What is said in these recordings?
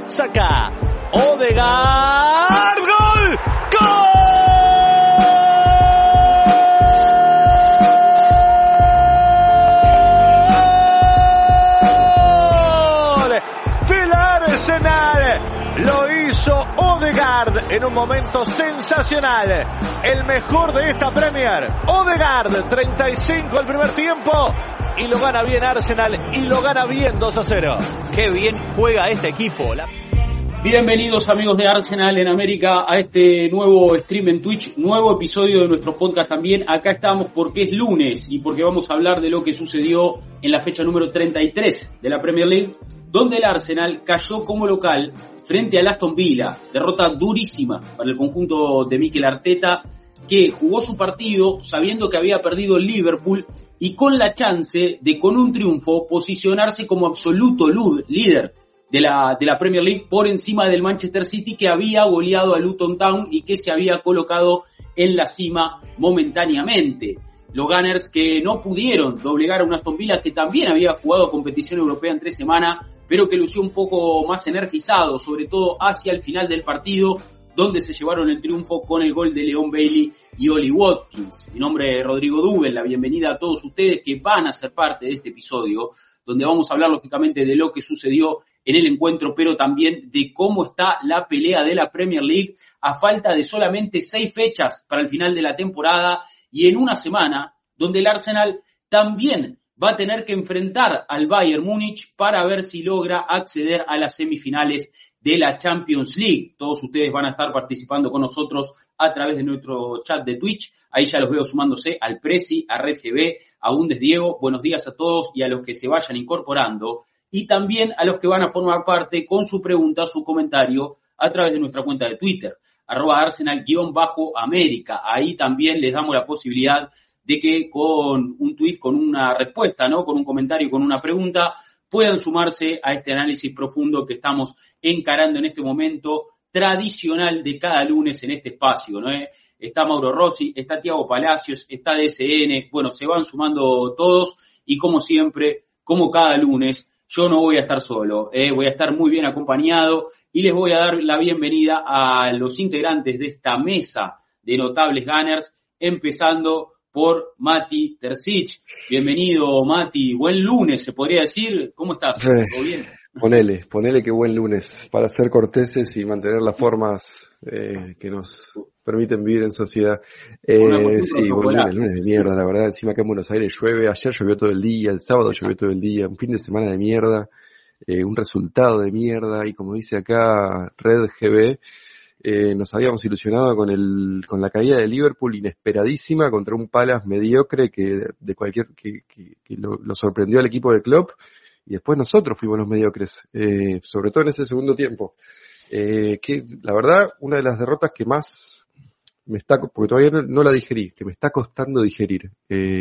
saca Odegaard, ¡gol! ¡Gol! Del Arsenal, lo hizo Odegaard en un momento sensacional, el mejor de esta Premier. Odegaard, 35 el primer tiempo, y lo gana bien Arsenal, y lo gana bien 2-0. Qué bien juega este equipo. Bienvenidos amigos de Arsenal en América a este nuevo stream en Twitch, nuevo episodio de nuestro podcast también. Acá estamos porque es lunes y porque vamos a hablar de lo que sucedió en la fecha número 33 de la Premier League, donde el Arsenal cayó como local frente al Aston Villa. Derrota durísima para el conjunto de Mikel Arteta, que jugó su partido sabiendo que había perdido el Liverpool y con la chance de, con un triunfo, posicionarse como absoluto líder de la Premier League por encima del Manchester City, que había goleado a Luton Town y que se había colocado en la cima momentáneamente. Los Gunners, que no pudieron doblegar a un Aston Villa que también había jugado competición europea en 3 semanas, pero que lució un poco más energizado, sobre todo hacia el final del partido, donde se llevaron el triunfo con el gol de Leon Bailey y Oli Watkins. Mi nombre es Rodrigo Dubel, la bienvenida a todos ustedes que van a ser parte de este episodio, donde vamos a hablar lógicamente de lo que sucedió en el encuentro, pero también de cómo está la pelea de la Premier League a falta de solamente 6 fechas para el final de la temporada y en una semana donde el Arsenal también va a tener que enfrentar al Bayern Múnich para ver si logra acceder a las semifinales de la Champions League. Todos ustedes van a estar participando con nosotros a través de nuestro chat de Twitch. Ahí ya los veo sumándose al Prezi, a Red GB, a Bundes Diego. Buenos días a todos y a los que se vayan incorporando. Y también a los que van a formar parte con su pregunta, su comentario, a través de nuestra cuenta de Twitter, @Arsenal_América. Ahí también les damos la posibilidad de que con un tweet, con una respuesta, ¿no? Con un comentario, con una pregunta, puedan sumarse a este análisis profundo que estamos encarando en este momento tradicional de cada lunes en este espacio, ¿no? Está Mauro Rossi, está Tiago Palacios, está DSN, bueno, se van sumando todos y como siempre, como cada lunes, yo no voy a estar solo, voy a estar muy bien acompañado y les voy a dar la bienvenida a los integrantes de esta mesa de notables Gunners, empezando por Mati Terzic. Bienvenido, Mati. Buen lunes, se podría decir. ¿Cómo estás? ¿Todo bien? Ponele que buen lunes, para ser corteses y mantener las formas que nos permiten vivir en sociedad. Sí, buen lunes de mierda, la verdad. Encima acá en Buenos Aires llueve, ayer llovió todo el día, el sábado llovió todo el día, un fin de semana de mierda, un resultado de mierda, y como dice acá Red GB, nos habíamos ilusionado con la caída de Liverpool inesperadísima contra un Palace mediocre que lo sorprendió al equipo de Klopp, y después nosotros fuimos los mediocres, sobre todo en ese segundo tiempo. Que la verdad, una de las derrotas que más me está, porque todavía no la digerí, que me está costando digerir,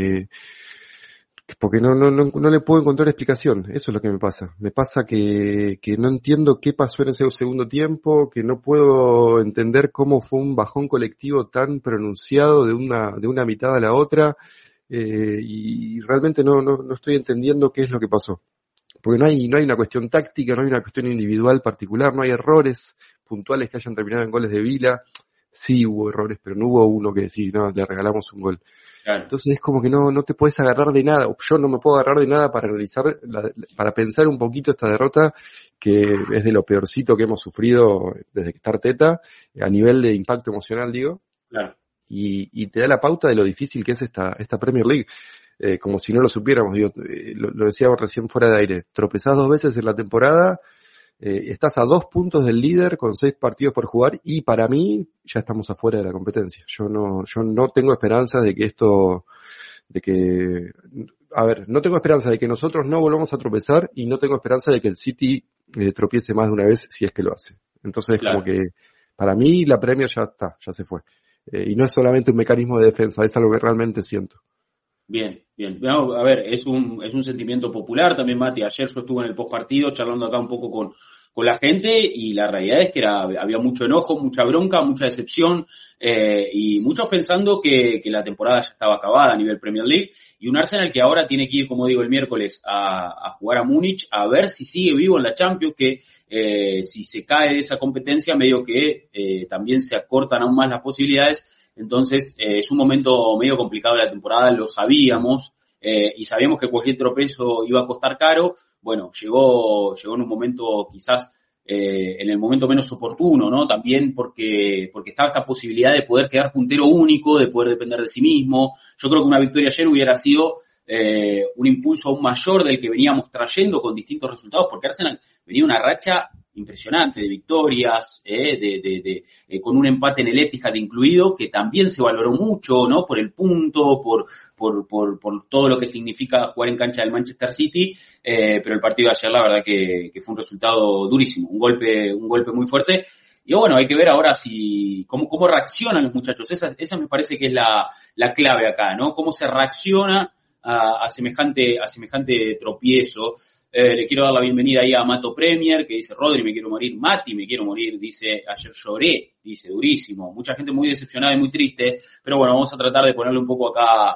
porque no le puedo encontrar explicación. Eso es lo que me pasa. Me pasa que no entiendo qué pasó en ese segundo tiempo, que no puedo entender cómo fue un bajón colectivo tan pronunciado de una mitad a la otra, y realmente no estoy entendiendo qué es lo que pasó. Porque no hay una cuestión táctica, no hay una cuestión individual particular, no hay errores puntuales que hayan terminado en goles de Villa. Sí hubo errores, pero no hubo uno que decir, no, le regalamos un gol. Claro. Entonces es como que no te puedes agarrar de nada. Yo no me puedo agarrar de nada para analizar, para pensar un poquito esta derrota, que es de lo peorcito que hemos sufrido desde que está Arteta, a nivel de impacto emocional, digo. Claro. Y te da la pauta de lo difícil que es esta Premier League. Como si no lo supiéramos, digo, lo decíamos recién fuera de aire. Tropezás 2 veces en la temporada, estás a 2 puntos del líder con 6 partidos por jugar, y para mí ya estamos afuera de la competencia. Yo no tengo esperanza de que no tengo esperanza de que nosotros no volvamos a tropezar, y no tengo esperanza de que el City tropiece más de una vez si es que lo hace. Entonces, claro, como que para mí la Premier ya se fue. Y no es solamente un mecanismo de defensa, es algo que realmente siento. Bien. No, a ver, es un sentimiento popular también, Mati. Ayer yo estuve en el postpartido charlando acá un poco la gente, y la realidad es que había mucho enojo, mucha bronca, mucha decepción, y muchos pensando que la temporada ya estaba acabada a nivel Premier League, y un Arsenal que ahora tiene que ir, como digo, el miércoles a jugar a Múnich, a ver si sigue vivo en la Champions, que si se cae de esa competencia, medio que también se acortan aún más las posibilidades. Entonces es un momento medio complicado de la temporada, lo sabíamos, y sabíamos que cualquier tropezo iba a costar caro. Bueno, llegó en un momento quizás en el momento menos oportuno, ¿no? También porque estaba esta posibilidad de poder quedar puntero único, de poder depender de sí mismo. Yo creo que una victoria ayer hubiera sido un impulso aún mayor del que veníamos trayendo con distintos resultados, porque Arsenal venía una racha impresionante de victorias, con un empate en el Etihad incluido, que también se valoró mucho, ¿no? Por el punto, por todo lo que significa jugar en cancha del Manchester City, pero el partido de ayer, la verdad que fue un resultado durísimo, un golpe muy fuerte. Y bueno, hay que ver ahora cómo reaccionan los muchachos. Esa me parece que es la clave acá, ¿no? Cómo se reacciona a semejante tropiezo. Le quiero dar la bienvenida ahí a Mato Premier, que dice: Rodri, me quiero morir. Mati, me quiero morir. Dice: ayer lloré. Dice: durísimo. Mucha gente muy decepcionada y muy triste. Pero bueno, vamos a tratar de ponerle un poco acá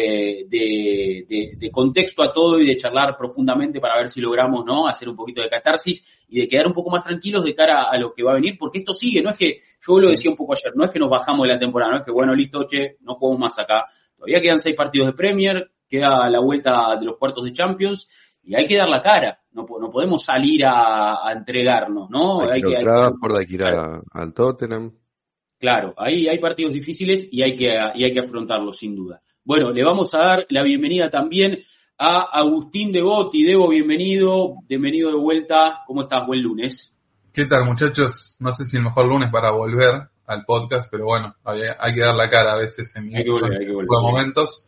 de contexto a todo y de charlar profundamente para ver si logramos, ¿no?, hacer un poquito de catarsis y de quedar un poco más tranquilos de cara a lo que va a venir, porque esto sigue. No es que, yo lo decía un poco ayer, no es que nos bajamos de la temporada, no es que, bueno, listo, no jugamos más acá. Todavía quedan 6 partidos de Premier, queda la vuelta de los cuartos de Champions, y hay que dar la cara, no podemos salir a entregarnos, ¿no? Hay que ir al Tottenham. Claro, ahí hay partidos difíciles y hay que afrontarlos sin duda. Bueno, le vamos a dar la bienvenida también a Agustín Devotti. Debo, bienvenido de vuelta. ¿Cómo estás? Buen lunes. ¿Qué tal, muchachos? No sé si el mejor lunes para volver al podcast, pero bueno, hay que dar la cara a veces en momentos.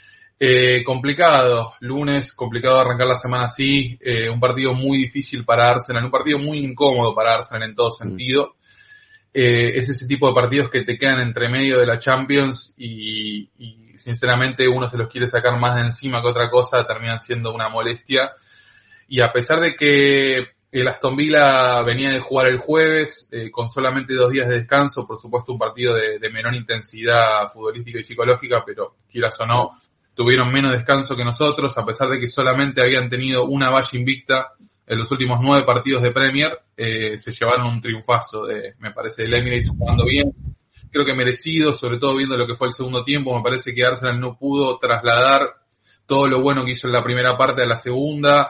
Complicado, lunes, complicado arrancar la semana así, un partido muy difícil para Arsenal, un partido muy incómodo para Arsenal en todo sentido. Es ese tipo de partidos que te quedan entre medio de la Champions y sinceramente uno se los quiere sacar más de encima que otra cosa, terminan siendo una molestia. Y a pesar de que el Aston Villa venía de jugar el jueves, con solamente 2 días de descanso, por supuesto un partido de menor intensidad futbolística y psicológica, pero quieras o no, tuvieron menos descanso que nosotros, a pesar de que solamente habían tenido una valla invicta en los últimos 9 partidos de Premier, se llevaron un triunfazo, me parece, el Emirates jugando bien, creo que merecido, sobre todo viendo lo que fue el segundo tiempo. Me parece que Arsenal no pudo trasladar todo lo bueno que hizo en la primera parte a la segunda,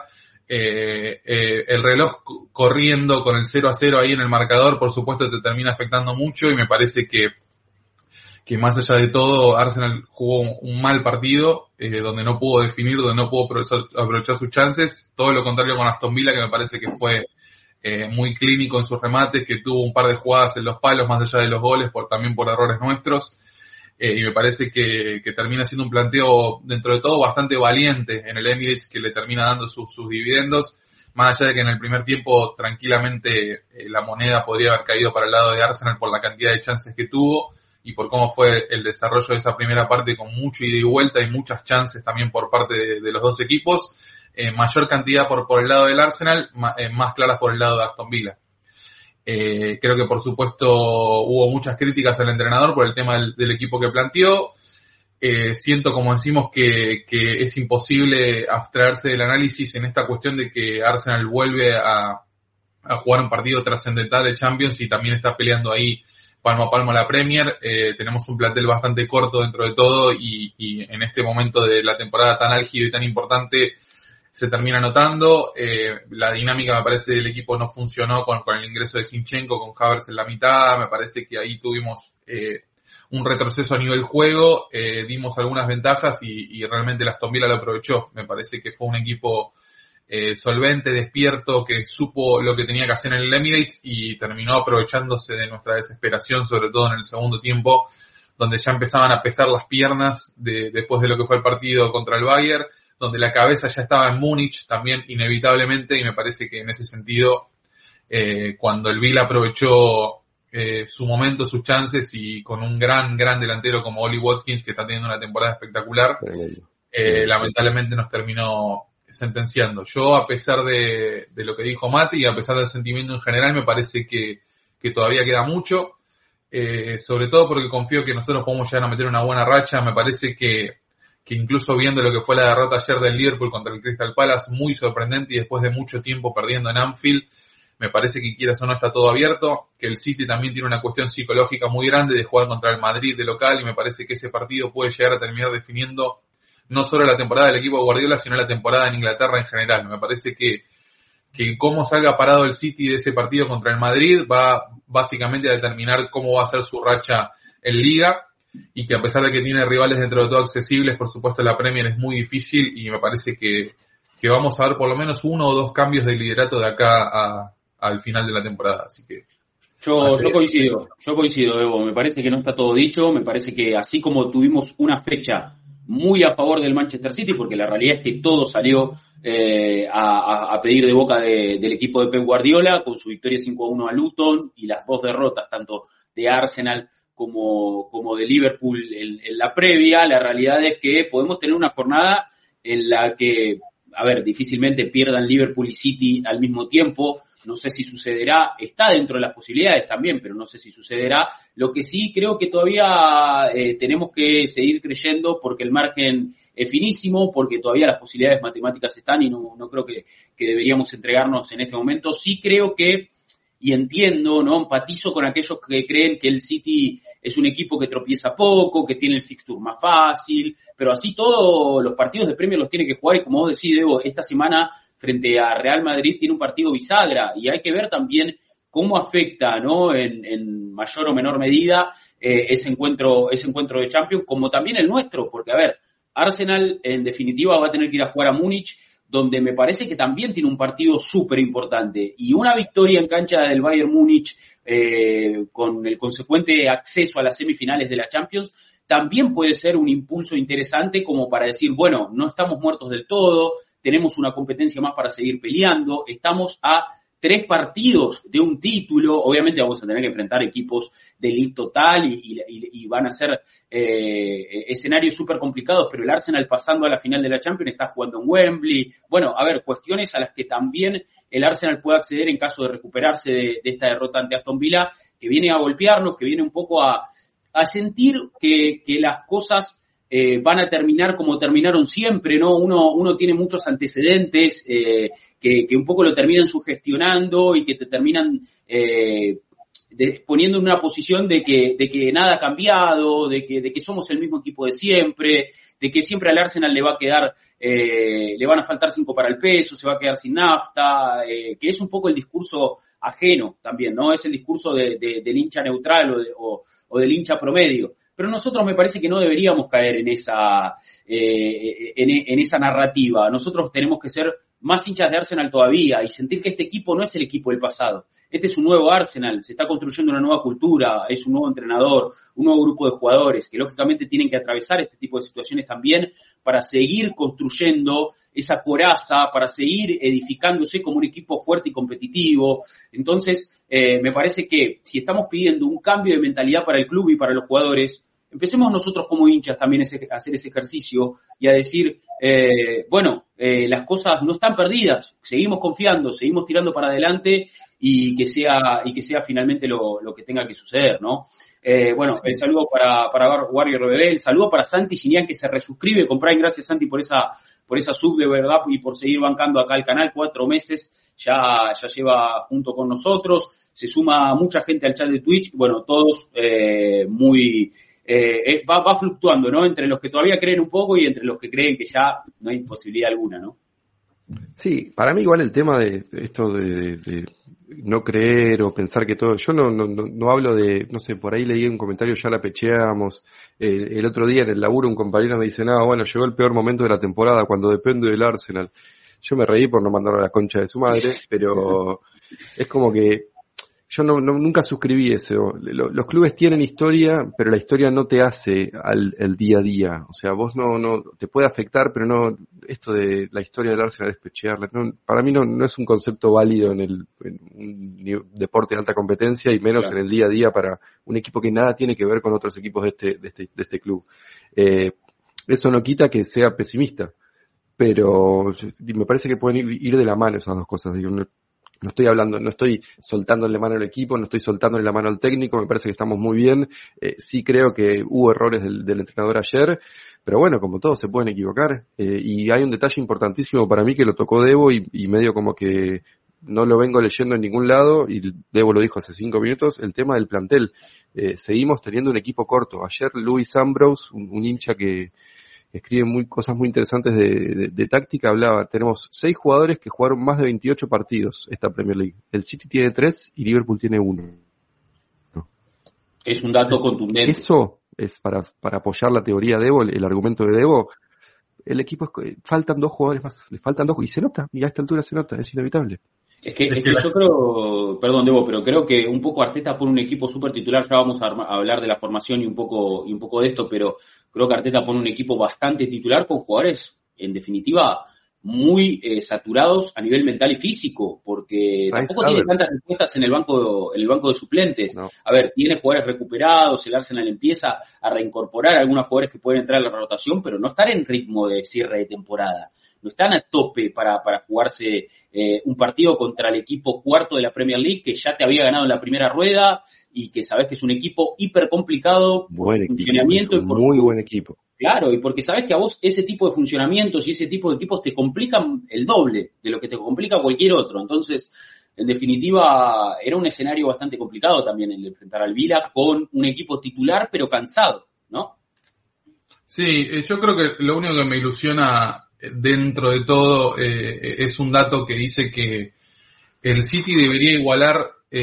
el reloj corriendo con el 0-0 ahí en el marcador, por supuesto te termina afectando mucho, y me parece que más allá de todo, Arsenal jugó un mal partido, donde no pudo definir, donde no pudo aprovechar sus chances. Todo lo contrario con Aston Villa, que me parece que fue muy clínico en sus remates, que tuvo un par de jugadas en los palos, más allá de los goles, también por errores nuestros. Y me parece que termina siendo un planteo, dentro de todo, bastante valiente en el Emirates, que le termina dando sus dividendos. Más allá de que en el primer tiempo, tranquilamente, la moneda podría haber caído para el lado de Arsenal por la cantidad de chances que tuvo y por cómo fue el desarrollo de esa primera parte, con mucho ida y vuelta y muchas chances también por parte de los dos equipos. Mayor cantidad por el lado del Arsenal, más claras por el lado de Aston Villa. Creo que por supuesto hubo muchas críticas al entrenador por el tema del equipo que planteó. Siento, como decimos, que es imposible abstraerse del análisis en esta cuestión de que Arsenal vuelve a jugar un partido trascendental de Champions y también está peleando ahí palmo a palmo la Premier. Tenemos un plantel bastante corto dentro de todo y en este momento de la temporada tan álgido y tan importante se termina notando. La dinámica, me parece, del equipo no funcionó con el ingreso de Zinchenko, con Havertz en la mitad. Me parece que ahí tuvimos un retroceso a nivel juego, dimos algunas ventajas y realmente el Aston Villa lo aprovechó. Me parece que fue un equipo solvente, despierto, que supo lo que tenía que hacer en el Emirates y terminó aprovechándose de nuestra desesperación, sobre todo en el segundo tiempo, donde ya empezaban a pesar las piernas después de lo que fue el partido contra el Bayern, donde la cabeza ya estaba en Múnich también inevitablemente, y me parece que en ese sentido, cuando el Villa aprovechó su momento, sus chances, y con un gran delantero como Oli Watkins, que está teniendo una temporada espectacular, lamentablemente nos terminó sentenciando. Yo, a pesar de lo que dijo Mati y a pesar del sentimiento en general, me parece que todavía queda mucho, sobre todo porque confío que nosotros podemos llegar a meter una buena racha. Me parece que incluso viendo lo que fue la derrota ayer del Liverpool contra el Crystal Palace, muy sorprendente y después de mucho tiempo perdiendo en Anfield, me parece que quieras o no está todo abierto, que el City también tiene una cuestión psicológica muy grande de jugar contra el Madrid de local, y me parece que ese partido puede llegar a terminar definiendo no solo la temporada del equipo de Guardiola, sino la temporada en Inglaterra en general. Me parece que cómo salga parado el City de ese partido contra el Madrid va básicamente a determinar cómo va a ser su racha en Liga, y que a pesar de que tiene rivales dentro de todo accesibles, por supuesto la Premier es muy difícil, y me parece que vamos a ver por lo menos 1 o 2 cambios de liderato de acá al final de la temporada, así que... Yo coincido, Evo, me parece que no está todo dicho, me parece que así como tuvimos una fecha muy a favor del Manchester City, porque la realidad es que todo salió a pedir de boca del equipo de Pep Guardiola, con su victoria 5-1 a Luton y las 2 derrotas, tanto de Arsenal como de Liverpool en la previa. La realidad es que podemos tener una jornada en la que, difícilmente pierdan Liverpool y City al mismo tiempo. No sé si sucederá, está dentro de las posibilidades también, pero no sé si sucederá. Lo que sí creo que todavía tenemos que seguir creyendo, porque el margen es finísimo, porque todavía las posibilidades matemáticas están, y no creo que deberíamos entregarnos en este momento. Sí creo que, y entiendo, ¿no? Empatizo con aquellos que creen que el City es un equipo que tropieza poco, que tiene el fixture más fácil, pero así todos los partidos de Premier los tiene que jugar, y como vos decís, Debo, esta semana frente a Real Madrid tiene un partido bisagra, y hay que ver también cómo afecta, ¿no? En mayor o menor medida ese encuentro de Champions, como también el nuestro, porque Arsenal en definitiva va a tener que ir a jugar a Múnich, donde me parece que también tiene un partido súper importante, y una victoria en cancha del Bayern Múnich con el consecuente acceso a las semifinales de la Champions también puede ser un impulso interesante como para decir, bueno, no estamos muertos del todo, tenemos una competencia más para seguir peleando, estamos a 3 partidos de un título. Obviamente vamos a tener que enfrentar equipos de elite total y van a ser escenarios súper complicados, pero el Arsenal, pasando a la final de la Champions, está jugando en Wembley. Bueno, cuestiones a las que también el Arsenal puede acceder en caso de recuperarse de esta derrota ante Aston Villa, que viene a golpearnos, que viene un poco a sentir que las cosas van a terminar como terminaron siempre, ¿no? Uno tiene muchos antecedentes que un poco lo terminan sugestionando y que te terminan poniendo en una posición de que nada ha cambiado, de que somos el mismo equipo de siempre, de que siempre al Arsenal le va a quedar, le van a faltar 5 para el peso, se va a quedar sin nafta, que es un poco el discurso ajeno también, ¿no? Es el discurso del hincha neutral o del hincha promedio. Pero nosotros me parece que no deberíamos caer en esa narrativa. Nosotros tenemos que ser más hinchas de Arsenal todavía y sentir que este equipo no es el equipo del pasado. Este es un nuevo Arsenal, se está construyendo una nueva cultura, es un nuevo entrenador, un nuevo grupo de jugadores que lógicamente tienen que atravesar este tipo de situaciones también para seguir construyendo esa coraza, para seguir edificándose como un equipo fuerte y competitivo. Entonces, me parece que si estamos pidiendo un cambio de mentalidad para el club y para los jugadores, empecemos nosotros como hinchas también a hacer ese ejercicio y a decir, las cosas no están perdidas, seguimos confiando, seguimos tirando para adelante y que sea finalmente lo que tenga que suceder, ¿no? El saludo para Warrior Bebé, el saludo para Santi Ginian, que se resuscribe con Prime. Gracias, Santi, por esa sub de verdad y por seguir bancando acá el canal. 4 meses ya lleva junto con nosotros, se suma mucha gente al chat de Twitch, todos va fluctuando, ¿no? Entre los que todavía creen un poco y entre los que creen que ya no hay posibilidad alguna, ¿no? Sí, para mí igual el tema de esto de no creer o pensar que todo, yo no hablo de, no sé, por ahí leí un comentario, ya la pecheamos, el otro día en el laburo un compañero me dice, llegó el peor momento de la temporada cuando depende del Arsenal. Yo me reí por no mandarlo a la concha de su madre, pero es como que yo nunca suscribí eso. Los clubes tienen historia, pero la historia no te hace el día a día. O sea, vos no te puede afectar, pero no, esto de la historia del Arsenal es pechearla. Para mí no es un concepto válido en un deporte de alta competencia y menos en el día a día para un equipo que nada tiene que ver con otros equipos de este club. Eso no quita que sea pesimista. pero me parece que pueden ir de la mano esas dos cosas. Digo, no estoy soltándole la mano al equipo, no estoy soltándole la mano al técnico, me parece que estamos muy bien. Sí creo que hubo errores del entrenador ayer, pero bueno, como todos se pueden equivocar. Y hay un detalle importantísimo para mí que lo tocó Debo y medio como que no lo vengo leyendo en ningún lado, y Debo lo dijo hace 5 minutos, el tema del plantel. Seguimos teniendo un equipo corto. Ayer Luis Ambrose, un hincha que escribe cosas muy interesantes de táctica, hablaba, tenemos 6 jugadores que jugaron más de 28 partidos esta Premier League. El City tiene 3 y Liverpool tiene 1. No. Es un dato contundente. Eso es para apoyar la teoría de Debo, el argumento de Debo. El equipo, faltan 2 jugadores más, le faltan 2, y se nota, y a esta altura se nota, es inevitable. Es que yo creo, perdón Debo, pero creo que un poco Arteta pone un equipo súper titular, ya vamos a hablar de la formación y un poco de esto, pero creo que Arteta pone un equipo bastante titular con jugadores, en definitiva, muy saturados a nivel mental y físico, porque tampoco tiene tantas respuestas en el banco de suplentes. No. A ver, tiene jugadores recuperados, el Arsenal empieza a reincorporar a algunos jugadores que pueden entrar a la rotación, pero no estar en ritmo de cierre de temporada. No están a tope para jugarse un partido contra el equipo cuarto de la Premier League, que ya te había ganado en la primera rueda y que sabes que es un equipo hiper complicado por funcionamiento. Muy buen equipo. Claro, y porque sabes que a vos ese tipo de funcionamientos y ese tipo de equipos te complican el doble de lo que te complica cualquier otro. Entonces, en definitiva, era un escenario bastante complicado también el enfrentar al Villa con un equipo titular pero cansado, ¿no? Sí, yo creo que lo único que me ilusiona dentro de todo es un dato que dice que el City debería igualar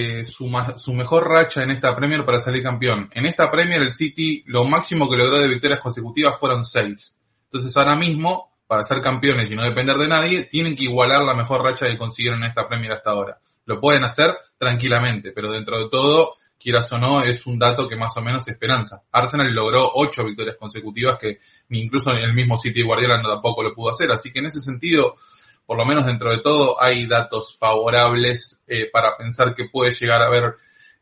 su mejor racha en esta Premier para salir campeón. En esta Premier el City lo máximo que logró de victorias consecutivas fueron 6. Entonces ahora mismo, para ser campeones y no depender de nadie, tienen que igualar la mejor racha que consiguieron en esta Premier hasta ahora. Lo pueden hacer tranquilamente, pero dentro de todo, quieras o no, es un dato que más o menos esperanza. Arsenal logró 8 victorias consecutivas que ni incluso el mismo City Guardiola tampoco lo pudo hacer. Así que en ese sentido, por lo menos dentro de todo, hay datos favorables para pensar que puede llegar a haber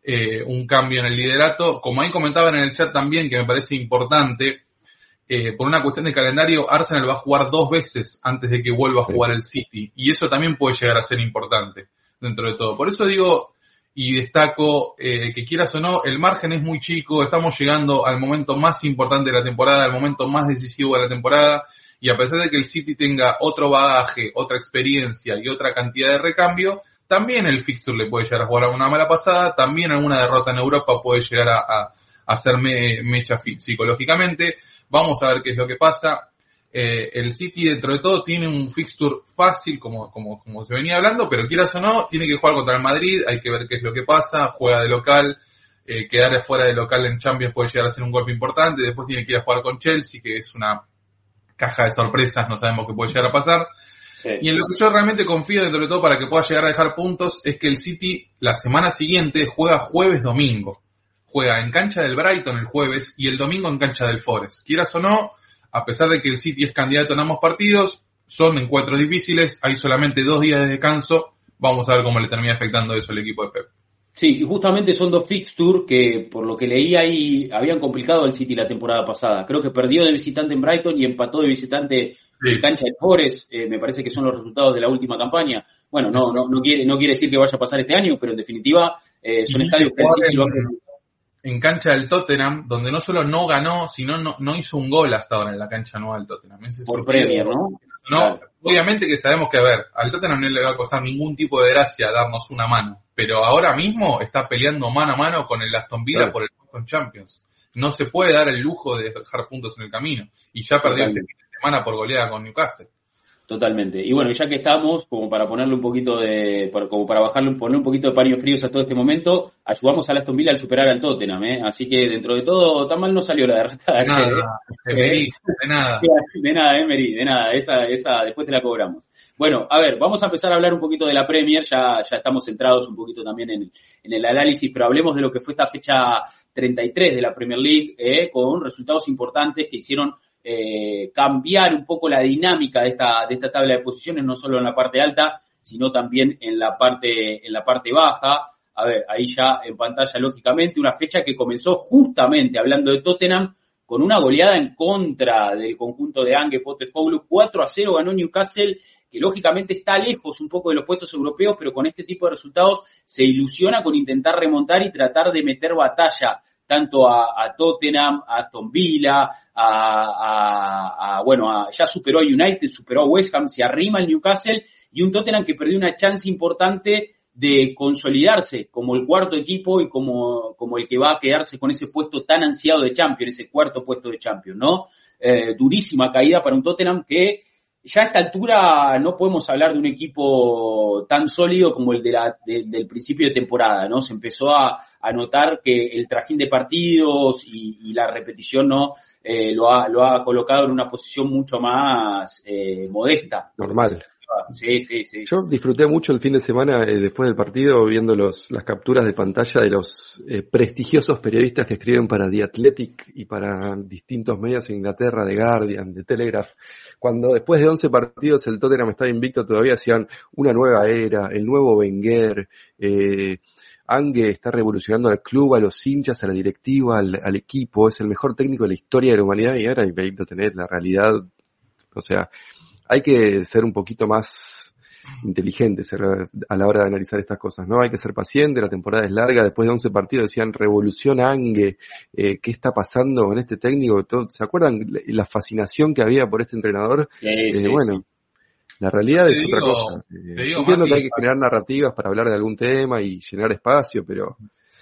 un cambio en el liderato. Como ahí comentaban en el chat también, que me parece importante, por una cuestión de calendario, Arsenal va a jugar 2 veces antes de que vuelva a jugar el City. Y eso también puede llegar a ser importante dentro de todo. Por eso digo y destaco que quieras o no, el margen es muy chico, estamos llegando al momento más importante de la temporada, al momento más decisivo de la temporada, y a pesar de que el City tenga otro bagaje, otra experiencia y otra cantidad de recambio, también el fixture le puede llegar a jugar una mala pasada, también alguna derrota en Europa puede llegar a hacer mecha psicológicamente. Vamos a ver qué es lo que pasa. El City dentro de todo tiene un fixture fácil como se venía hablando, pero quieras o no, tiene que jugar contra el Madrid, hay que ver qué es lo que pasa, juega de local, quedar fuera de local en Champions puede llegar a ser un golpe importante, después tiene que ir a jugar con Chelsea, que es una caja de sorpresas, no sabemos qué puede llegar a pasar. Sí. Y en lo que yo realmente confío dentro de todo para que pueda llegar a dejar puntos es que el City la semana siguiente juega jueves-domingo. Juega en cancha del Brighton el jueves y el domingo en cancha del Forest. Quieras o no, a pesar de que el City es candidato en ambos partidos, son encuentros difíciles, hay solamente 2 días de descanso. Vamos a ver cómo le termina afectando eso al equipo de Pep. Sí, y justamente son 2 fixtures que, por lo que leí ahí, habían complicado al City la temporada pasada. Creo que perdió de visitante en Brighton y empató de visitante en cancha del Forest. Me parece que son los resultados de la última campaña. Bueno, no quiere decir que vaya a pasar este año, pero en definitiva son estadios que el City lo hace. En cancha del Tottenham, donde no solo no ganó, sino no hizo un gol hasta ahora en la cancha nueva del Tottenham. Por Premier, ¿no? Claro. Obviamente que sabemos que, a ver, al Tottenham no le va a costar ningún tipo de gracia darnos una mano, pero ahora mismo está peleando mano a mano con el Aston Villa por el puesto en Champions. No se puede dar el lujo de dejar puntos en el camino, y ya perdió este fin de semana por goleada con Newcastle. Totalmente. Y bueno, ya que estamos, como para ponerle un poquito poner un poquito de paños fríos a todo este momento, ayudamos al Aston Villa al superar al Tottenham, Así que dentro de todo, tan mal no salió la derrota de ayer. De nada. De nada, Emery, de nada. Esa después te la cobramos. Bueno, a ver, vamos a empezar a hablar un poquito de la Premier, ya estamos centrados un poquito también en el análisis, pero hablemos de lo que fue esta fecha 33 de la Premier League, con resultados importantes que hicieron cambiar un poco la dinámica de esta tabla de posiciones, no solo en la parte alta, sino también en la parte baja. A ver, ahí ya en pantalla, lógicamente, una fecha que comenzó justamente, hablando de Tottenham, con una goleada en contra del conjunto de Ange Postecoglou. 4-0 ganó Newcastle, que lógicamente está lejos un poco de los puestos europeos, pero con este tipo de resultados se ilusiona con intentar remontar y tratar de meter batalla tanto a Tottenham, a Aston Villa, ya superó a United, superó a West Ham, se arrima el Newcastle, y un Tottenham que perdió una chance importante de consolidarse como el cuarto equipo y como el que va a quedarse con ese puesto tan ansiado de Champions, ese cuarto puesto de Champions, ¿no? Durísima caída para un Tottenham que ya a esta altura no podemos hablar de un equipo tan sólido como el del principio de temporada, ¿no? Se empezó a notar que el trajín de partidos y la repetición, ¿no? Lo ha colocado en una posición mucho más modesta. Normal. Sí. Yo disfruté mucho el fin de semana después del partido viendo las capturas de pantalla de los prestigiosos periodistas que escriben para The Athletic y para distintos medios en Inglaterra, The Guardian, The Telegraph. Cuando después de 11 partidos el Tottenham estaba invicto, todavía hacían una nueva era, el nuevo Wenger, Ange está revolucionando al club, a los hinchas, a la directiva, al equipo, es el mejor técnico de la historia de la humanidad, y ahora hay que tener la realidad, o sea, hay que ser un poquito más inteligentes a la hora de analizar estas cosas, ¿no? Hay que ser paciente, la temporada es larga, después de 11 partidos decían revolución Ange, ¿qué está pasando con este técnico? ¿Se acuerdan la fascinación que había por este entrenador? Sí. La realidad es otra cosa. Digo, entiendo Mati, que hay que generar narrativas para hablar de algún tema y llenar espacio, pero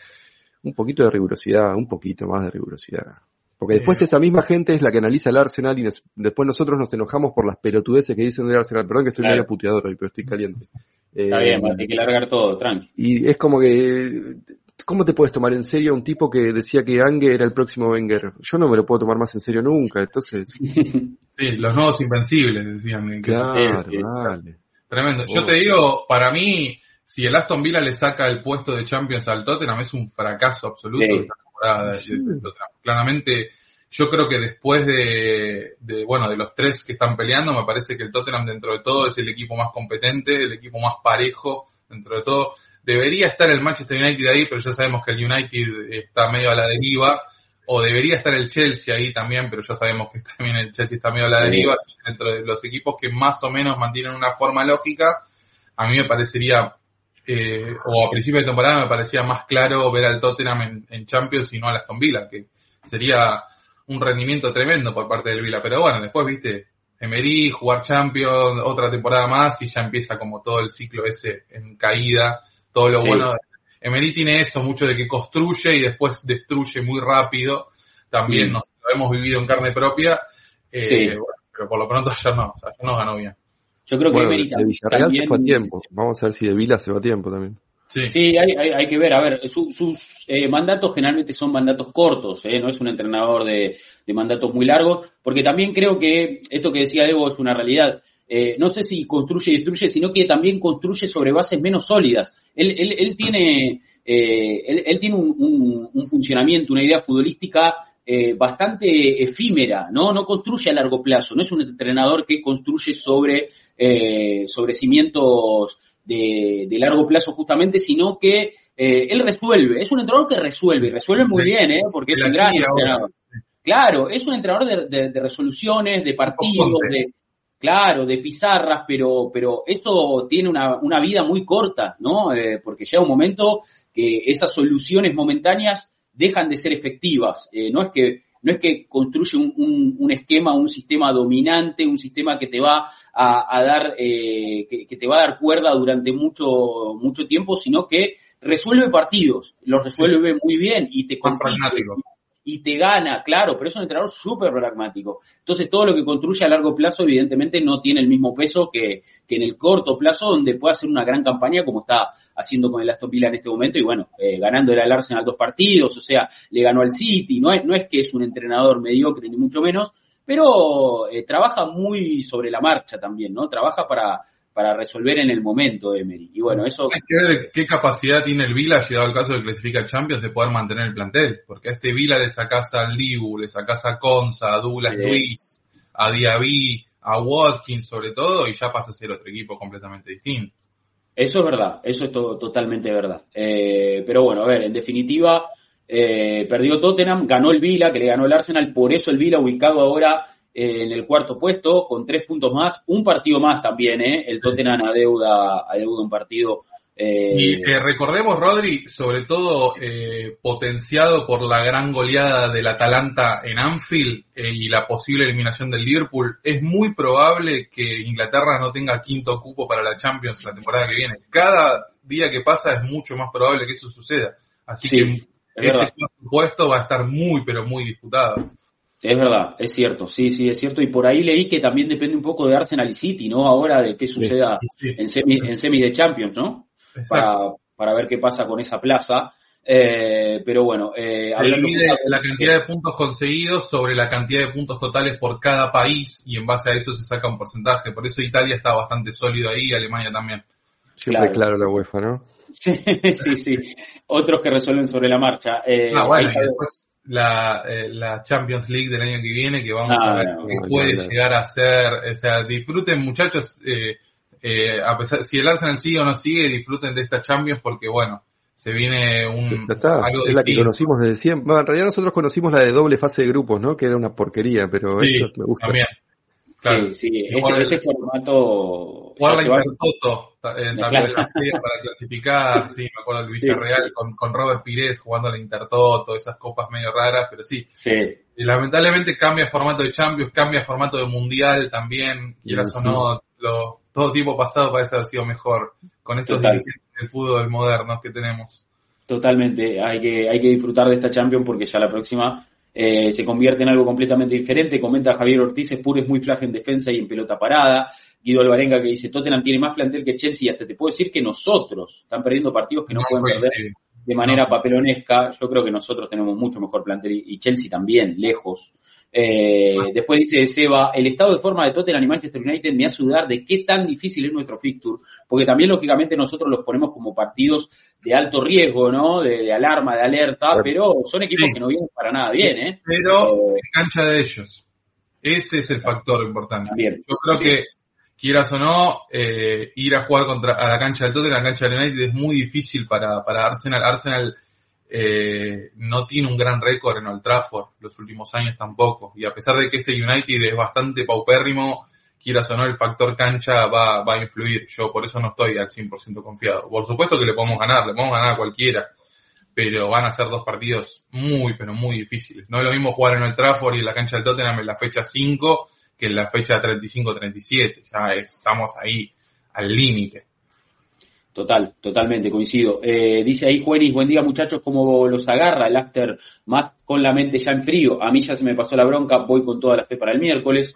un poquito de rigurosidad, un poquito más de rigurosidad. Porque después esa misma gente es la que analiza el Arsenal y después nosotros nos enojamos por las pelotudeces que dicen del Arsenal. Perdón que estoy medio puteador hoy, pero estoy caliente. Está bien, hay que largar todo, tranqui. Y es como que, ¿cómo te puedes tomar en serio a un tipo que decía que Ange era el próximo Wenger? Yo no me lo puedo tomar más en serio nunca, entonces... Sí, los nuevos invencibles, decían. Claro, vale. Tremendo. Yo te digo, para mí, si el Aston Villa le saca el puesto de Champions al Tottenham, es un fracaso absoluto de esta temporada de Tottenham. Claramente, yo creo que después de los tres que están peleando, me parece que el Tottenham dentro de todo es el equipo más competente, el equipo más parejo dentro de todo. Debería estar el Manchester United ahí, pero ya sabemos que el United está medio a la deriva. O debería estar el Chelsea ahí también, pero ya sabemos que también el Chelsea está medio a la deriva. Así que dentro de los equipos que más o menos mantienen una forma lógica, a mí me parecería, o a principio de temporada me parecía más claro ver al Tottenham en Champions y no al Aston Villa, que sería un rendimiento tremendo por parte del Villa. Pero bueno, después, viste, Emery, jugar Champions, otra temporada más y ya empieza como todo el ciclo ese en caída, todo lo bueno. Emery tiene eso, mucho de que construye y después destruye muy rápido. También lo hemos vivido en carne propia. Bueno, pero por lo pronto ayer no ganó bien. Yo creo que Emery de Villarreal también se fue a tiempo. Vamos a ver si de Villa se va a tiempo también. Sí, hay que ver. A ver, sus mandatos generalmente son mandatos cortos, no es un entrenador de mandatos muy largos, porque también creo que esto que decía Evo es una realidad. No sé si construye y destruye, sino que también construye sobre bases menos sólidas. Él tiene un funcionamiento, una idea futbolística bastante efímera, no construye a largo plazo, no es un entrenador que construye sobre cimientos de largo plazo justamente, sino que él resuelve, es un entrenador que resuelve muy bien, porque es un gran entrenador. Claro, es un entrenador de resoluciones, de partidos, de pizarras, pero esto tiene una vida muy corta, ¿no? Porque llega un momento que esas soluciones momentáneas dejan de ser efectivas. No es que construye un esquema, un sistema dominante, un sistema que te va a dar que te va a dar cuerda durante mucho tiempo, sino que resuelve partidos, los resuelve muy bien y te compite y te gana, claro, pero es un entrenador súper pragmático. Entonces todo lo que construye a largo plazo evidentemente no tiene el mismo peso que en el corto plazo, donde puede hacer una gran campaña como está haciendo con el Aston Villa en este momento y bueno, ganándole al Arsenal 2 partidos, o sea, le ganó al City, no es que es un entrenador mediocre ni mucho menos, pero trabaja muy sobre la marcha también, ¿no? Trabaja para resolver en el momento, Emery. Y bueno, eso... Hay que ver qué capacidad tiene el Villa, llegado al caso de clasificar Champions, de poder mantener el plantel. Porque a este Villa le sacás a Libu, le sacás a Konsa, a Douglas Luiz, a Diaby, a Watkins sobre todo, y ya pasa a ser otro equipo completamente distinto. Eso es verdad, eso es totalmente verdad. Pero bueno, a ver, en definitiva, perdió Tottenham, ganó el Villa, que le ganó el Arsenal, por eso el Villa ubicado ahora en el cuarto puesto, con 3 puntos más, un partido más también, el Tottenham adeuda un partido. Y recordemos, Rodri, sobre todo potenciado por la gran goleada del Atalanta en Anfield y la posible eliminación del Liverpool, es muy probable que Inglaterra no tenga quinto cupo para la Champions la temporada que viene. Cada día que pasa es mucho más probable que eso suceda. Así que ese puesto va a estar muy, pero muy disputado. Es verdad, es cierto, sí, es cierto. Y por ahí leí que también depende un poco de Arsenal y City, ¿no? Ahora de qué suceda en semis de Champions, ¿no? Para ver qué pasa con esa plaza. Pero bueno, hablando de la cantidad de puntos conseguidos sobre la cantidad de puntos totales por cada país, y en base a eso se saca un porcentaje. Por eso Italia está bastante sólido ahí, y Alemania también. Siempre claro la UEFA, ¿no? Sí. Otros que resuelven sobre la marcha. Bueno, y después la Champions League del año que viene, que vamos a ver qué puede llegar a ser. O sea, disfruten, muchachos, a pesar si el Arsenal sigue o no sigue, disfruten de esta Champions, porque bueno, se viene algo es la que conocimos desde siempre. Bueno, en realidad nosotros conocimos la de doble fase de grupos, ¿no? Que era una porquería, pero esto me gusta. También. Claro. Sí, este formato... Jugar la Intertoto también para clasificar, sí, me acuerdo del Villarreal con Robert Pires jugando la Intertoto, esas copas medio raras, pero sí. Y lamentablemente cambia formato de Champions, cambia formato de Mundial también, quieras o no, todo tiempo pasado parece haber sido mejor con estos dirigentes del fútbol modernos que tenemos. Totalmente, hay que disfrutar de esta Champions porque ya la próxima se convierte en algo completamente diferente. Comenta Javier Ortiz, Spurs es muy flaja en defensa y en pelota parada. Guido Alvarenga que dice, Tottenham tiene más plantel que Chelsea, y hasta te puedo decir que nosotros están perdiendo partidos que no pueden perder de manera papelonesca. Yo creo que nosotros tenemos mucho mejor plantel y Chelsea también, lejos. Después dice Seba, el estado de forma de Tottenham y Manchester United me hace dudar de qué tan difícil es nuestro fixture, porque también lógicamente nosotros los ponemos como partidos de alto riesgo, ¿no? De alarma, de alerta, pero son equipos que no vienen para nada bien, Pero en cancha de ellos. Ese es el factor importante. También. Yo creo que quieras o no, ir a jugar a la cancha del Tottenham, a la cancha del United es muy difícil para Arsenal. Arsenal no tiene un gran récord en Old Trafford, los últimos años tampoco. Y a pesar de que este United es bastante paupérrimo, quieras o no, el factor cancha va a influir. Yo por eso no estoy al 100% confiado. Por supuesto que le podemos ganar a cualquiera, pero van a ser dos partidos muy, pero muy difíciles. No es lo mismo jugar en Old Trafford y en la cancha del Tottenham en la fecha 5 que en la fecha 35-37. Ya estamos ahí al límite. Totalmente, coincido. Dice ahí Juenis, buen día muchachos, ¿cómo los agarra el after más con la mente ya en frío? A mí ya se me pasó la bronca, voy con toda la fe para el miércoles.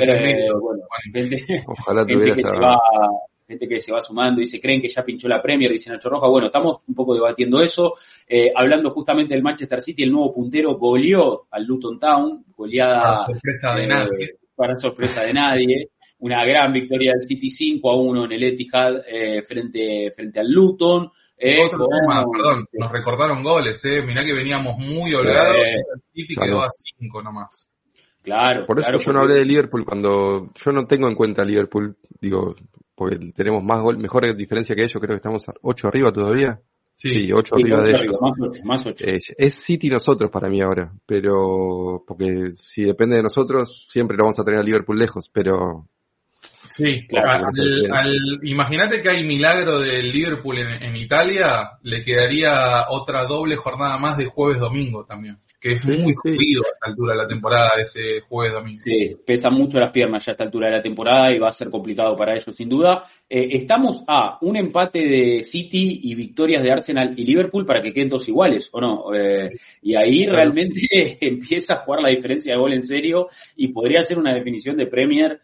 Gente que se va sumando, dice, ¿creen que ya pinchó la Premier? Dice Nacho Roja. Bueno, estamos un poco debatiendo eso. Hablando justamente del Manchester City, el nuevo puntero goleó al Luton Town, goleada para sorpresa de nadie. Una gran victoria del City 5-1 en el Etihad frente al Luton. Otro tema, perdón, nos recordaron goles, mirá que veníamos muy holgados, el City quedó a 5 nomás. Claro. Por eso yo no hablé de Liverpool cuando yo no tengo en cuenta a Liverpool, digo, porque tenemos mejor diferencia que ellos, creo que estamos a 8 arriba todavía. Sí, 8 arriba de ellos. Más 8. Es City nosotros para mí ahora, pero porque si depende de nosotros siempre lo vamos a tener a Liverpool lejos, pero... Sí, claro. Imagínate que hay milagro del Liverpool en Italia, le quedaría otra doble jornada más de jueves-domingo también, que es muy jodido a esta altura de la temporada ese jueves-domingo. Sí, pesan mucho las piernas ya a esta altura de la temporada y va a ser complicado para ellos sin duda. Estamos a un empate de City y victorias de Arsenal y Liverpool para que queden dos iguales, ¿o no? Y ahí realmente empieza a jugar la diferencia de gol en serio y podría ser una definición de Premier.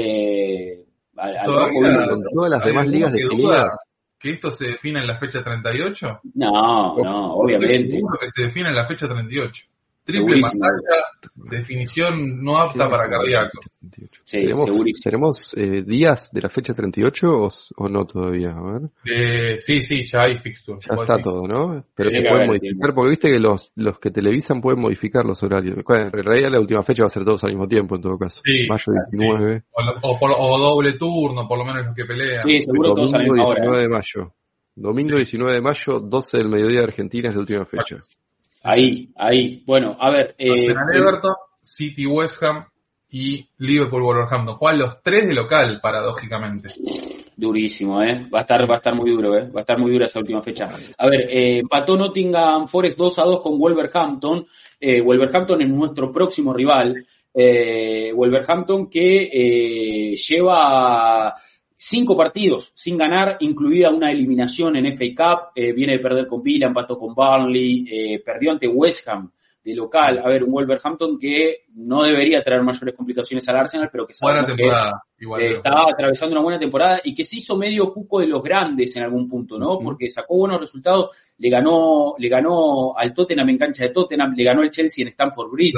Con todas las demás ligas definidas. ¿Que esto se defina en la fecha 38? No, obviamente. Seguro que se define en la fecha 38. Triple pantalla, definición no apta para cardíacos. Sí, ¿Tenemos días de la fecha 38 o no todavía? A ver. Sí, ya hay fixture. Ya está todo, ¿no? Pero se puede modificar, porque viste que los que televisan pueden modificar los horarios. En realidad la última fecha va a ser todos al mismo tiempo en todo caso. Sí, mayo 19. O doble turno, por lo menos los que pelean. Sí, seguro todos a la misma hora. Domingo 19 de mayo, 12 del mediodía de Argentina es la última fecha. Ahí. Bueno, a ver. Arsenal Everton, City West Ham y Liverpool Wolverhampton. Juegan los 3 de local, paradójicamente. Durísimo, va a estar muy duro, va a estar muy dura esa última fecha. A ver, empató Nottingham Forest 2-2 con Wolverhampton. Wolverhampton es nuestro próximo rival. Wolverhampton que lleva 5 partidos sin ganar, incluida una eliminación en FA Cup, viene de perder con Villa, empató con Burnley, perdió ante West Ham de local. A ver, un Wolverhampton que no debería traer mayores complicaciones al Arsenal, pero que sabemos que está atravesando una buena temporada y que se hizo medio cuco de los grandes en algún punto, ¿no? Porque sacó buenos resultados, le ganó al Tottenham en cancha de Tottenham, le ganó al Chelsea en Stamford Bridge.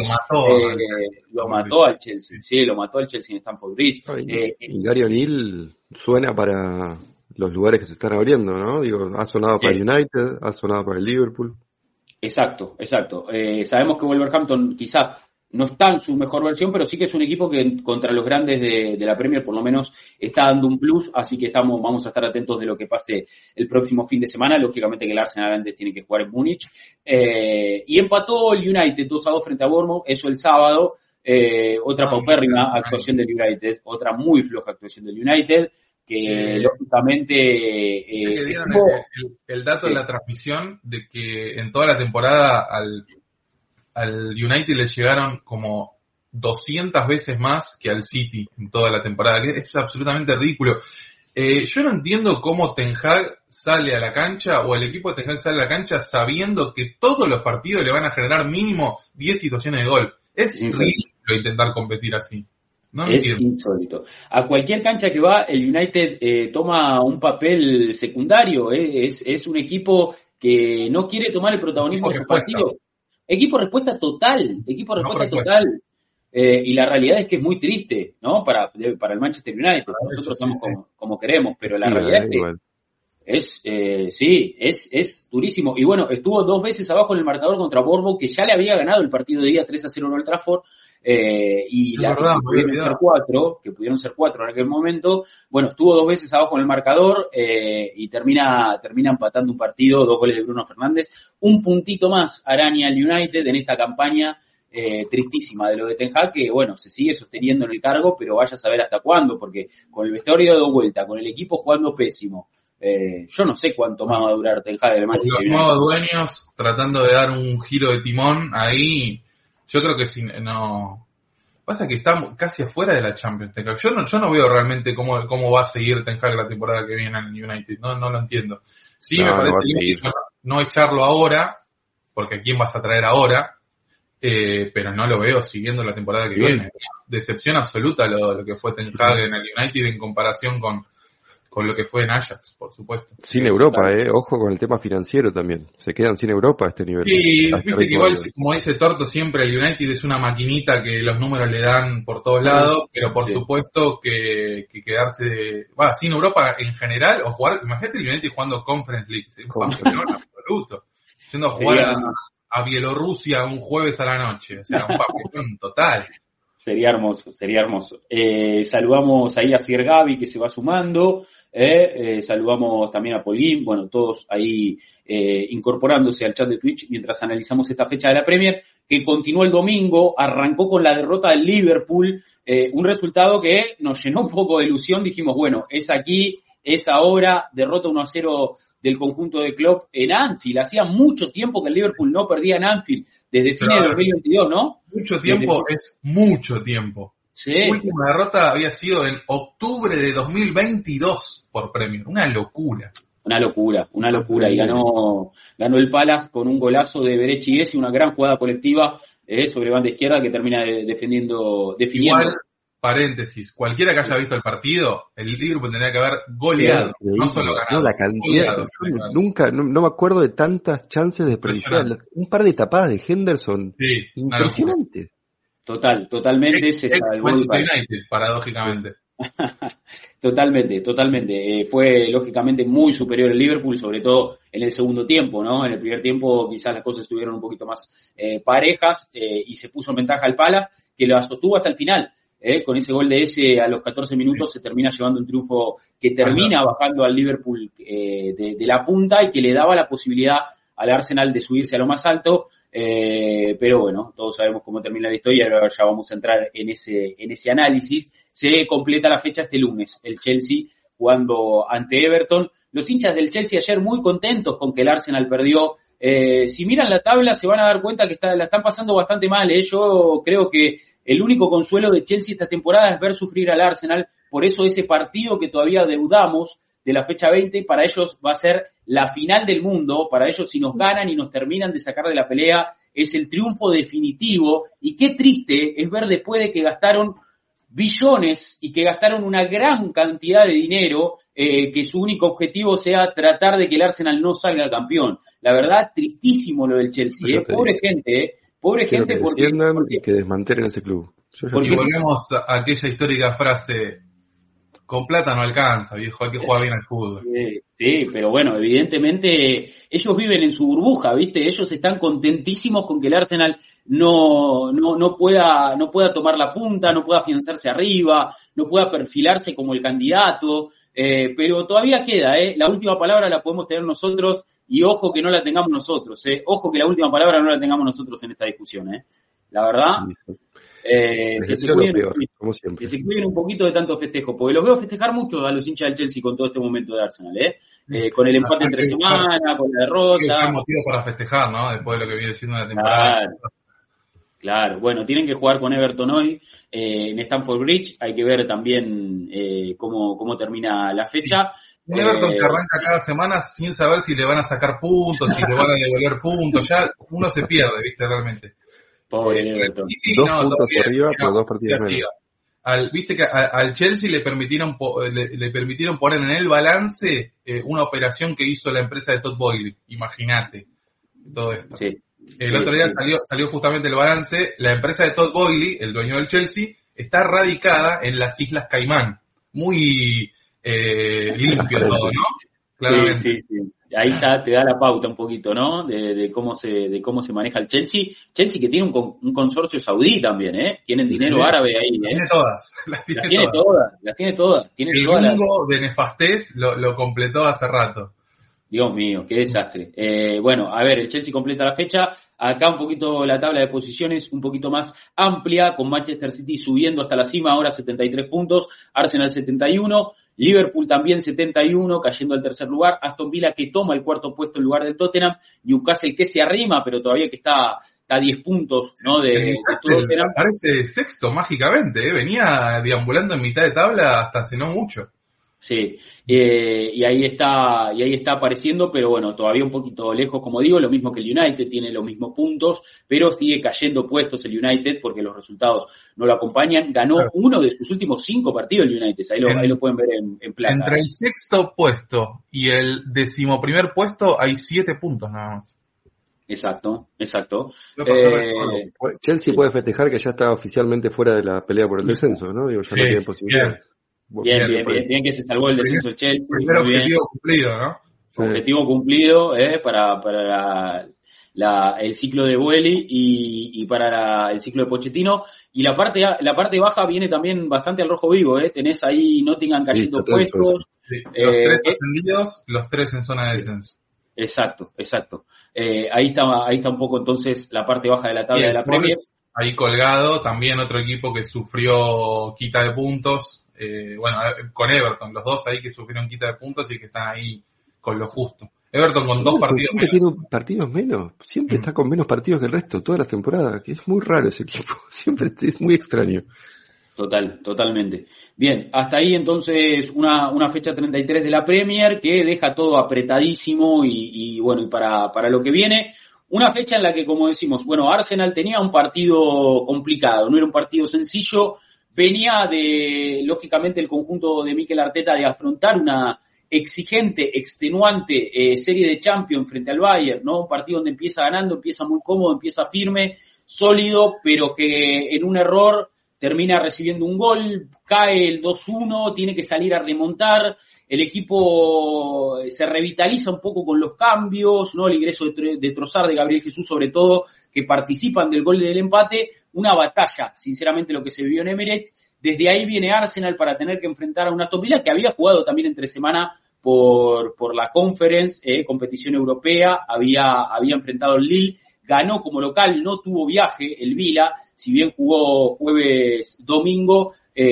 Lo mató al Chelsea, sí, lo mató al Chelsea en Stamford Bridge. Y Gary O'Neill suena para los lugares que se están abriendo, ¿no? Digo, ha sonado para el United, ha sonado para el Liverpool. Exacto. Sabemos que Wolverhampton quizás no está en su mejor versión, pero sí que es un equipo que contra los grandes de la Premier por lo menos está dando un plus, así que vamos a estar atentos de lo que pase el próximo fin de semana. Lógicamente que el Arsenal antes tiene que jugar en Múnich. Y empató el United 2-2 frente a Bournemouth, eso el sábado. Otra paupérrima actuación del United, otra muy floja actuación del United, que lógicamente... que dieron el dato de la transmisión de que en toda la temporada al United le llegaron como 200 veces más que al City en toda la temporada, que es absolutamente ridículo. Yo no entiendo cómo Ten Hag sale a la cancha, o el equipo de Ten Hag sale a la cancha sabiendo que todos los partidos le van a generar mínimo 10 situaciones de gol. Es ridículo intentar competir así. No es insólito. A cualquier cancha que va, el United toma un papel secundario. Es un equipo que no quiere tomar el protagonismo de su partido. Equipo respuesta total. Y la realidad es que es muy triste, ¿no? Para el Manchester United. Nosotros estamos como queremos, pero la realidad es que es durísimo. Y bueno, estuvo 2 veces abajo en el marcador contra Bournemouth, que ya le había ganado el partido de día 3-0 en Old Trafford. Y que pudieron ser 4 en aquel momento. Bueno, estuvo 2 veces abajo en el marcador y termina empatando un partido, 2 goles de Bruno Fernández. Un puntito más araña al United en esta campaña tristísima de lo de Ten Hag, que bueno, se sigue sosteniendo en el cargo, pero vaya a saber hasta cuándo, porque con el vestuario de vuelta, con el equipo jugando pésimo, yo no sé cuánto más va a durar Ten Hag del Manchester United. Los nuevos dueños tratando de dar un giro de timón ahí. Yo creo que si no... Pasa que está casi afuera de la Champions. Yo no veo realmente cómo va a seguir Ten Hag la temporada que viene en United. No lo entiendo. Sí, me parece lógico no echarlo ahora, porque ¿a quién vas a traer ahora? Pero no lo veo siguiendo la temporada que viene. Decepción absoluta lo que fue Ten Hag en el United en comparación con lo que fue en Ajax, por supuesto. Sin Europa, ojo con el tema financiero también. Se quedan sin Europa a este nivel. Sí, viste que igual, como dice Torto, siempre el United es una maquinita que los números le dan por todos lados, pero por supuesto que quedarse sin Europa en general, o jugar, imagínate el United jugando Conference League, un papelón absoluto. Yendo a jugar a Bielorrusia un jueves a la noche, o sea, un papelón total. Sería hermoso. Saludamos ahí a Sir Gaby, que se va sumando. Saludamos también a Polín, bueno, todos ahí incorporándose al chat de Twitch mientras analizamos esta fecha de la Premier, que continuó el domingo, arrancó con la derrota del Liverpool, un resultado que nos llenó un poco de ilusión. Dijimos, bueno, es aquí, es ahora, derrota 1-0 del conjunto de Klopp en Anfield. Hacía mucho tiempo que el Liverpool no perdía en Anfield, desde fines de 2022, ¿no? Mucho tiempo es mucho tiempo. Sí. La última derrota había sido en octubre de 2022 por Premier. Una locura. Y ganó el Palace con un golazo de Berechi y una gran jugada colectiva sobre banda izquierda que termina definiendo. Igual, paréntesis, cualquiera que haya visto el partido, el Liverpool tendría que haber goleado, no solo ganado. La cantidad, nunca me acuerdo de tantas chances de desperdiciar. Un par de tapadas de Henderson. Sí, impresionante. Totalmente. Manchester United, paradójicamente. Totalmente. Fue lógicamente muy superior el Liverpool, sobre todo en el segundo tiempo, ¿no? En el primer tiempo quizás las cosas estuvieron un poquito más parejas y se puso en ventaja al Palace, que lo sostuvo hasta el final. Con ese gol de ese a los 14 minutos se termina llevando un triunfo que termina bajando al Liverpool de la punta y que le daba la posibilidad al Arsenal de subirse a lo más alto. pero bueno, todos sabemos cómo termina la historia, ahora ya vamos a entrar en ese análisis. Se completa la fecha este lunes, el Chelsea jugando ante Everton. Los hinchas del Chelsea ayer muy contentos con que el Arsenal perdió. Si miran la tabla se van a dar cuenta que la están pasando bastante mal. Yo creo que el único consuelo de Chelsea esta temporada es ver sufrir al Arsenal. Por eso ese partido que todavía deudamos de la fecha 20, para ellos va a ser la final del mundo. Para ellos, si nos ganan y nos terminan de sacar de la pelea, es el triunfo definitivo. Y qué triste es ver después de que gastaron billones y que gastaron una gran cantidad de dinero, que su único objetivo sea tratar de que el Arsenal no salga campeón. La verdad, tristísimo lo del Chelsea. Pobre gente, pobre gente. Que desciendan y que desmantelen ese club. Y volvemos a aquella histórica frase: con plata no alcanza, viejo, hay que jugar bien al fútbol. Sí, pero bueno, evidentemente ellos viven en su burbuja, ¿viste? Ellos están contentísimos con que el Arsenal no pueda tomar la punta, no pueda afianzarse arriba, no pueda perfilarse como el candidato, pero todavía queda, la última palabra la podemos tener nosotros, y ojo que no la tengamos nosotros, ojo que la última palabra no la tengamos nosotros en esta discusión, la verdad. Que se cuiden un poquito de tanto festejo, porque los veo festejar mucho a los hinchas del Chelsea con todo este momento de Arsenal, con el empate entre semana, con la derrota. Hay motivo para festejar, ¿no? Después de lo que viene siendo la temporada. Claro, bueno, tienen que jugar con Everton hoy en Stamford Bridge. Hay que ver también cómo termina la fecha. Un Everton que arranca cada semana sin saber si le van a sacar puntos, si le van a devolver puntos. Ya uno se pierde, ¿viste? Realmente. Pobre Everton. Dos puntos arriba, pero 2 partidos menos. Viste que al Chelsea le permitieron poner en el balance una operación que hizo la empresa de Todd Boehly. Imagínate todo esto. Sí. El otro día salió justamente el balance. La empresa de Todd Boehly, el dueño del Chelsea, está radicada en las Islas Caimán. Muy limpio todo, ¿no? Claramente. Sí. Ahí te da la pauta un poquito, ¿no? De cómo se maneja el Chelsea. Chelsea que tiene un consorcio saudí también, Tienen dinero árabe ahí, Las tiene todas. Las tiene todas. El bingo de nefastez lo completó hace rato. Dios mío, qué desastre. Bueno, a ver, el Chelsea completa la fecha. Acá un poquito la tabla de posiciones un poquito más amplia, con Manchester City subiendo hasta la cima, ahora 73 puntos, Arsenal 71, Liverpool también 71, cayendo al tercer lugar, Aston Villa que toma el cuarto puesto en lugar del Tottenham, Newcastle que se arrima, pero todavía que está a 10 puntos, ¿no? De Tottenham. Parece sexto mágicamente, venía deambulando en mitad de tabla hasta hace no mucho. Sí, y ahí está apareciendo, pero bueno, todavía un poquito lejos, como digo, lo mismo que el United, tiene los mismos puntos, pero sigue cayendo puestos el United porque los resultados no lo acompañan. Ganó uno de sus últimos 5 partidos el United, ahí lo pueden ver en plata. Entre el sexto puesto y el 11º puesto hay 7 puntos nada más. Exacto. Chelsea puede festejar que ya está oficialmente fuera de la pelea por el descenso, ¿no? Digo, ya no tiene posibilidades. Bien que se salvó el descenso el Chelsea. Primer objetivo cumplido, ¿no? Objetivo cumplido para el ciclo de Boehly y para el ciclo de Pochettino. Y la parte baja viene también bastante al rojo vivo, Tenés ahí Nottingham cayendo puestos. Sí. Los 3 ascendidos, los 3 en zona de descenso. Exacto. Ahí está un poco entonces la parte baja de la tabla de la Premier. Ahí colgado, también otro equipo que sufrió quita de puntos. Con Everton, los dos ahí que sufrieron quita de puntos y que están ahí con lo justo. Everton con 2 partidos siempre menos. Tiene partidos menos, siempre está con menos partidos que el resto, todas las temporadas, que es muy raro ese equipo, siempre es muy extraño. Totalmente. Bien, hasta ahí entonces una fecha 33 de la Premier que deja todo apretadísimo y para lo que viene. Una fecha en la que, como decimos, Arsenal tenía un partido complicado, no era un partido sencillo. Venía lógicamente, el conjunto de Mikel Arteta de afrontar una exigente, extenuante serie de Champions frente al Bayern, ¿no? Un partido donde empieza ganando, empieza muy cómodo, empieza firme, sólido, pero que en un error termina recibiendo un gol, cae el 2-1, tiene que salir a remontar, el equipo se revitaliza un poco con los cambios, ¿no? El ingreso de Trossard, de Gabriel Jesús sobre todo, que participan del gol del empate, una batalla, sinceramente, lo que se vivió en Emirates. Desde ahí viene Arsenal para tener que enfrentar a una Aston Villa que había jugado también entre semana por la Conference, competición europea, había enfrentado al Lille, ganó como local, no tuvo viaje el Vila, si bien jugó jueves, domingo,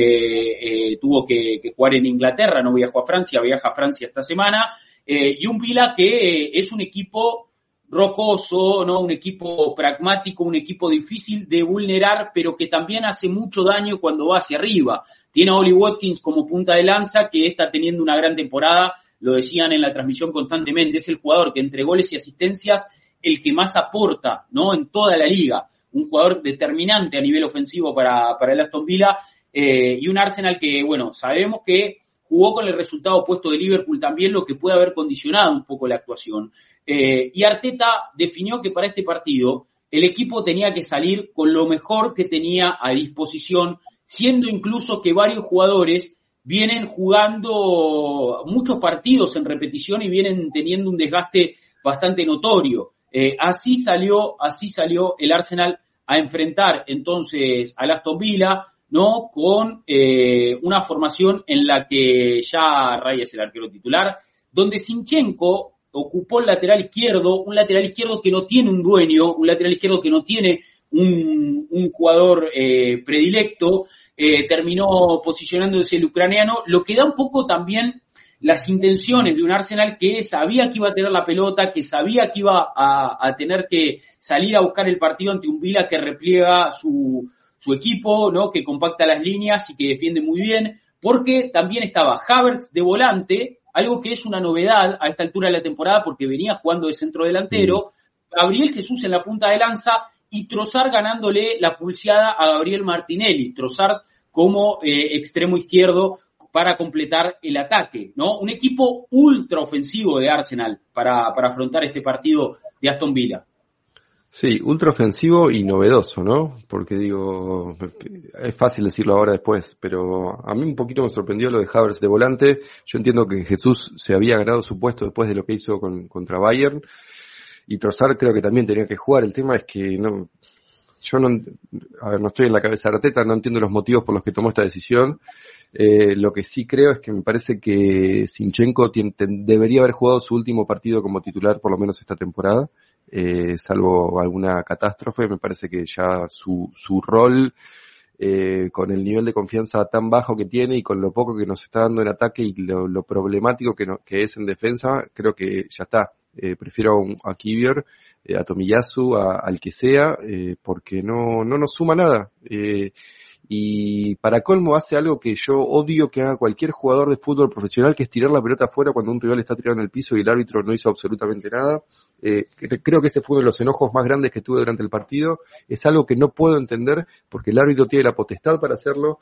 tuvo que jugar en Inglaterra, no viajó a Francia, viaja a Francia esta semana, y un Vila que es un equipo rocoso, ¿no? Un equipo pragmático, un equipo difícil de vulnerar, pero que también hace mucho daño cuando va hacia arriba. Tiene a Ollie Watkins como punta de lanza, que está teniendo una gran temporada, lo decían en la transmisión constantemente, es el jugador que entre goles y asistencias, el que más aporta, ¿no? En toda la liga. Un jugador determinante a nivel ofensivo para el Aston Villa, y un Arsenal que, bueno, sabemos que jugó con el resultado opuesto de Liverpool también, lo que puede haber condicionado un poco la actuación. Y Arteta definió que para este partido el equipo tenía que salir con lo mejor que tenía a disposición, siendo incluso que varios jugadores vienen jugando muchos partidos en repetición y vienen teniendo un desgaste bastante notorio. Así salió el Arsenal a enfrentar entonces al Aston Villa, ¿no? Con una formación en la que ya Raya es el arquero titular, donde Zinchenko ocupó el lateral izquierdo, un lateral izquierdo que no tiene un dueño, un lateral izquierdo que no tiene un jugador predilecto, terminó posicionándose el ucraniano, lo que da un poco también las intenciones de un Arsenal que sabía que iba a tener la pelota, que sabía que iba a tener que salir a buscar el partido ante un Villa que repliega su equipo, ¿no? Que compacta las líneas y que defiende muy bien, porque también estaba Havertz de volante, algo que es una novedad a esta altura de la temporada porque venía jugando de centro delantero, Gabriel Jesús en la punta de lanza y Trossard ganándole la pulseada a Gabriel Martinelli, Trossard como extremo izquierdo para completar el ataque, ¿no? Un equipo ultra ofensivo de Arsenal para afrontar este partido de Aston Villa. Sí, ultra ofensivo y novedoso, ¿no? Porque digo, es fácil decirlo ahora después, pero a mí un poquito me sorprendió lo de Havertz de volante. Yo entiendo que Jesús se había ganado su puesto después de lo que hizo contra Bayern, y Trossard creo que también tenía que jugar. El tema es que no estoy en la cabeza de Arteta, no entiendo los motivos por los que tomó esta decisión. Lo que sí creo es que me parece que Zinchenko debería haber jugado su último partido como titular por lo menos esta temporada. Salvo alguna catástrofe, me parece que ya su rol, con el nivel de confianza tan bajo que tiene y con lo poco que nos está dando en ataque y lo problemático que es en defensa, creo que ya está. Prefiero a Kivior, a Tomiyasu, al que sea, porque no nos suma nada. Y para colmo hace algo que yo odio que haga cualquier jugador de fútbol profesional, que es tirar la pelota afuera cuando un rival está tirado en el piso y el árbitro no hizo absolutamente nada. Creo que este fue uno de los enojos más grandes que tuve durante el partido. Es algo que no puedo entender porque el árbitro tiene la potestad para hacerlo.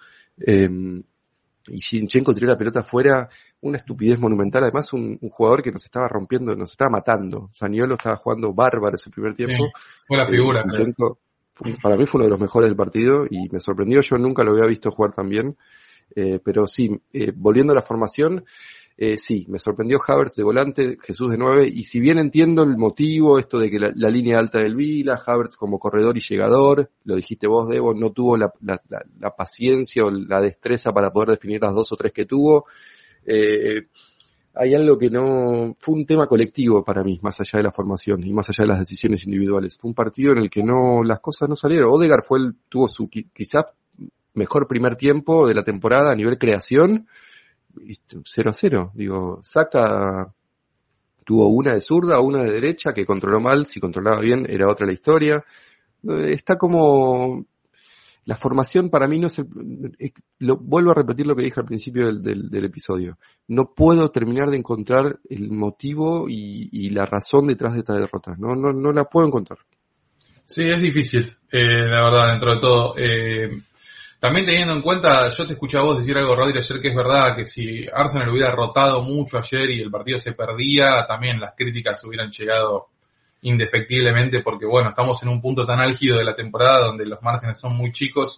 Y Zinchenko tiró la pelota afuera, una estupidez monumental. Además, un jugador que nos estaba rompiendo, nos estaba matando. Zaniolo estaba jugando bárbaro ese primer tiempo. Sí, fue la figura. Zinchenko, para mí fue uno de los mejores del partido y me sorprendió. Yo nunca lo había visto jugar tan bien. Pero sí, volviendo a la formación, sí, me sorprendió Havertz de volante, Jesús de 9, y si bien entiendo el motivo, esto de que la línea alta del Vila, Havertz como corredor y llegador, lo dijiste vos, Debo, no tuvo la paciencia o la destreza para poder definir las 2 o 3 que tuvo. Hay algo que no, fue un tema colectivo para mí, más allá de la formación y más allá de las decisiones individuales. Fue un partido en el que las cosas no salieron. Odegaard tuvo su quizás mejor primer tiempo de la temporada a nivel creación, 0-0. Digo, Saka tuvo una de zurda, una de derecha, que controló mal. Si controlaba bien era otra la historia. Está como, la formación para mí no es vuelvo a repetir lo que dije al principio del episodio. No puedo terminar de encontrar el motivo y la razón detrás de esta derrota. No la puedo encontrar. Sí, es difícil, la verdad, dentro de todo. También teniendo en cuenta, yo te escuché a vos decir algo, Rodri, ayer, que es verdad que si Arsenal hubiera rotado mucho ayer y el partido se perdía, también las críticas hubieran llegado indefectiblemente, porque bueno, estamos en un punto tan álgido de la temporada donde los márgenes son muy chicos.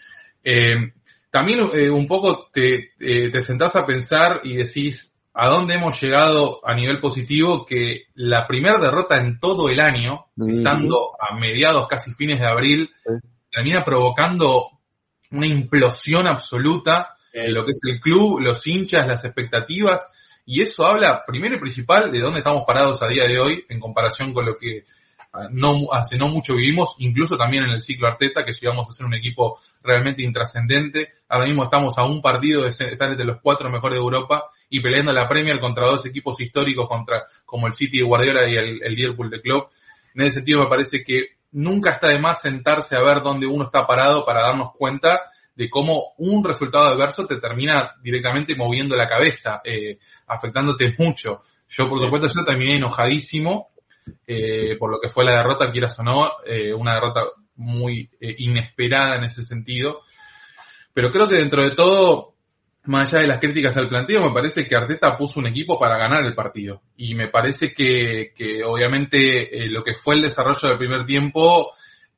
También un poco te sentás a pensar y decís a dónde hemos llegado a nivel positivo, que la primera derrota en todo el año, estando a mediados, casi fines de abril, termina provocando una implosión absoluta en lo que es el club, los hinchas, las expectativas, y eso habla primero y principal de dónde estamos parados a día de hoy en comparación con lo que hace no mucho vivimos, incluso también en el ciclo Arteta, que llegamos a ser un equipo realmente intrascendente. Ahora mismo estamos a un partido de estar entre los 4 mejores de Europa y peleando la Premier contra 2 equipos históricos como el City de Guardiola y el Liverpool de Klopp. En ese sentido me parece que nunca está de más sentarse a ver dónde uno está parado para darnos cuenta de cómo un resultado adverso te termina directamente moviendo la cabeza, afectándote mucho. Yo, por supuesto, yo terminé enojadísimo por lo que fue la derrota, quieras o no, una derrota muy inesperada en ese sentido. Pero creo que dentro de todo, más allá de las críticas al planteo, me parece que Arteta puso un equipo para ganar el partido. Y me parece que obviamente lo que fue el desarrollo del primer tiempo,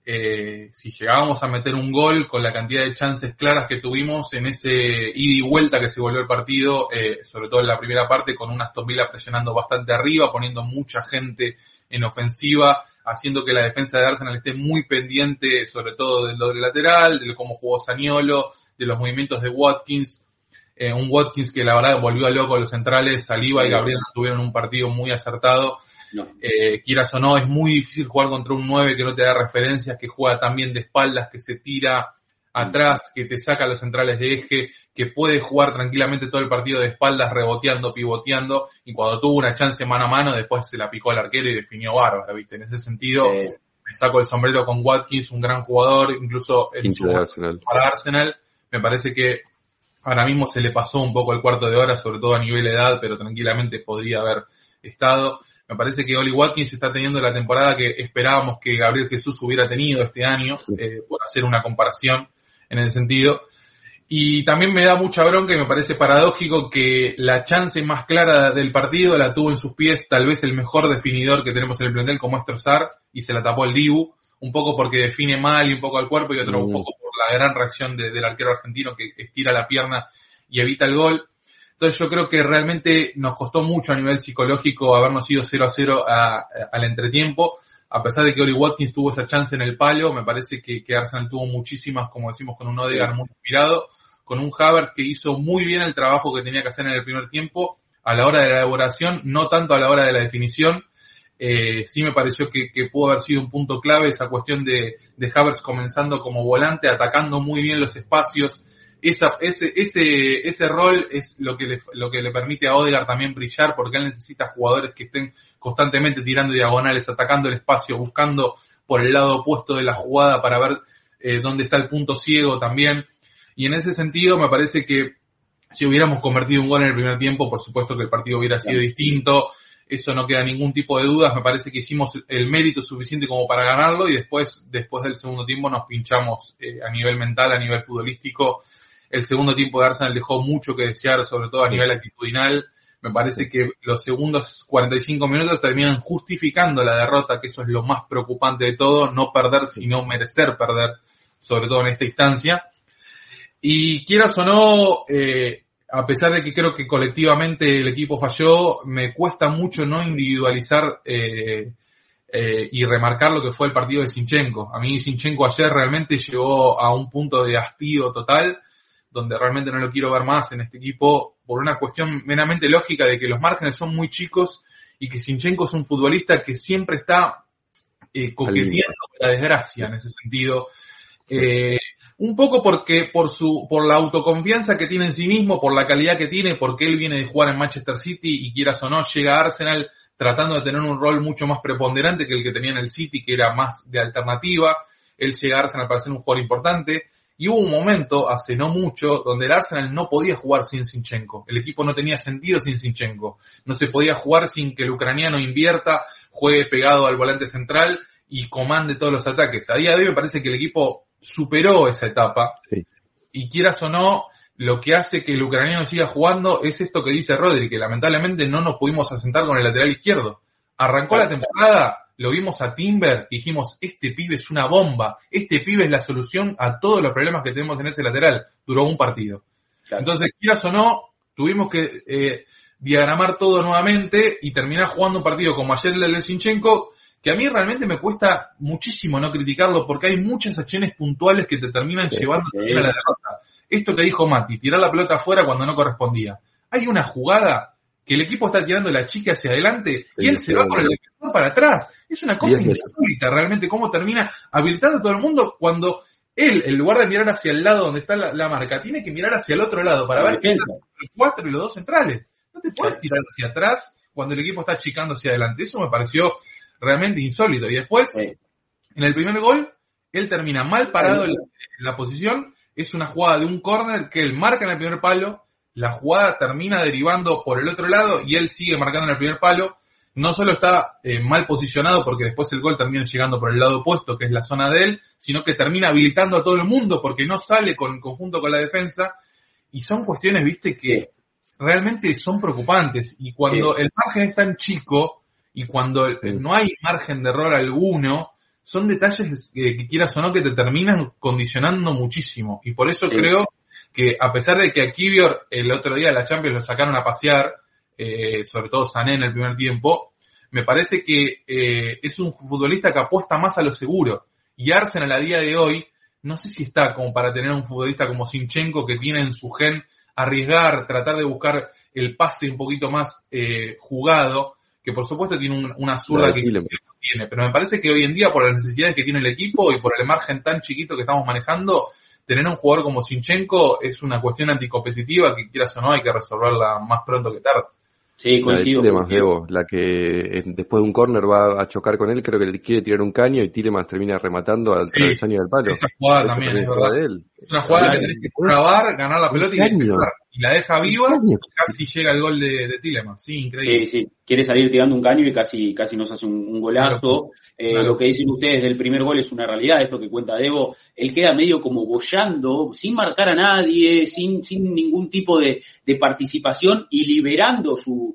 si llegábamos a meter un gol con la cantidad de chances claras que tuvimos en ese ida y vuelta que se volvió el partido, sobre todo en la primera parte, con un Aston Villa presionando bastante arriba, poniendo mucha gente en ofensiva, haciendo que la defensa de Arsenal esté muy pendiente, sobre todo del doble lateral, de cómo jugó Zaniolo, de los movimientos de Watkins, un Watkins que la verdad volvió a loco a los centrales. Saliba y Gabriel tuvieron un partido muy acertado. No. Quieras o no, es muy difícil jugar contra un 9 que no te da referencias, que juega también de espaldas, que se tira atrás, que te saca los centrales de eje, que puede jugar tranquilamente todo el partido de espaldas, reboteando, pivoteando, y cuando tuvo una chance mano a mano, después se la picó al arquero y definió bárbara, ¿viste? En ese sentido, me saco el sombrero con Watkins, un gran jugador, incluso en su para Arsenal. Me parece que ahora mismo se le pasó un poco el cuarto de hora, sobre todo a nivel de edad, pero tranquilamente podría haber estado. Me parece que Oli Watkins está teniendo la temporada que esperábamos que Gabriel Jesús hubiera tenido este año, por hacer una comparación en ese sentido. Y también me da mucha bronca y me parece paradójico que la chance más clara del partido la tuvo en sus pies tal vez el mejor definidor que tenemos en el plantel, como es Trossard, y se la tapó el Dibu, un poco porque define mal y un poco al cuerpo, y otro un poco por la gran reacción del arquero argentino que estira la pierna y evita el gol. Entonces yo creo que realmente nos costó mucho a nivel psicológico habernos ido 0-0 al entretiempo, a pesar de que Oli Watkins tuvo esa chance en el palo. Me parece que Arsenal tuvo muchísimas, como decimos, con un Odegaard muy inspirado, con un Havertz que hizo muy bien el trabajo que tenía que hacer en el primer tiempo, a la hora de la elaboración, no tanto a la hora de la definición. Sí me pareció que pudo haber sido un punto clave esa cuestión de Havertz comenzando como volante, atacando muy bien los espacios. Ese rol es lo que le permite a Odegaard también brillar, porque él necesita jugadores que estén constantemente tirando diagonales, atacando el espacio, buscando por el lado opuesto de la jugada para ver dónde está el punto ciego también. Y en ese sentido me parece que si hubiéramos convertido un gol en el primer tiempo, por supuesto que el partido hubiera sido distinto. Eso no queda ningún tipo de dudas. Me parece que hicimos el mérito suficiente como para ganarlo, y después del segundo tiempo nos pinchamos a nivel mental, a nivel futbolístico. El segundo tiempo de Arsenal dejó mucho que desear, sobre todo a nivel actitudinal. Me parece que los segundos 45 minutos terminan justificando la derrota, que eso es lo más preocupante de todo, no perder sino merecer perder, sobre todo en esta instancia. Y quieras o no, a pesar de que creo que colectivamente el equipo falló, me cuesta mucho no individualizar y remarcar lo que fue el partido de Zinchenko. A mí Zinchenko ayer realmente llegó a un punto de hastío total, donde realmente no lo quiero ver más en este equipo, por una cuestión meramente lógica de que los márgenes son muy chicos y que Zinchenko es un futbolista que siempre está coqueteando con la desgracia en ese sentido. Un poco porque por la autoconfianza que tiene en sí mismo, por la calidad que tiene, porque él viene de jugar en Manchester City y quieras o no llega a Arsenal tratando de tener un rol mucho más preponderante que el que tenía en el City, que era más de alternativa. Él llega a Arsenal para ser un jugador importante. Y hubo un momento, hace no mucho, donde el Arsenal no podía jugar sin Zinchenko. El equipo no tenía sentido sin Zinchenko. No se podía jugar sin que el ucraniano invierta, juegue pegado al volante central y comande todos los ataques. A día de hoy me parece que el equipo superó esa etapa. Sí. Y quieras o no, lo que hace que el ucraniano siga jugando es esto que dice Rodri, que lamentablemente no nos pudimos asentar con el lateral izquierdo. Arrancó la temporada, lo vimos a Timber y dijimos, este pibe es una bomba, este pibe es la solución a todos los problemas que tenemos en ese lateral. Duró un partido. Claro. Entonces, quieras o no, tuvimos que diagramar todo nuevamente y terminar jugando un partido como ayer el de Zinchenko, que a mí realmente me cuesta muchísimo no criticarlo, porque hay muchas acciones puntuales que te terminan llevando también a la derrota. Esto que dijo Mati, tirar la pelota afuera cuando no correspondía. Hay una jugada que el equipo está tirando la chica hacia adelante y él se va con el defensor para atrás. Es una cosa insólita realmente cómo termina habilitando a todo el mundo cuando él, en lugar de mirar hacia el lado donde está la marca, tiene que mirar hacia el otro lado para ver qué está el 4 y los 2 centrales. No te puedes tirar hacia atrás cuando el equipo está achicando hacia adelante. Eso me pareció realmente insólito. Y después, en el primer gol, él termina mal parado en la posición. Es una jugada de un córner que él marca en el primer palo. La jugada termina derivando por el otro lado y él sigue marcando en el primer palo. No solo está mal posicionado porque después el gol termina llegando por el lado opuesto, que es la zona de él, sino que termina habilitando a todo el mundo porque no sale en conjunto con la defensa. Y son cuestiones, viste, que realmente son preocupantes. Y cuando el margen es tan chico y cuando no hay margen de error alguno, son detalles que quieras o no que te terminan condicionando muchísimo. Y por eso creo que a pesar de que a Kiwior el otro día de la Champions lo sacaron a pasear, sobre todo Sané en el primer tiempo, me parece que es un futbolista que apuesta más a lo seguro. Y Arsenal a día de hoy, no sé si está como para tener un futbolista como Zinchenko que tiene en su gen arriesgar, tratar de buscar el pase un poquito más jugado, que por supuesto tiene una zurda que tiene, pero me parece que hoy en día por las necesidades que tiene el equipo y por el margen tan chiquito que estamos manejando, tener un jugador como Zinchenko es una cuestión anticompetitiva que quieras o no hay que resolverla más pronto que tarde. Sí, coincido. Tielemans, Debo, la que después de un córner va a chocar con él, creo que le quiere tirar un caño y Tielemans termina rematando al travesaño del palo. Esa jugada también es verdad. Es una jugada que tenés que clavar, ganar la pelota y la deja viva y casi llega el gol de Tielemans. Sí, increíble. Sí, quiere salir tirando un caño y casi nos hace un golazo. Lo que dicen ustedes del primer gol es una realidad, esto que cuenta Debo. Él queda medio como boyando, sin marcar a nadie, sin ningún tipo de participación y liberando su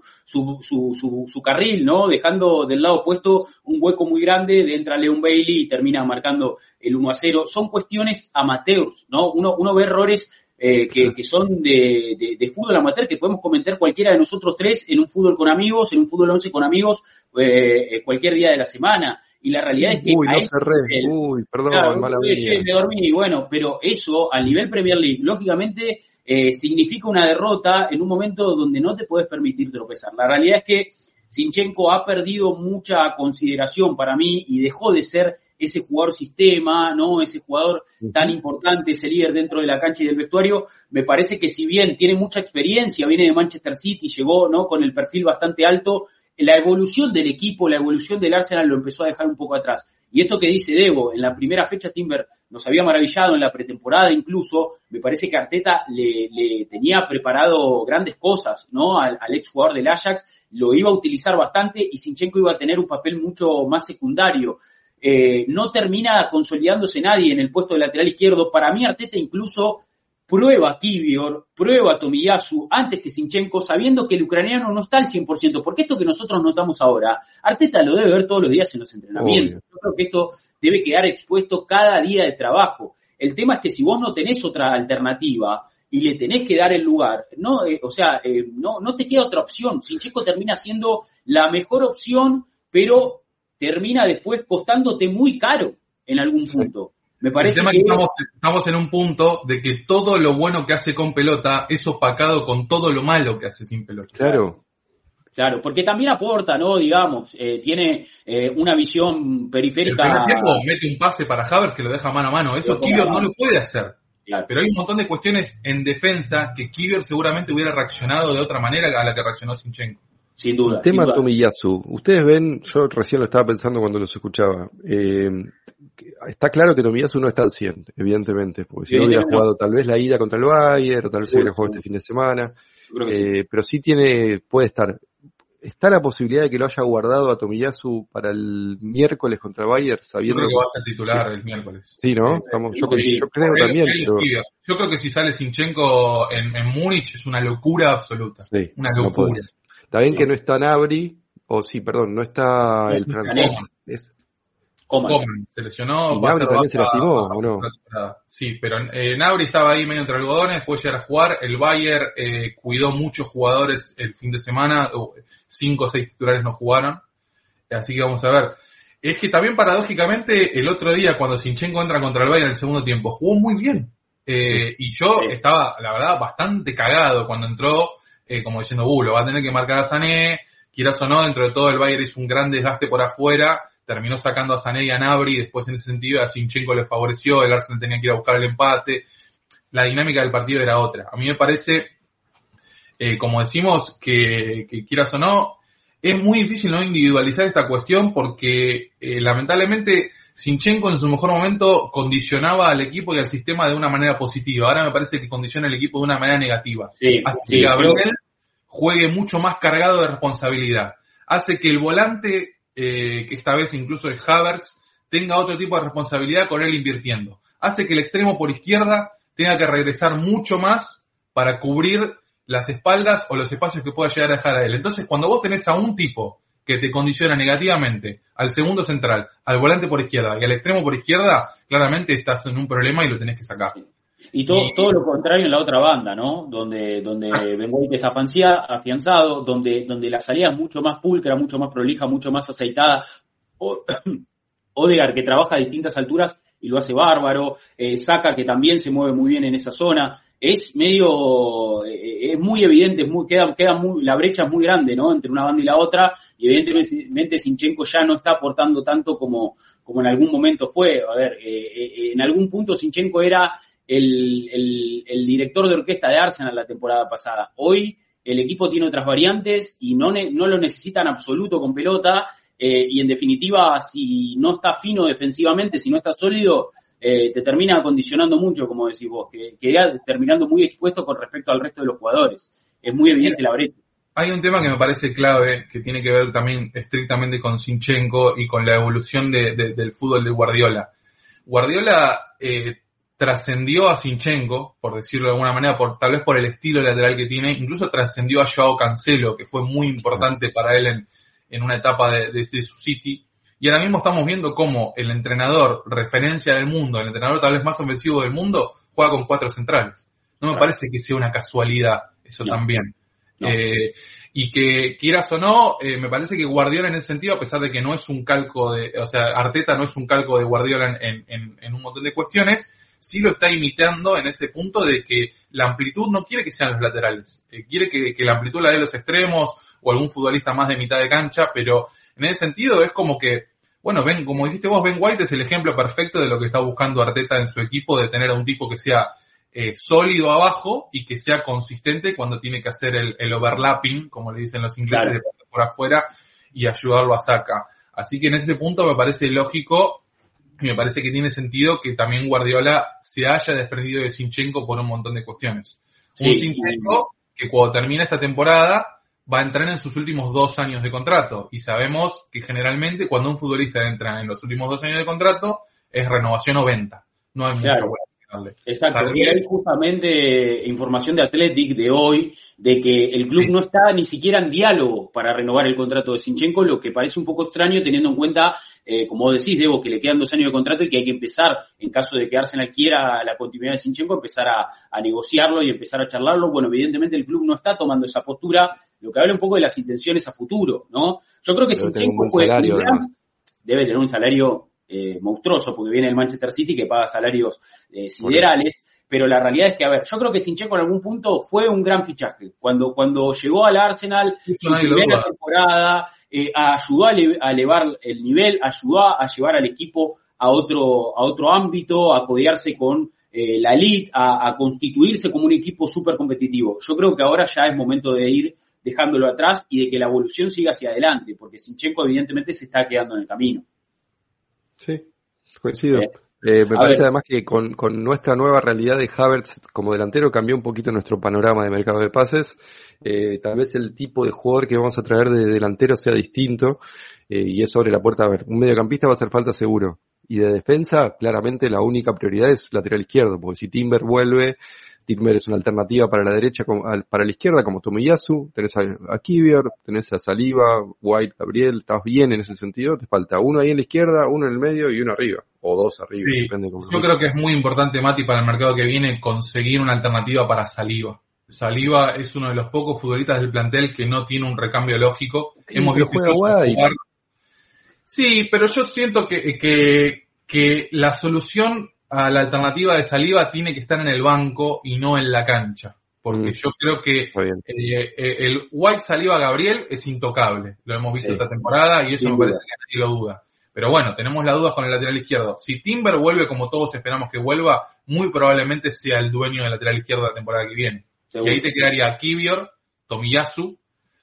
carril, ¿no? Dejando del lado opuesto un hueco muy grande, de entra Leon Bailey y termina marcando el 1-0. Son cuestiones amateurs, ¿no? Uno ve errores que son de fútbol amateur, que podemos comentar cualquiera de nosotros tres en un fútbol con amigos, en un fútbol 11 con amigos, cualquier día de la semana. Y la realidad es que... Perdón, mala mía. Me dormí, bueno, pero eso, al nivel Premier League, lógicamente significa una derrota en un momento donde no te puedes permitir tropezar. La realidad es que Zinchenko ha perdido mucha consideración para mí y dejó de ser ese jugador sistema, ¿no? Ese jugador tan importante, ese líder dentro de la cancha y del vestuario. Me parece que si bien tiene mucha experiencia, viene de Manchester City, llegó, ¿no?, con el perfil bastante alto, la evolución del equipo, la evolución del Arsenal lo empezó a dejar un poco atrás. Y esto que dice Debo, en la primera fecha Timber nos había maravillado, en la pretemporada incluso, me parece que Arteta le tenía preparado grandes cosas, ¿no?, al exjugador del Ajax, lo iba a utilizar bastante y Zinchenko iba a tener un papel mucho más secundario. No termina consolidándose nadie en el puesto de lateral izquierdo. Para mí Arteta incluso prueba a Kiwior, prueba a Tomiyasu antes que Zinchenko, sabiendo que el ucraniano no está al 100%, porque esto que nosotros notamos ahora, Arteta lo debe ver todos los días en los entrenamientos. Yo creo que esto debe quedar expuesto cada día de trabajo. El tema es que si vos no tenés otra alternativa y le tenés que dar el lugar, no te queda otra opción. Zinchenko termina siendo la mejor opción, pero termina después costándote muy caro en algún punto. Me parece el tema es que estamos en un punto de que todo lo bueno que hace con pelota es opacado con todo lo malo que hace sin pelota. Claro, porque también aporta, ¿no? Digamos, tiene una visión periférica. El primer tiempo mete un pase para Havertz que lo deja mano a mano. Eso Kiwior no lo puede hacer. Claro. Pero hay un montón de cuestiones en defensa que Kiwior seguramente hubiera reaccionado de otra manera a la que reaccionó Zinchenko. Sin duda. El tema Tomiyasu. Ustedes ven, yo recién lo estaba pensando cuando los escuchaba. Está claro que Tomiyasu no está al 100, evidentemente, porque si no hubiera jugado tal vez la ida contra el Bayern, o tal vez hubiera jugado este fin de semana. Sí. Pero sí puede estar. ¿Está la posibilidad de que lo haya guardado a Tomiyasu para el miércoles contra el Bayern, sabiendo yo creo que va a ser titular el miércoles? Sí, ¿no? Yo creo también. Pero... Yo creo que si sale Zinchenko en Múnich es una locura absoluta. Sí, una locura. No está bien que no está Gnabry, no está el francés. Coman se lesionó. Gnabry también se lastimó, ¿o no? Sí, pero Gnabry estaba ahí medio entre algodones, puede llegar a jugar. El Bayern cuidó muchos jugadores el fin de semana, 5 o 6 titulares no jugaron, así que vamos a ver. Es que también paradójicamente el otro día cuando Zinchenko entra contra el Bayern en el segundo tiempo, jugó muy bien. Y yo estaba, la verdad, bastante cagado cuando entró, como diciendo, lo va a tener que marcar a Sané, quieras o no, dentro de todo el Bayern hizo un gran desgaste por afuera, terminó sacando a Sané y a Gnabry, después en ese sentido a Zinchenko le favoreció, el Arsenal tenía que ir a buscar el empate, la dinámica del partido era otra. A mí me parece, como decimos, que quieras o no, es muy difícil no individualizar esta cuestión porque lamentablemente Zinchenko en su mejor momento condicionaba al equipo y al sistema de una manera positiva. Ahora me parece que condiciona al equipo de una manera negativa. Hace que Gabriel juegue mucho más cargado de responsabilidad. Hace que el volante, que esta vez incluso es Havertz, tenga otro tipo de responsabilidad con él invirtiendo. Hace que el extremo por izquierda tenga que regresar mucho más para cubrir las espaldas o los espacios que pueda llegar a dejar a él. Entonces, cuando vos tenés a un tipo que te condiciona negativamente al segundo central, al volante por izquierda y al extremo por izquierda, claramente estás en un problema y lo tenés que sacar. Y todo lo contrario en la otra banda, ¿no? Donde Ben White está afianzado, donde la salida es mucho más pulcra, mucho más prolija, mucho más aceitada. Odegaard, que trabaja a distintas alturas y lo hace bárbaro. Saka, que también se mueve muy bien en esa zona. Es muy evidente, la brecha es muy grande, ¿no? Entre una banda y la otra, y evidentemente Zinchenko ya no está aportando tanto como en algún momento fue. A ver, en algún punto Zinchenko era el director de orquesta de Arsenal la temporada pasada. Hoy el equipo tiene otras variantes y no lo necesitan absoluto con pelota, y en definitiva, si no está fino defensivamente, si no está sólido, te termina condicionando mucho, como decís vos, que queda terminando muy expuesto con respecto al resto de los jugadores. Es muy evidente la brecha. Hay un tema que me parece clave, que tiene que ver también estrictamente con Zinchenko y con la evolución del fútbol de Guardiola. Guardiola trascendió a Zinchenko, por decirlo de alguna manera, tal vez por el estilo lateral que tiene, incluso trascendió a Joao Cancelo, que fue muy importante para él en una etapa de su City. Y ahora mismo estamos viendo cómo el entrenador referencia del mundo, el entrenador tal vez más ofensivo del mundo, juega con 4 centrales. No me parece que sea una casualidad eso también. No. Y que quieras o no, me parece que Guardiola en ese sentido, a pesar de que no es un calco Arteta no es un calco de Guardiola en un montón de cuestiones, sí lo está imitando en ese punto de que la amplitud no quiere que sean los laterales, quiere que la amplitud la dé los extremos o algún futbolista más de mitad de cancha, pero en ese sentido es como que, bueno, como dijiste vos, Ben White es el ejemplo perfecto de lo que está buscando Arteta en su equipo, de tener a un tipo que sea sólido abajo y que sea consistente cuando tiene que hacer el overlapping, como le dicen los ingleses, claro, de pasar por afuera y ayudarlo a Saka. Así que en ese punto me parece lógico y me parece que tiene sentido que también Guardiola se haya desprendido de Zinchenko por un montón de cuestiones. Sí, un Zinchenko que cuando termina esta temporada va a entrar en sus últimos 2 años de contrato, y sabemos que generalmente cuando un futbolista entra en los últimos 2 años de contrato es renovación o venta, no hay mucho para darle. Exacto, y hay justamente información de Athletic de hoy de que el club no está ni siquiera en diálogo para renovar el contrato de Zinchenko, lo que parece un poco extraño teniendo en cuenta, como decís, Debo, que le quedan 2 años de contrato y que hay que empezar, en caso de que Arsenal quiera la continuidad de Zinchenko, empezar a negociarlo y empezar a charlarlo. Bueno, evidentemente el club no está tomando esa postura, lo que habla un poco de las intenciones a futuro, ¿no? Yo creo que Zinchenko debe tener un salario monstruoso, porque viene el Manchester City que paga salarios siderales, pero la realidad es que, a ver, yo creo que Zinchenko en algún punto fue un gran fichaje. Cuando llegó al Arsenal, su primera temporada, ayudó a elevar el nivel, ayudó a llevar al equipo a otro ámbito, a codearse con la elite, a constituirse como un equipo súper competitivo. Yo creo que ahora ya es momento de ir dejándolo atrás y de que la evolución siga hacia adelante, porque Zinchenko evidentemente se está quedando en el camino. Sí, coincido. Me parece además que con nuestra nueva realidad de Havertz como delantero cambió un poquito nuestro panorama de mercado de pases. Tal vez el tipo de jugador que vamos a traer de delantero sea distinto, y es sobre la puerta. A ver, un mediocampista va a hacer falta seguro. Y de defensa, claramente la única prioridad es lateral izquierdo, porque si Timber vuelve, Timber es una alternativa para la derecha, para la izquierda, como Tomiyasu, tenés a Kivior, tenés a Saliba, White, Gabriel, estás bien en ese sentido, te falta uno ahí en la izquierda, uno en el medio y uno arriba, o 2 arriba, sí, depende cómo. Yo creo que es muy importante, Mati, para el mercado que viene, conseguir una alternativa para Saliba. Saliba es uno de los pocos futbolistas del plantel que no tiene un recambio lógico. Sí, hemos visto jugar. Sí, pero yo siento que la solución a la alternativa de Saliba tiene que estar en el banco y no en la cancha. porque yo creo que el White Saliba Gabriel es intocable, lo hemos visto esta temporada y eso me parece que nadie lo duda. Pero bueno, tenemos las dudas con el lateral izquierdo. Si Timber vuelve como todos esperamos que vuelva, muy probablemente sea el dueño del lateral izquierdo de la temporada que viene. Seguro. Y ahí te quedaría Kivior, Tomiyasu,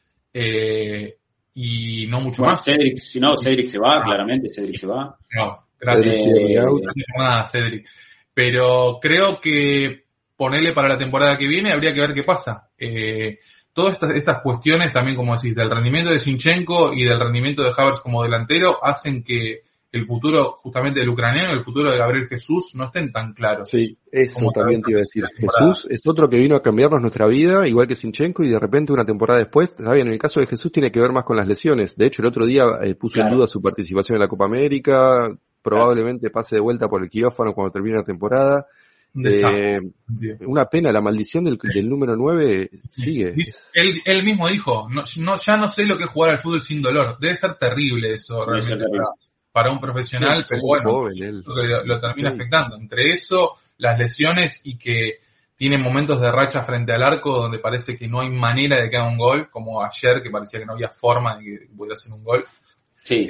y no mucho más. Cedric se va, claramente, Cedric se va. No, gracias. Cedric. Pero creo que ponerle para la temporada que viene habría que ver qué pasa. Todas estas cuestiones también, como decís, del rendimiento de Zinchenko y del rendimiento de Havertz como delantero, hacen que el futuro justamente del ucraniano, el futuro de Gabriel Jesús no estén tan claros. Sí, eso también te iba a decir. Jesús es otro que vino a cambiarnos nuestra vida, igual que Zinchenko, y de repente una temporada después, está bien, en el caso de Jesús tiene que ver más con las lesiones. De hecho, el otro día puso en duda su participación en la Copa América, probablemente pase de vuelta por el quirófano cuando termine la temporada. Una pena, la maldición del número 9 sigue. Él mismo dijo, ya no sé lo que es jugar al fútbol sin dolor. Debe ser terrible eso realmente para un profesional, pero bueno, joven, lo termina afectando. Entre eso, las lesiones y que tiene momentos de racha frente al arco donde parece que no hay manera de que haga un gol, como ayer que parecía que no había forma de que pudiera hacer un gol. Sí,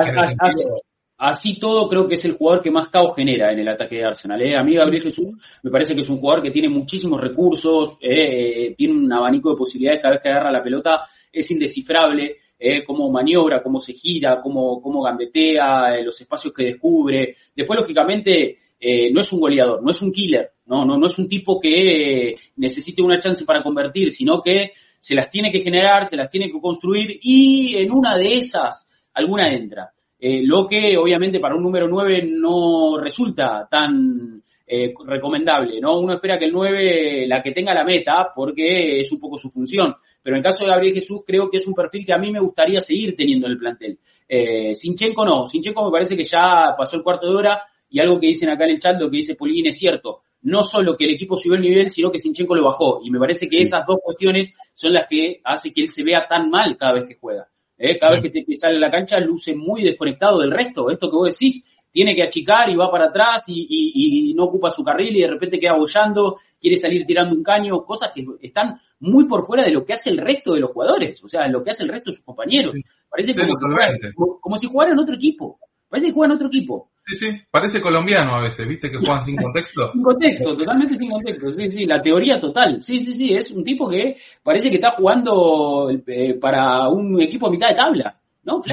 así todo creo que es el jugador que más caos genera en el ataque de Arsenal. A mí Gabriel Jesús me parece que es un jugador que tiene muchísimos recursos, tiene un abanico de posibilidades cada vez que agarra la pelota, es indescifrable, cómo maniobra, cómo se gira, cómo gambetea, los espacios que descubre. Después, lógicamente, no es un goleador, no es un killer, no es un tipo que necesite una chance para convertir, sino que se las tiene que generar, se las tiene que construir y en una de esas, alguna entra. Lo que obviamente para un número 9 no resulta tan recomendable, ¿no? Uno espera que el 9 la que tenga la meta porque es un poco su función, pero en el caso de Gabriel Jesús creo que es un perfil que a mí me gustaría seguir teniendo en el plantel. Zinchenko no, Zinchenko me parece que ya pasó el cuarto de hora y algo que dicen acá en el chat, lo que dice Polín es cierto, no solo que el equipo subió el nivel, sino que Zinchenko lo bajó y me parece que esas dos cuestiones son las que hace que él se vea tan mal cada vez que juega. Cada vez que sale a la cancha luce muy desconectado del resto. Esto que vos decís, tiene que achicar y va para atrás y no ocupa su carril y de repente queda bollando, quiere salir tirando un caño, cosas que están muy por fuera de lo que hace el resto de los jugadores, o sea, lo que hace el resto de sus compañeros. Sí. Parece como si jugaran en otro equipo. Parece que juegan en otro equipo. Sí, parece colombiano a veces, ¿viste? Que juegan sin contexto. Sin contexto, totalmente sin contexto. Sí, la teoría total. Sí, es un tipo que parece que está jugando para un equipo a mitad de tabla. No.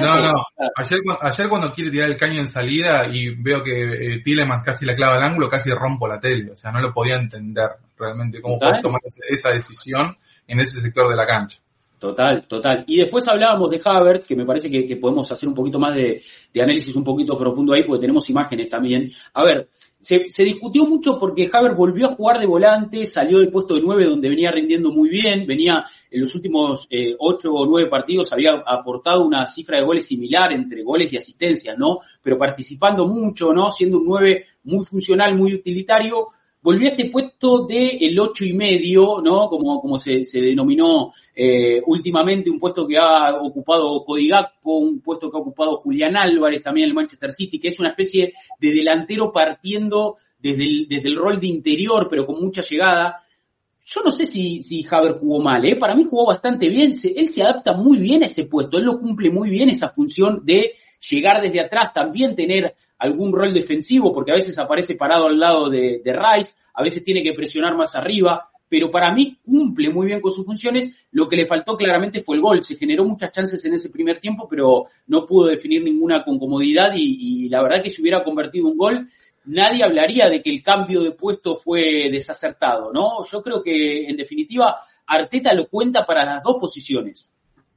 Ayer cuando quiere tirar el caño en salida y veo que Tielemans casi la clava al ángulo, casi rompo la tele. O sea, no lo podía entender realmente cómo puede tomar esa decisión en ese sector de la cancha. Total. Y después hablábamos de Havertz, que me parece que podemos hacer un poquito más de análisis un poquito profundo ahí, porque tenemos imágenes también. A ver, se discutió mucho porque Havertz volvió a jugar de volante, salió del puesto de 9 donde venía rindiendo muy bien, venía en los últimos 8 o 9 partidos, había aportado una cifra de goles similar entre goles y asistencias, ¿no? Pero participando mucho, ¿no? Siendo un 9 muy funcional, muy utilitario. Volvió a este puesto de el 8,5, ¿no? Como se denominó últimamente, un puesto que ha ocupado Cody Gakpo, un puesto que ha ocupado Julián Álvarez también en el Manchester City, que es una especie de delantero partiendo desde el rol de interior, pero con mucha llegada. Yo no sé si Havertz jugó mal, para mí jugó bastante bien, él se adapta muy bien a ese puesto, él lo cumple muy bien esa función de llegar desde atrás, también tener algún rol defensivo, porque a veces aparece parado al lado de Rice, a veces tiene que presionar más arriba, pero para mí cumple muy bien con sus funciones. Lo que le faltó claramente fue el gol, se generó muchas chances en ese primer tiempo, pero no pudo definir ninguna con comodidad y la verdad que si hubiera convertido un gol, nadie hablaría de que el cambio de puesto fue desacertado, ¿no? Yo creo que, en definitiva, Arteta lo cuenta para las dos posiciones.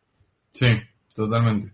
Sí, totalmente.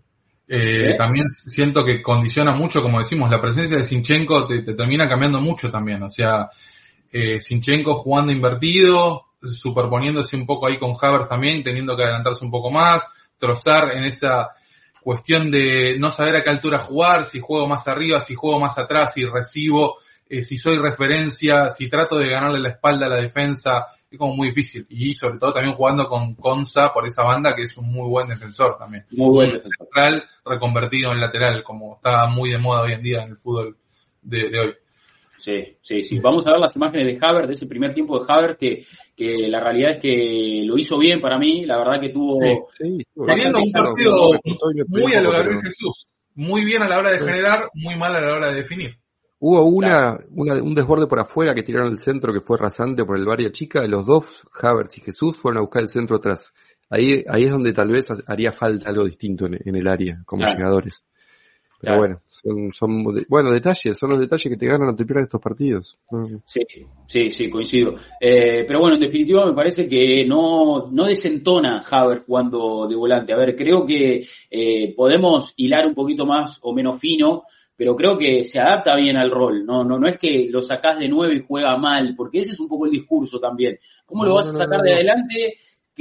También siento que condiciona mucho, como decimos, la presencia de Zinchenko te termina cambiando mucho también, o sea, Zinchenko jugando invertido, superponiéndose un poco ahí con Havertz también, teniendo que adelantarse un poco más, Trossard en esa cuestión de no saber a qué altura jugar, si juego más arriba, si juego más atrás, si recibo, si soy referencia, si trato de ganarle la espalda a la defensa, es como muy difícil. Y sobre todo también jugando con Konsa por esa banda, que es un muy buen defensor también. Muy buen defensor. Central reconvertido en lateral, como está muy de moda hoy en día en el fútbol de hoy. Sí. Vamos a ver las imágenes de Havertz, de ese primer tiempo de Havertz, que la realidad es que lo hizo bien para mí. La verdad que tuvo... Teniendo un partido muy a lo Gabriel Jesús. Muy bien a la hora de generar, muy mal a la hora de definir. Hubo un desborde por afuera que tiraron el centro que fue rasante por el Varia Chica. Los dos, Havertz y Jesús, fueron a buscar el centro atrás. Ahí es donde tal vez haría falta algo distinto en el área, como llegadores. Pero bueno, son detalles, son los detalles que te ganan o te pierden estos partidos. Sí, coincido. Pero bueno, en definitiva me parece que no desentona Havertz jugando de volante. A ver, creo que podemos hilar un poquito más o menos fino, pero creo que se adapta bien al rol. No es que lo sacás de 9 y juega mal, porque ese es un poco el discurso también. ¿Cómo lo vas a sacar de adelante?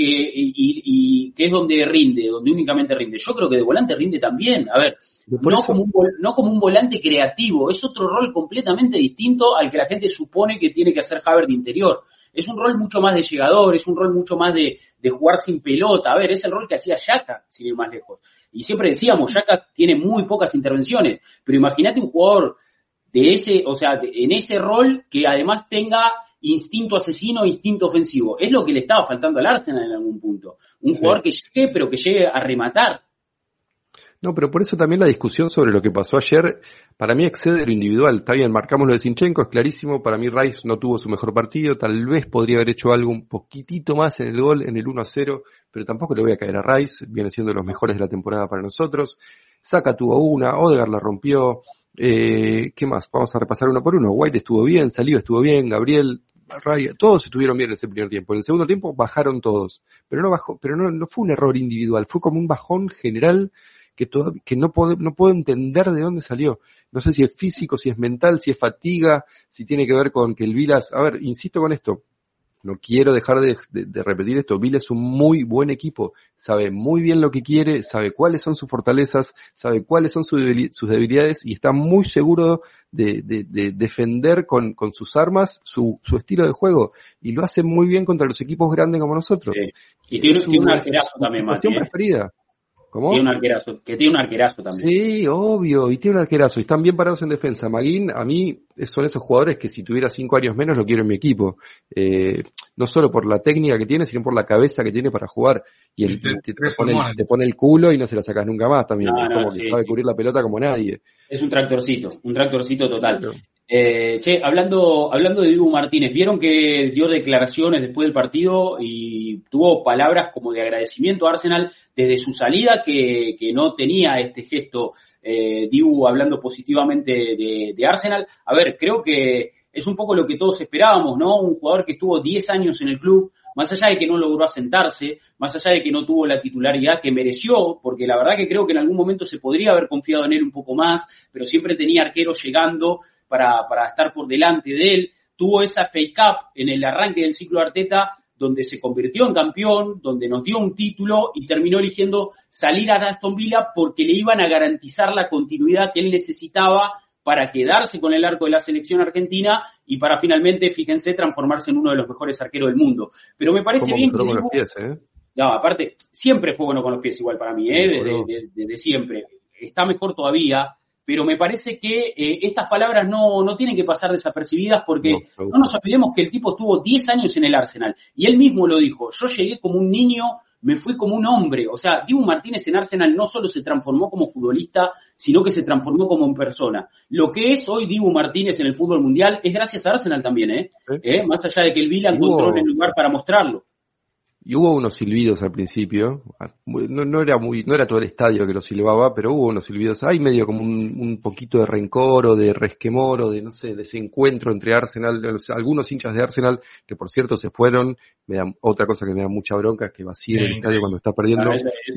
Que es donde rinde, donde únicamente rinde. Yo creo que de volante rinde también. A ver, no como un volante creativo, es otro rol completamente distinto al que la gente supone que tiene que hacer Havertz de interior. Es un rol mucho más de llegador, es un rol mucho más de jugar sin pelota. A ver, es el rol que hacía Xhaka, sin ir más lejos. Y siempre decíamos, Xhaka tiene muy pocas intervenciones, pero imagínate un jugador de ese, o sea, en ese rol que además tenga instinto asesino, instinto ofensivo. Es lo que le estaba faltando al Arsenal en algún punto. Un jugador que llegue, pero que llegue a rematar. No, pero por eso también la discusión sobre lo que pasó ayer, para mí excede lo individual. Está bien, marcamos lo de Zinchenko, es clarísimo. Para mí Rice no tuvo su mejor partido. Tal vez podría haber hecho algo un poquitito más en el gol, en el 1-0, pero tampoco le voy a caer a Rice. Viene siendo de los mejores de la temporada para nosotros. Saka tuvo una, Odegaard la rompió. ¿Qué más? Vamos a repasar uno por uno. White estuvo bien, Saliba estuvo bien, Gabriel, Raya, todos estuvieron bien en ese primer tiempo. En el segundo tiempo bajaron todos, pero no fue un error individual, fue como un bajón general que no puedo entender de dónde salió. No sé si es físico, si es mental, si es fatiga, si tiene que ver con que el Vilas, a ver, insisto con esto, no quiero dejar de repetir esto. Vilas es un muy buen equipo, sabe muy bien lo que quiere, sabe cuáles son sus fortalezas, sabe cuáles son sus debilidades y está muy seguro de defender con sus armas su estilo de juego, y lo hace muy bien contra los equipos grandes como nosotros. Sí. Y tiene un arquerazo también, Mati. Su preferida. ¿Cómo? Tiene un arquerazo también. Sí, obvio, y tiene un arquerazo, y están bien parados en defensa. Maguín, a mí, son esos jugadores que si tuviera 5 años menos lo quiero en mi equipo. No solo por la técnica que tiene, sino por la cabeza que tiene para jugar. Y te pone el culo y no se la sacas nunca más también. Que sabe cubrir la pelota como nadie. Es un tractorcito total. Claro. Hablando de Dibu Martínez, vieron que dio declaraciones después del partido y tuvo palabras como de agradecimiento a Arsenal desde su salida, que no tenía este gesto, Dibu hablando positivamente de Arsenal. A ver, creo que es un poco lo que todos esperábamos, ¿no? Un jugador que estuvo 10 años en el club, más allá de que no logró asentarse, más allá de que no tuvo la titularidad que mereció, porque la verdad que creo que en algún momento se podría haber confiado en él un poco más, pero siempre tenía arqueros llegando para estar por delante de él. Tuvo esa fake up en el arranque del ciclo de Arteta, donde se convirtió en campeón, donde nos dio un título y terminó eligiendo salir a Aston Villa porque le iban a garantizar la continuidad que él necesitaba para quedarse con el arco de la selección argentina y para finalmente, fíjense, transformarse en uno de los mejores arqueros del mundo. Pero me parece bien que con los pies, No, aparte, siempre fue bueno con los pies igual para mí, desde siempre. Está mejor todavía, pero me parece que estas palabras no tienen que pasar desapercibidas porque no nos olvidemos que el tipo estuvo 10 años en el Arsenal y él mismo lo dijo, yo llegué como un niño, me fui como un hombre. O sea, Dibu Martínez en Arsenal no solo se transformó como futbolista, sino que se transformó como persona. Lo que es hoy Dibu Martínez en el fútbol mundial es gracias a Arsenal también, más allá de que el Villa encontró el lugar para mostrarlo. Y hubo unos silbidos al principio, no era todo el estadio que lo silbaba, pero hubo unos silbidos, hay medio como un poquito de rencor o de resquemor o de, no sé, desencuentro entre Arsenal, algunos hinchas de Arsenal, que por cierto se fueron. Otra cosa que me da mucha bronca es que vacíe el estadio cuando está perdiendo.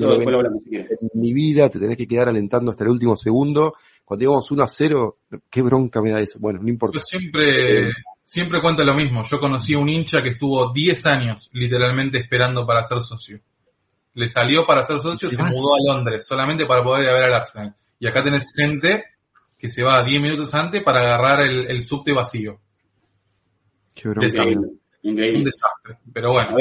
En mi vida te tenés que quedar alentando hasta el último segundo. Cuando íbamos 1-0, qué bronca me da eso. Bueno, no importa. Yo siempre cuento lo mismo. Yo conocí a un hincha que estuvo 10 años literalmente esperando para ser socio. Le salió para ser socio, se mudó a Londres solamente para poder ir a ver al Arsenal. Y acá tenés gente que se va 10 minutos antes para agarrar el subte vacío. Qué bronca. Increíble. Un desastre. Pero bueno.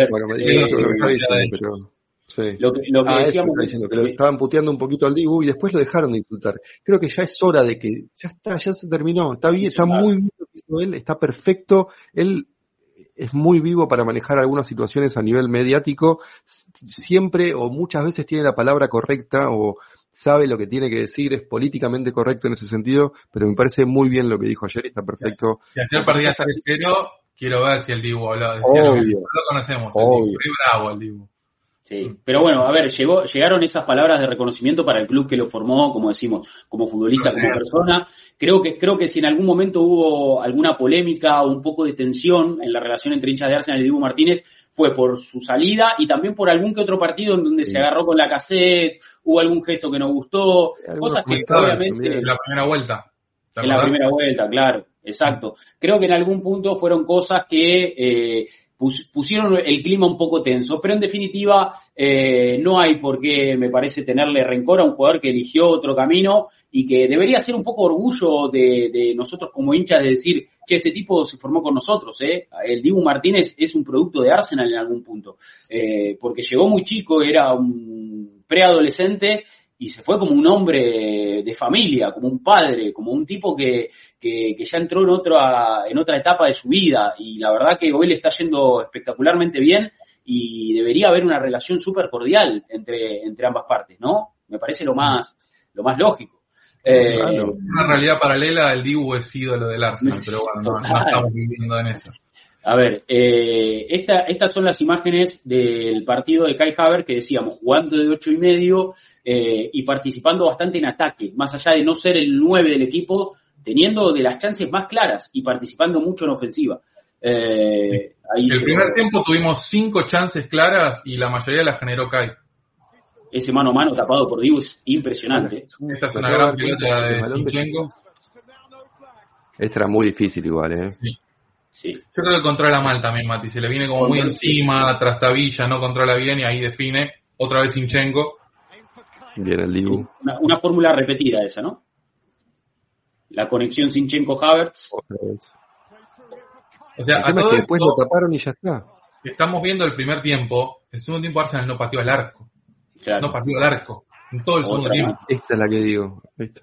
Lo que decíamos diciendo que lo estaban puteando un poquito al Dibu y después lo dejaron de insultar. Creo que ya es hora de que ya se terminó, está bien, está muy bien lo que hizo él está perfecto. Él es muy vivo para manejar algunas situaciones a nivel mediático. Siempre o muchas veces tiene la palabra correcta o sabe lo que tiene que decir, es políticamente correcto en ese sentido, pero me parece muy bien lo que dijo ayer y está perfecto. Si ayer perdía 3-0, quiero ver si el Dibu hablaba. Obvio. No lo conocemos, Obvio. el Dibu. Muy bravo el Dibu. Sí, pero bueno, a ver, llegaron esas palabras de reconocimiento para el club que lo formó, como decimos, como futbolista, como persona. Creo que si en algún momento hubo alguna polémica o un poco de tensión en la relación entre hinchas de Arsenal y Dibu Martínez, fue por su salida y también por algún que otro partido en donde se agarró con la cassette, hubo algún gesto que no gustó, cosas que obviamente... En la primera vuelta. En la primera vuelta, claro, exacto. Creo que en algún punto fueron cosas que pusieron el clima un poco tenso, pero en definitiva no hay por qué, me parece, tenerle rencor a un jugador que eligió otro camino y que debería ser un poco orgullo de nosotros como hinchas de decir que este tipo se formó con nosotros. El Dibu Martínez es un producto de Arsenal en algún punto, porque llegó muy chico, era un preadolescente y se fue como un hombre de familia, como un padre, como un tipo que ya entró en otra etapa de su vida, y la verdad que hoy le está yendo espectacularmente bien y debería haber una relación súper cordial entre ambas partes, ¿no? Me parece lo más lógico. Una realidad paralela, el Dibu es ídolo del Arsenal, pero bueno, no estamos viviendo en eso. A ver, estas son las imágenes del partido de Kai Havertz que decíamos, jugando de 8,5 y participando bastante en ataque, más allá de no ser el 9 del equipo, teniendo de las chances más claras y participando mucho en ofensiva. El primer tiempo tuvimos 5 chances claras y la mayoría las generó Kai. Ese mano a mano tapado por Dibu es impresionante. Esta es una gran pelota de Zinchenko. Esta era muy difícil igual, Sí. Yo creo que controla mal también Mati, se le viene como muy encima, trastabilla, no controla bien y ahí define. Otra vez Zinchenko. Bien el Dibu. Una fórmula repetida esa, ¿no? La conexión Zinchenko-Havertz. Otra vez. O sea, el tema es que después lo taparon y ya está. Estamos viendo el primer tiempo. El segundo tiempo Arsenal no pateó al arco. Claro. No pateó al arco. En todo el segundo tiempo. Esta es la que digo. Esta.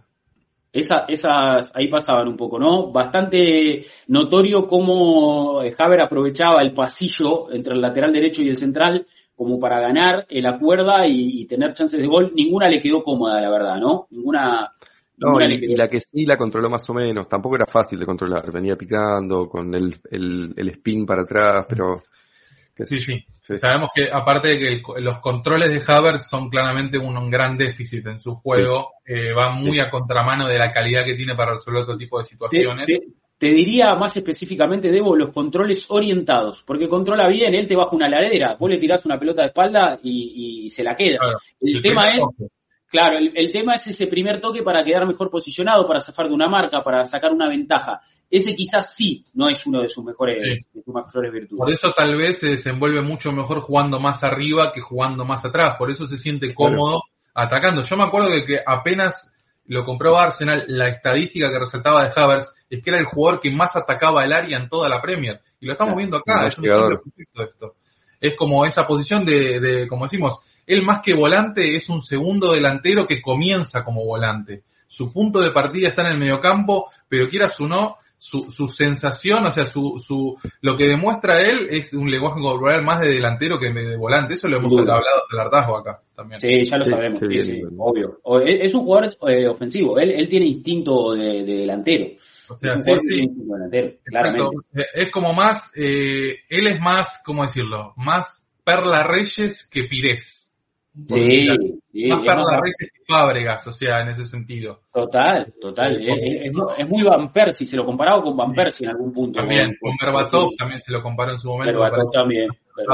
Esas ahí pasaban un poco, ¿no? Bastante notorio cómo Havertz aprovechaba el pasillo entre el lateral derecho y el central como para ganar la cuerda y tener chances de gol. Ninguna le quedó cómoda, la verdad, ¿no? Ninguna le quedó. Y la que sí la controló más o menos. Tampoco era fácil de controlar. Venía picando con el spin para atrás, pero... Sí. Sabemos que aparte de que los controles de Havertz son claramente un gran déficit en su juego, va muy a contramano de la calidad que tiene para resolver otro tipo de situaciones. Te diría más específicamente, Debo, los controles orientados, porque controla bien, él te baja una ladera, vos le tirás una pelota de espalda y se la queda. Claro, el tema es... Claro, el tema es ese primer toque para quedar mejor posicionado, para zafar de una marca, para sacar una ventaja. Ese quizás sí no es uno de sus mejores virtudes. Por eso tal vez se desenvuelve mucho mejor jugando más arriba que jugando más atrás. Por eso se siente cómodo atacando. Yo me acuerdo de que apenas lo compró Arsenal, la estadística que resaltaba de Havertz es que era el jugador que más atacaba el área en toda la Premier. Y lo estamos viendo acá. Es un ejemplo perfecto de esto. Es como esa posición de, como decimos, él más que volante es un segundo delantero que comienza como volante. Su punto de partida está en el mediocampo, pero quieras o no, su sensación, o sea, lo que demuestra él es un lenguaje corporal más de delantero que de volante. Eso lo hemos hablado del hartazgo acá también. Sí, ya lo sabemos, sí, obvio. Es un jugador ofensivo, él tiene instinto de delantero. O sea, delantero, claramente. Es como más, él es más, ¿cómo decirlo? Más Perla Reyes que Pires. Más Perla Reyes que Fábregas, o sea, en ese sentido. Total. Es muy Van Persie, se lo comparaba con Van Persie en algún punto. También, con Berbatov también se lo comparó en su momento. Berbatov también.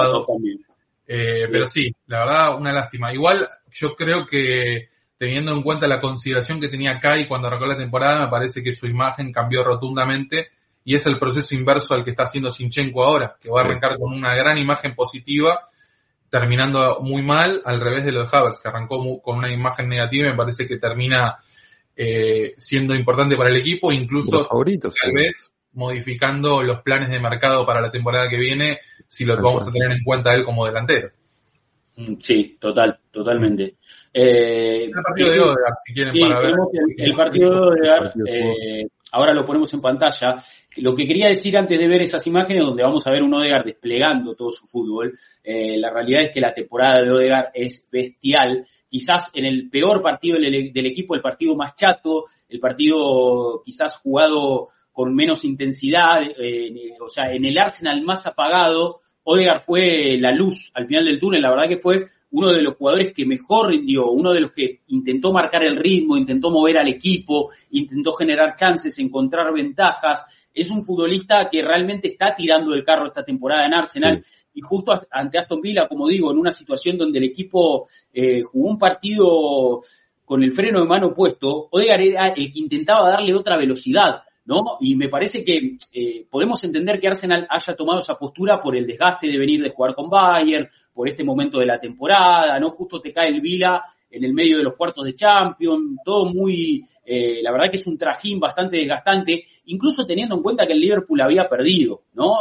Pero sí, la verdad, una lástima. Igual, yo creo que teniendo en cuenta la consideración que tenía Kai cuando arrancó la temporada, me parece que su imagen cambió rotundamente y es el proceso inverso al que está haciendo Zinchenko ahora, que va a arrancar con una gran imagen positiva, terminando muy mal, al revés de lo de Havertz, que arrancó con una imagen negativa y me parece que termina siendo importante para el equipo, incluso tal vez modificando los planes de mercado para la temporada que viene, si lo vamos a tener en cuenta él como delantero. Sí, total. totalmente. El partido de Odegaard, si quieren, para ver. El partido de Odegaard, ahora lo ponemos en pantalla. Lo que quería decir antes de ver esas imágenes, donde vamos a ver un Odegaard desplegando todo su fútbol, la realidad es que la temporada de Odegaard es bestial. Quizás en el peor partido del equipo, el partido más chato, el partido quizás jugado con menos intensidad, o sea, en el Arsenal más apagado, Odegaard fue la luz al final del túnel. La verdad que fue uno de los jugadores que mejor rindió, uno de los que intentó marcar el ritmo, intentó mover al equipo, intentó generar chances, encontrar ventajas. Es un futbolista que realmente está tirando el carro esta temporada en Arsenal, y justo ante Aston Villa, como digo, en una situación donde el equipo jugó un partido con el freno de mano puesto, Odegaard era el que intentaba darle otra velocidad, ¿no? Y me parece que podemos entender que Arsenal haya tomado esa postura por el desgaste de venir de jugar con Bayern, por este momento de la temporada, ¿no? Justo te cae el Villa en el medio de los cuartos de Champions, todo muy, la verdad que es un trajín bastante desgastante, incluso teniendo en cuenta que el Liverpool había perdido, ¿no?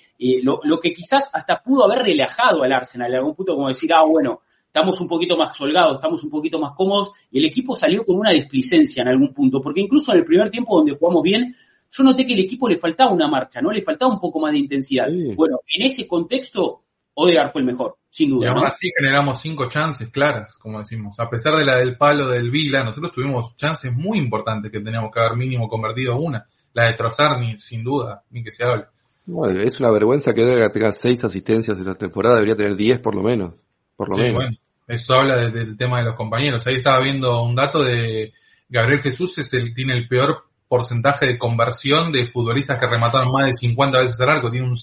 Lo que quizás hasta pudo haber relajado al Arsenal en algún punto, como decir, bueno, estamos un poquito más holgados, estamos un poquito más cómodos, y el equipo salió con una displicencia en algún punto, porque incluso en el primer tiempo donde jugamos bien, yo noté que al equipo le faltaba una marcha, ¿no? Le faltaba un poco más de intensidad. Sí. Bueno, en ese contexto, Odegaard fue el mejor, sin duda. Y aún ¿no? así generamos 5 chances claras, como decimos. A pesar de la del palo del Villa, nosotros tuvimos chances muy importantes que teníamos que haber mínimo convertido una. La de Trossard, sin duda, ni que se hable. Bueno, es una vergüenza que Odegaard tenga 6 asistencias en la temporada, debería tener 10 por lo menos. Bueno, eso habla del tema de los compañeros. Ahí estaba viendo un dato de Gabriel Jesús, tiene el peor porcentaje de conversión de futbolistas que remataron más de 50 veces al arco, tiene un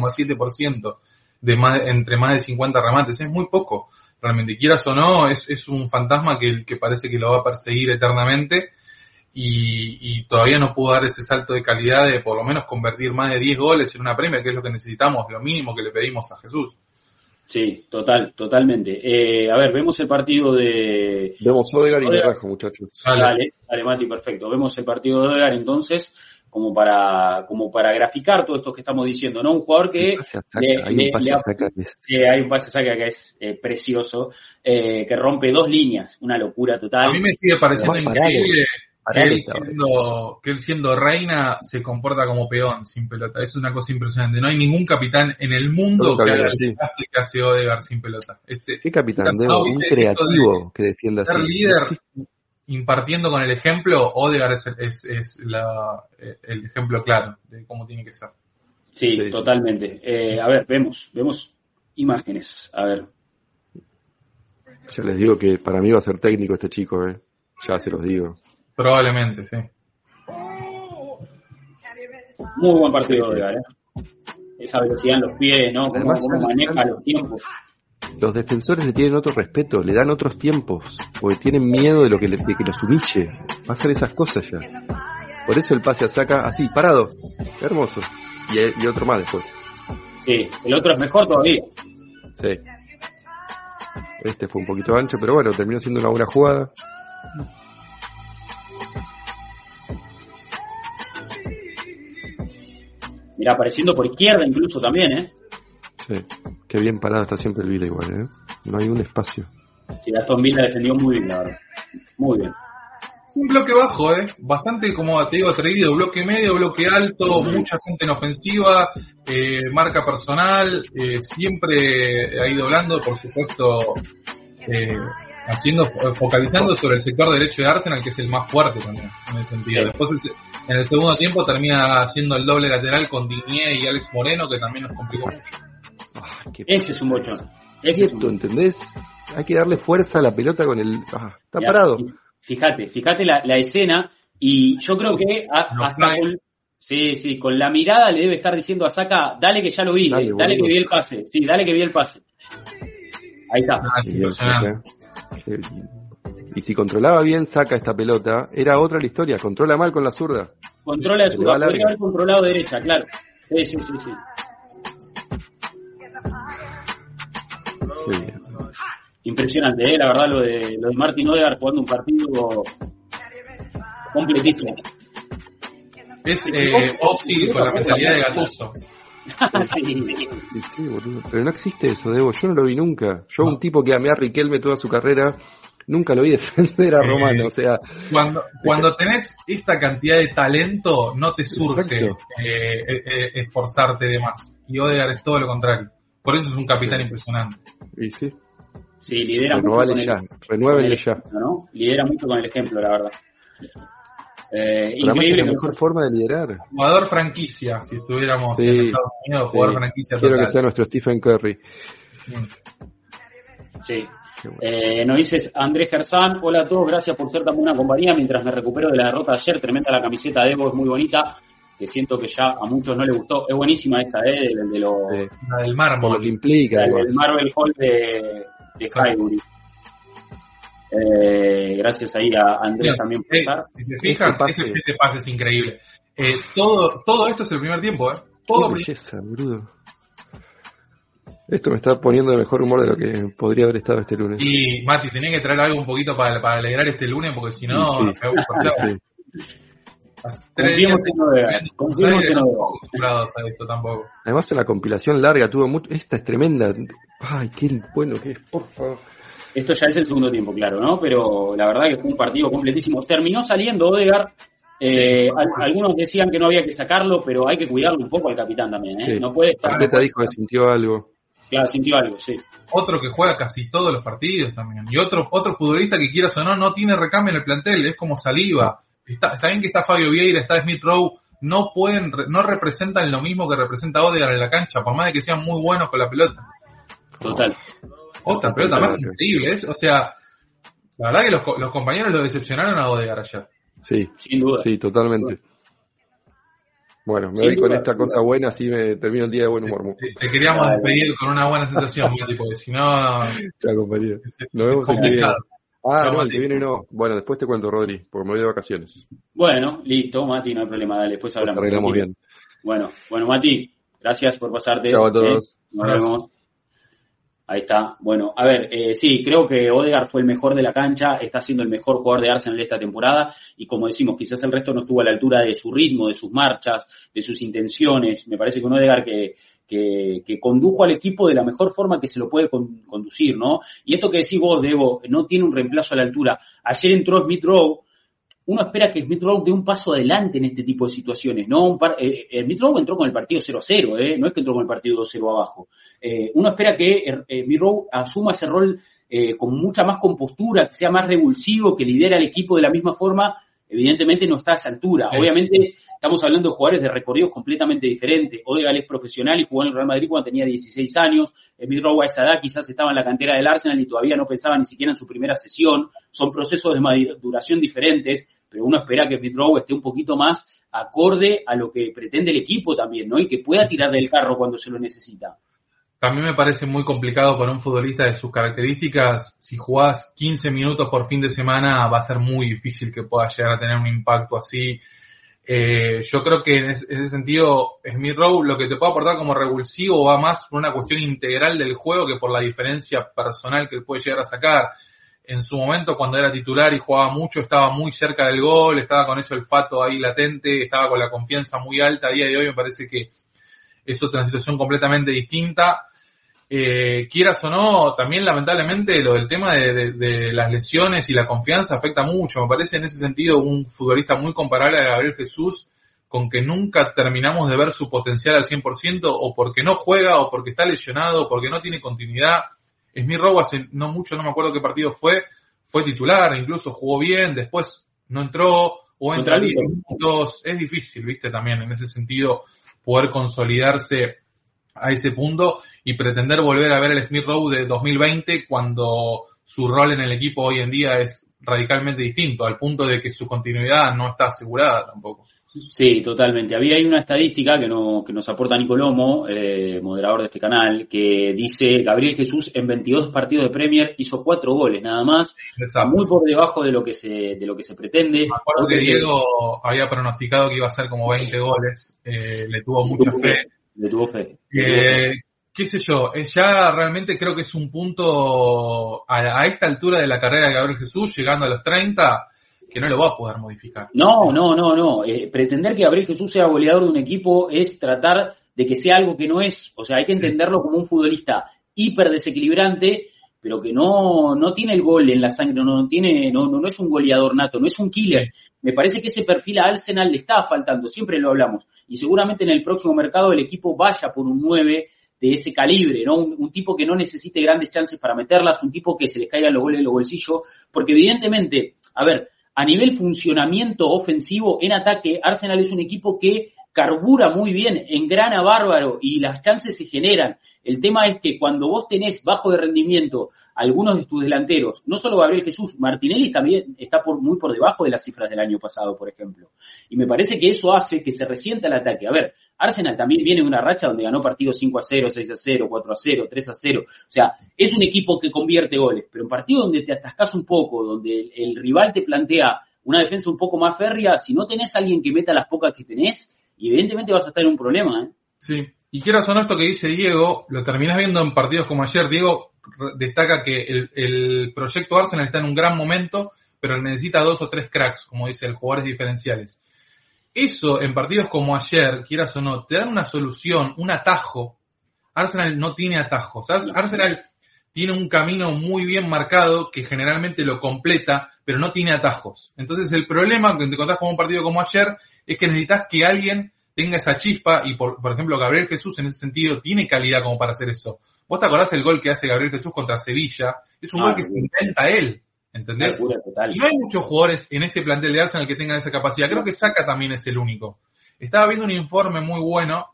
7,7%. Entre más de 50 remates, es muy poco, realmente, quieras o no, es un fantasma que parece que lo va a perseguir eternamente, y todavía no pudo dar ese salto de calidad de por lo menos convertir más de 10 goles en una Premier, que es lo que necesitamos, lo mínimo que le pedimos a Jesús. Sí, totalmente. A ver, vemos el partido de... Vemos Odegaard y me rajo, muchachos. Dale, Mati, perfecto. Vemos el partido de Odegaard, entonces, como para graficar todo esto que estamos diciendo, ¿no? Un jugador que hay un pase a saca que es precioso, que rompe 2 líneas, una locura total. A mí me sigue pareciendo increíble que él siendo reina se comporta como peón sin pelota. Es una cosa impresionante. No hay ningún capitán en el mundo que haga el desgaste que hace Odegaard sin pelota. ¿Qué capitán? Un creativo que defienda así. Ser líder impartiendo con el ejemplo, Odegaard es el ejemplo claro de cómo tiene que ser. Sí, totalmente. A ver, vemos imágenes. A ver. Ya les digo que para mí va a ser técnico este chico, ya se los digo. Probablemente, sí. Muy buen partido de Odegaard, Esa velocidad en los pies, ¿no? Cómo maneja los tiempos. Los defensores le tienen otro respeto, le dan otros tiempos, porque tienen miedo de que los humille. Va a hacer esas cosas ya. Por eso el pase a Saka así, parado. Hermoso. Y otro más después. Sí, el otro es mejor todavía. Sí. Este fue un poquito ancho, pero bueno, terminó siendo una buena jugada. Mirá, apareciendo por izquierda incluso también, Sí, qué bien parado está siempre el Villa igual, No hay un espacio. Sí, Aston Villa defendió muy bien, la verdad. Muy bien. Un bloque bajo, bastante, como te digo, atrevido, bloque medio, bloque alto, mucha gente en ofensiva, marca personal, siempre ha ido hablando, por supuesto, focalizando sobre el sector derecho de Arsenal, que es el más fuerte también, en ese sentido. Sí. Después, en el segundo tiempo, termina haciendo el doble lateral con Digne y Alex Moreno, que también nos complicó mucho. Ese es un bochón. ¿Entendés? Hay que darle fuerza a la pelota con el... está parado. Fíjate la escena, y yo creo que con la mirada le debe estar diciendo a Saka, dale que ya lo vi, dale que vi el pase. Sí, dale que vi el pase. Ahí está. Impresionante. Y si controlaba bien Saka esta pelota, era otra la historia. Controla mal con la zurda. Controla de zurda, podría haber controlado derecha, claro. Sí. Impresionante, la verdad, lo de Martin Odegaard jugando un partido completísimo. Es Ozzy con la mentalidad de Gattuso. Sí, boludo. Pero no existe eso, Debo. Yo no lo vi nunca. Yo, un tipo que amé a Riquelme toda su carrera, nunca lo vi defender a Romano. O sea, cuando tenés esta cantidad de talento, no te surge esforzarte de más. Y Odegaard es todo lo contrario. Por eso es un capitán impresionante. Y sí. Sí, lidera mucho con renuévenle ya. ¿no? Lidera mucho con el ejemplo, la verdad. Increíble, es la mejor forma de liderar. Jugador franquicia, si estuviéramos en Estados Unidos, jugador franquicia Quiero total. Que sea nuestro Stephen Curry. Sí. Nos dices Andrés Gersán, hola a todos, gracias por ser tan buena compañía mientras me recupero de la derrota de ayer. Tremenda la camiseta de Evo, es muy bonita, que siento que ya a muchos no les gustó. Es buenísima esta, la del mármol. Por lo que implica. El Marvel Hall de Highbury. Gracias ahí a Andrés también por estar. Si se fijan, este pase es increíble. Todo esto es el primer tiempo, Todo belleza, boludo. Esto me está poniendo de mejor humor de lo que podría haber estado este lunes. Y Mati, tenía que traer algo un poquito para alegrar este lunes, porque si no, tampoco. Además, una compilación larga, tuvo mucho. Esta es tremenda. Ay, qué bueno que es, por favor. Esto ya es el segundo tiempo, claro, ¿no? Pero la verdad que fue un partido completísimo. Terminó saliendo Odegaard. Algunos decían que no había que sacarlo, pero hay que cuidarlo un poco al capitán también, ¿eh? Sí. No puede estar. Arteta dijo que sintió algo. Claro, sintió algo, sí. Otro que juega casi todos los partidos también. Y otro futbolista que quieras o no tiene recambio en el plantel. Es como Saliba. Está bien que está Fabio Vieira, está Smith Rowe. No representan lo mismo que representa Odegaard en la cancha, por más de que sean muy buenos con la pelota. Total. Otra pelota más increíble. O sea, la verdad que los compañeros lo decepcionaron a Odegaard ayer. Sí, sin duda. Sí, totalmente. Bueno, me voy con esta cosa buena, así me termino el día de buen humor. Te queríamos despedir con una buena sensación, Mati, porque si no... Chao, compañero. Nos vemos el que viene. No, el que viene no. Bueno, después te cuento, Rodri, porque me voy de vacaciones. Bueno, listo, Mati, no hay problema, dale, después hablamos. Nos arreglamos bien. Bueno, Mati, gracias por pasarte. Chao a todos. Nos vemos. Ahí está. Bueno, a ver, sí, creo que Odegaard fue el mejor de la cancha, está siendo el mejor jugador de Arsenal esta temporada y como decimos, quizás el resto no estuvo a la altura de su ritmo, de sus marchas, de sus intenciones. Me parece que un Odegaard que condujo al equipo de la mejor forma que se lo puede conducir, ¿no? Y esto que decís vos, Debo, no tiene un reemplazo a la altura. Ayer entró Smith Rowe. Uno espera que Smith Rowe dé un paso adelante en este tipo de situaciones, ¿no? Smith Rowe entró con el partido 0-0, no es que entró con el partido 2-0 abajo. Uno espera que Smith Rowe asuma ese rol con mucha más compostura, que sea más revulsivo, que lidera al equipo de la misma forma. Evidentemente no está a esa altura. Obviamente estamos hablando de jugadores de recorridos completamente diferentes. Odegaard es profesional y jugó en el Real Madrid cuando tenía 16 años. Smith Rowe a esa edad quizás estaba en la cantera del Arsenal y todavía no pensaba ni siquiera en su primera sesión. Son procesos de maduración diferentes, pero uno espera que Smith Rowe esté un poquito más acorde a lo que pretende el equipo también, ¿no? Y que pueda tirar del carro cuando se lo necesita. También me parece muy complicado para un futbolista de sus características. Si jugás 15 minutos por fin de semana, va a ser muy difícil que pueda llegar a tener un impacto así. Yo creo que en ese sentido, Smith Rowe lo que te puede aportar como revulsivo va más por una cuestión integral del juego que por la diferencia personal que puede llegar a sacar. En su momento, cuando era titular y jugaba mucho, estaba muy cerca del gol, estaba con ese olfato ahí latente, estaba con la confianza muy alta. A día de hoy me parece que es otra situación completamente distinta. Quieras o no, también lamentablemente lo del tema de las lesiones y la confianza afecta mucho. Me parece en ese sentido un futbolista muy comparable a Gabriel Jesús, con que nunca terminamos de ver su potencial al 100%, o porque no juega, o porque está lesionado, o porque no tiene continuidad. Smith Rowe hace no mucho, no me acuerdo qué partido fue titular, incluso jugó bien, después no entró, o entra 10 minutos. Es difícil, viste, también en ese sentido poder consolidarse a ese punto y pretender volver a ver el Smith Rowe de 2020 cuando su rol en el equipo hoy en día es radicalmente distinto, al punto de que su continuidad no está asegurada tampoco. Sí, totalmente. Hay una estadística que nos aporta Nico Lomo, moderador de este canal, que dice Gabriel Jesús en 22 partidos de Premier hizo 4 goles nada más. Exacto. Muy por debajo de lo que se pretende. Me acuerdo que Diego había pronosticado que iba a ser como 20 goles, le tuvo mucha fe. Le tuvo fe. Qué sé yo, ya realmente creo que es un punto a esta altura de la carrera de Gabriel Jesús, llegando a los 30, que no lo va a poder modificar. No. Pretender que Gabriel Jesús sea goleador de un equipo es tratar de que sea algo que no es, o sea, hay que entenderlo como un futbolista hiper desequilibrante, pero que no tiene el gol en la sangre, no es un goleador nato, no es un killer. Me parece que ese perfil a Arsenal le está faltando, siempre lo hablamos, y seguramente en el próximo mercado el equipo vaya por un 9 de ese calibre, ¿no? Un tipo que no necesite grandes chances para meterlas, un tipo que se les caigan los goles de los bolsillos, porque evidentemente, a ver, a nivel funcionamiento ofensivo en ataque, Arsenal es un equipo que carbura muy bien, engrana bárbaro y las chances se generan. El tema es que cuando vos tenés bajo de rendimiento algunos de tus delanteros, no solo Gabriel Jesús, Martinelli también está muy por debajo de las cifras del año pasado, por ejemplo. Y me parece que eso hace que se resienta el ataque. A ver, Arsenal también viene de una racha donde ganó partidos 5-0, 6-0, 4-0, 3-0. O sea, es un equipo que convierte goles, pero en partidos donde te atascás un poco, donde el rival te plantea una defensa un poco más férrea, si no tenés a alguien que meta las pocas que tenés, evidentemente vas a estar en un problema, ¿eh? Sí, y quieras o no, esto que dice Diego, lo terminás viendo en partidos como ayer. Diego destaca que el proyecto Arsenal está en un gran momento, pero necesita 2 o 3 cracks, como dice el, jugadores diferenciales. Eso, en partidos como ayer, quieras o no, te dan una solución, un atajo. Arsenal no tiene atajos. Arsenal tiene un camino muy bien marcado que generalmente lo completa, pero no tiene atajos. Entonces el problema que te encontrás con un partido como ayer es que necesitas que alguien tenga esa chispa, y por ejemplo Gabriel Jesús en ese sentido tiene calidad como para hacer eso. ¿Vos te acordás el gol que hace Gabriel Jesús contra Sevilla? Es un gol que se inventa él, ¿entendés? Y no hay muchos jugadores en este plantel de Arsenal que tengan esa capacidad. Creo que Saka también es el único. Estaba viendo un informe muy bueno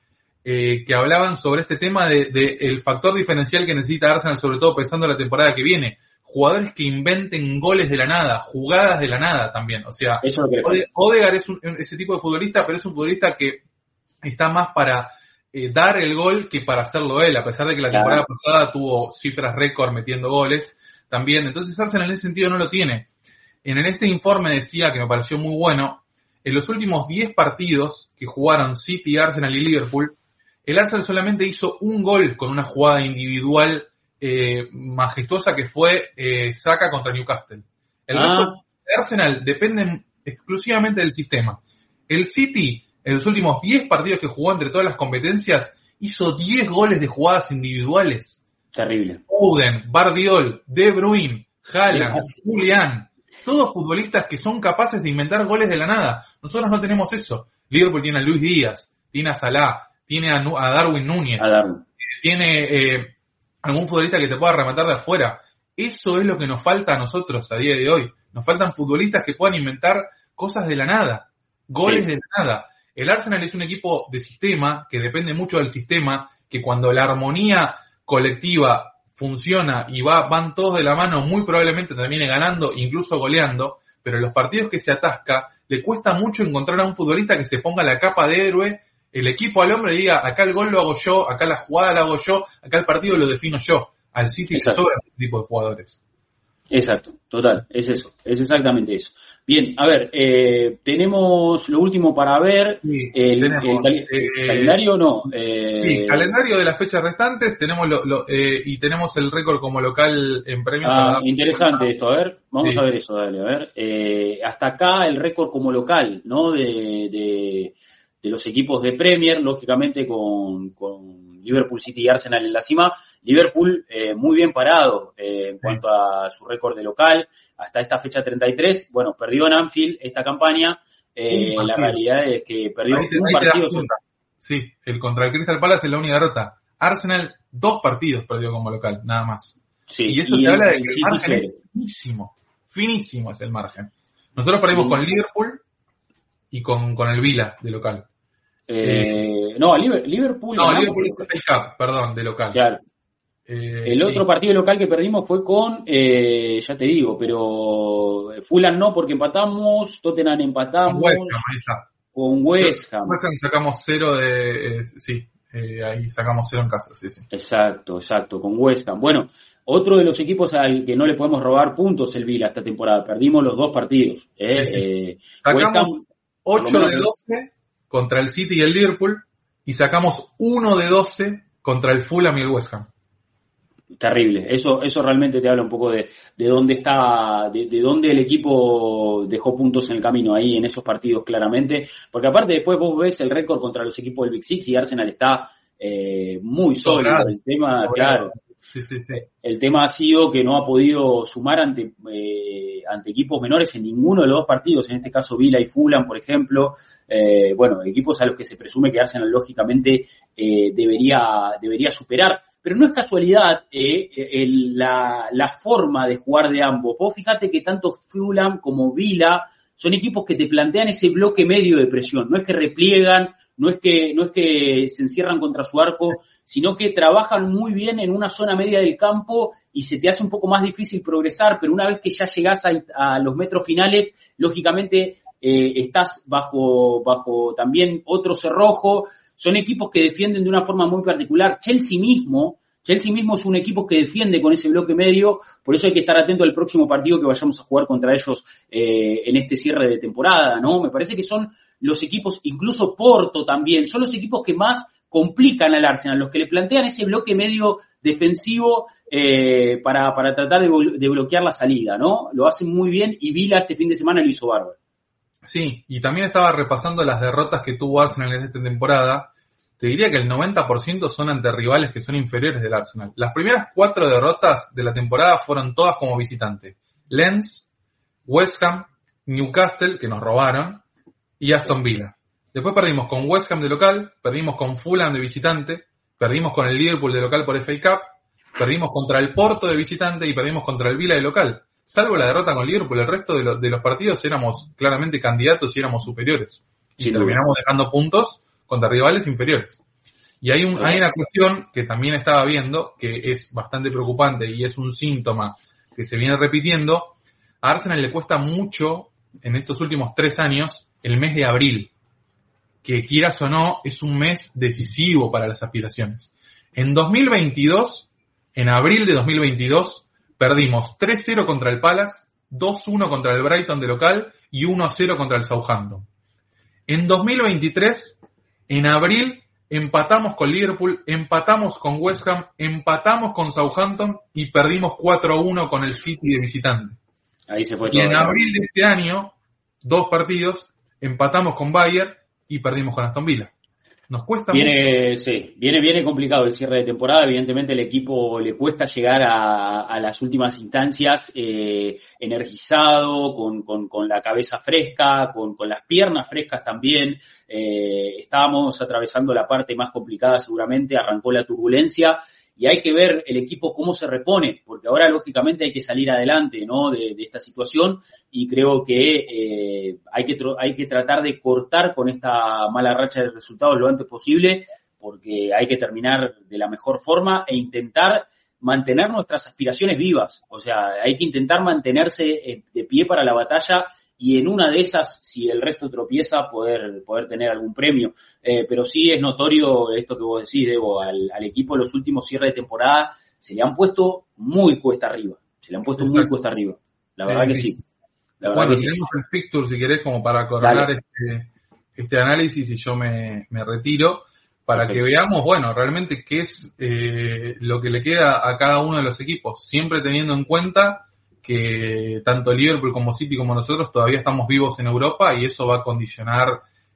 que hablaban sobre este tema de el factor diferencial que necesita Arsenal, sobre todo pensando en la temporada que viene. Jugadores que inventen goles de la nada, jugadas de la nada también. O sea, Odegaard es ese tipo de futbolista, pero es un futbolista que está más para dar el gol que para hacerlo él, a pesar de que la temporada pasada tuvo cifras récord metiendo goles también. Entonces Arsenal en ese sentido no lo tiene. En este informe decía, que me pareció muy bueno, en los últimos 10 partidos que jugaron City, Arsenal y Liverpool, el Arsenal solamente hizo un gol con una jugada individual majestuosa que fue Saka contra Newcastle. El resto de Arsenal dependen exclusivamente del sistema. El City, en los últimos 10 partidos que jugó entre todas las competencias, hizo 10 goles de jugadas individuales. Terrible. Foden, Bardiol, De Bruyne, Haaland, Julián, todos futbolistas que son capaces de inventar goles de la nada. Nosotros no tenemos eso. Liverpool tiene a Luis Díaz, tiene a Salah, tiene a Darwin Núñez, tiene algún futbolista que te pueda rematar de afuera. Eso es lo que nos falta a nosotros a día de hoy. Nos faltan futbolistas que puedan inventar cosas de la nada, goles de la nada. El Arsenal es un equipo de sistema, que depende mucho del sistema, que cuando la armonía colectiva funciona y van todos de la mano, muy probablemente termine ganando, incluso goleando, pero en los partidos que se atasca, le cuesta mucho encontrar a un futbolista que se ponga la capa de héroe, el equipo al hombre, y diga, acá el gol lo hago yo, acá la jugada la hago yo, acá el partido lo defino yo. Al City se sobran este tipo de jugadores. Exacto, total, es eso, es exactamente eso. Bien, a ver, tenemos lo último para ver, sí, el calendario, ¿no? Sí, calendario de las fechas restantes, tenemos y tenemos el récord como local en premios. Interesante esto, a ver, vamos a ver eso, dale, a ver. Hasta acá el récord como local, ¿no? De los equipos de Premier, lógicamente con Liverpool, City y Arsenal en la cima. Liverpool muy bien parado en cuanto a su récord de local hasta esta fecha 33. Bueno, perdió en Anfield esta campaña. La realidad es que perdió un partido. Sí, el contra el Crystal Palace es la única derrota. Arsenal 2 partidos perdió como local, nada más. Sí, y esto te habla de que el margen es finísimo es el margen. Nosotros perdimos con Liverpool y con el Villa de local. Liverpool. No, Liverpool es el Cup, perdón, de local. Claro. El otro partido local que perdimos fue con, ya te digo, pero Fulham no, porque empatamos, Tottenham empatamos. Con West Ham. West Ham sacamos 0 ahí sacamos 0 en casa, sí. Exacto, con West Ham. Bueno, otro de los equipos al que no le podemos robar puntos el Villa esta temporada, perdimos los 2 partidos. Sacamos 8 de 12 contra el City y el Liverpool, y sacamos 1 de 12 contra el Fulham y el West Ham. Terrible. Eso realmente te habla un poco de dónde está, de dónde el equipo dejó puntos en el camino ahí en esos partidos claramente, porque aparte después vos ves el récord contra los equipos del Big Six y Arsenal está muy sólido. El tema, claro. Sí. El tema ha sido que no ha podido sumar ante equipos menores en ninguno de los dos partidos, en este caso Villa y Fulham, por ejemplo, equipos a los que se presume que Arsenal lógicamente debería superar. Pero no es casualidad la forma de jugar de ambos. Vos fíjate que tanto Fulham como Villa son equipos que te plantean ese bloque medio de presión. No es que repliegan, no es que se encierran contra su arco, sino que trabajan muy bien en una zona media del campo y se te hace un poco más difícil progresar, pero una vez que ya llegás a los metros finales, lógicamente estás bajo también otro cerrojo. Son equipos que defienden de una forma muy particular. Chelsea mismo es un equipo que defiende con ese bloque medio, por eso hay que estar atento al próximo partido que vayamos a jugar contra ellos en este cierre de temporada, ¿no? Me parece que son los equipos, incluso Porto también, son los equipos que más complican al Arsenal, los que le plantean ese bloque medio defensivo para tratar de bloquear la salida, ¿no? Lo hacen muy bien y Villa este fin de semana lo hizo bárbaro. Sí, y también estaba repasando las derrotas que tuvo Arsenal en esta temporada. Te diría que el 90% son ante rivales que son inferiores del Arsenal. Las primeras 4 derrotas de la temporada fueron todas como visitante. Lens, West Ham, Newcastle, que nos robaron, y Aston Villa. Después perdimos con West Ham de local, perdimos con Fulham de visitante, perdimos con el Liverpool de local por FA Cup, perdimos contra el Porto de visitante y perdimos contra el Villa de local. Salvo la derrota con el Liverpool, el resto de los partidos éramos claramente candidatos y éramos superiores. Y terminamos dejando puntos contra rivales inferiores. Y hay una cuestión que también estaba viendo, que es bastante preocupante y es un síntoma que se viene repitiendo. A Arsenal le cuesta mucho, en estos últimos 3 años, el mes de abril, que quieras o no, es un mes decisivo para las aspiraciones. En 2022, en abril de 2022, perdimos 3-0 contra el Palace, 2-1 contra el Brighton de local y 1-0 contra el Southampton. En 2023, en abril, empatamos con Liverpool, empatamos con West Ham, empatamos con Southampton y perdimos 4-1 con el City de visitante. Ahí se fue y todo. En abril de este año, 2 partidos, empatamos con Bayern y perdimos con Aston Villa. Nos cuesta mucho. Sí, viene complicado el cierre de temporada. Evidentemente el equipo le cuesta llegar a las últimas instancias energizado, con la cabeza fresca, con las piernas frescas también. Estábamos atravesando la parte más complicada seguramente, arrancó la turbulencia y hay que ver el equipo cómo se repone, porque ahora lógicamente hay que salir adelante, ¿no? de esta situación, y creo que hay que tratar de cortar con esta mala racha de resultados lo antes posible, porque hay que terminar de la mejor forma e intentar mantener nuestras aspiraciones vivas. O sea, hay que intentar mantenerse de pie para la batalla, y en una de esas, si el resto tropieza, poder tener algún premio. Pero sí es notorio esto que vos decís, Debo, al equipo en los últimos cierres de temporada se le han puesto muy cuesta arriba. La verdad que sí. Bueno, tenemos el fixture, si querés, como para coronar este análisis, y yo me retiro, para que veamos, bueno, realmente qué es lo que le queda a cada uno de los equipos, siempre teniendo en cuenta que tanto Liverpool como City como nosotros todavía estamos vivos en Europa, y eso va a condicionar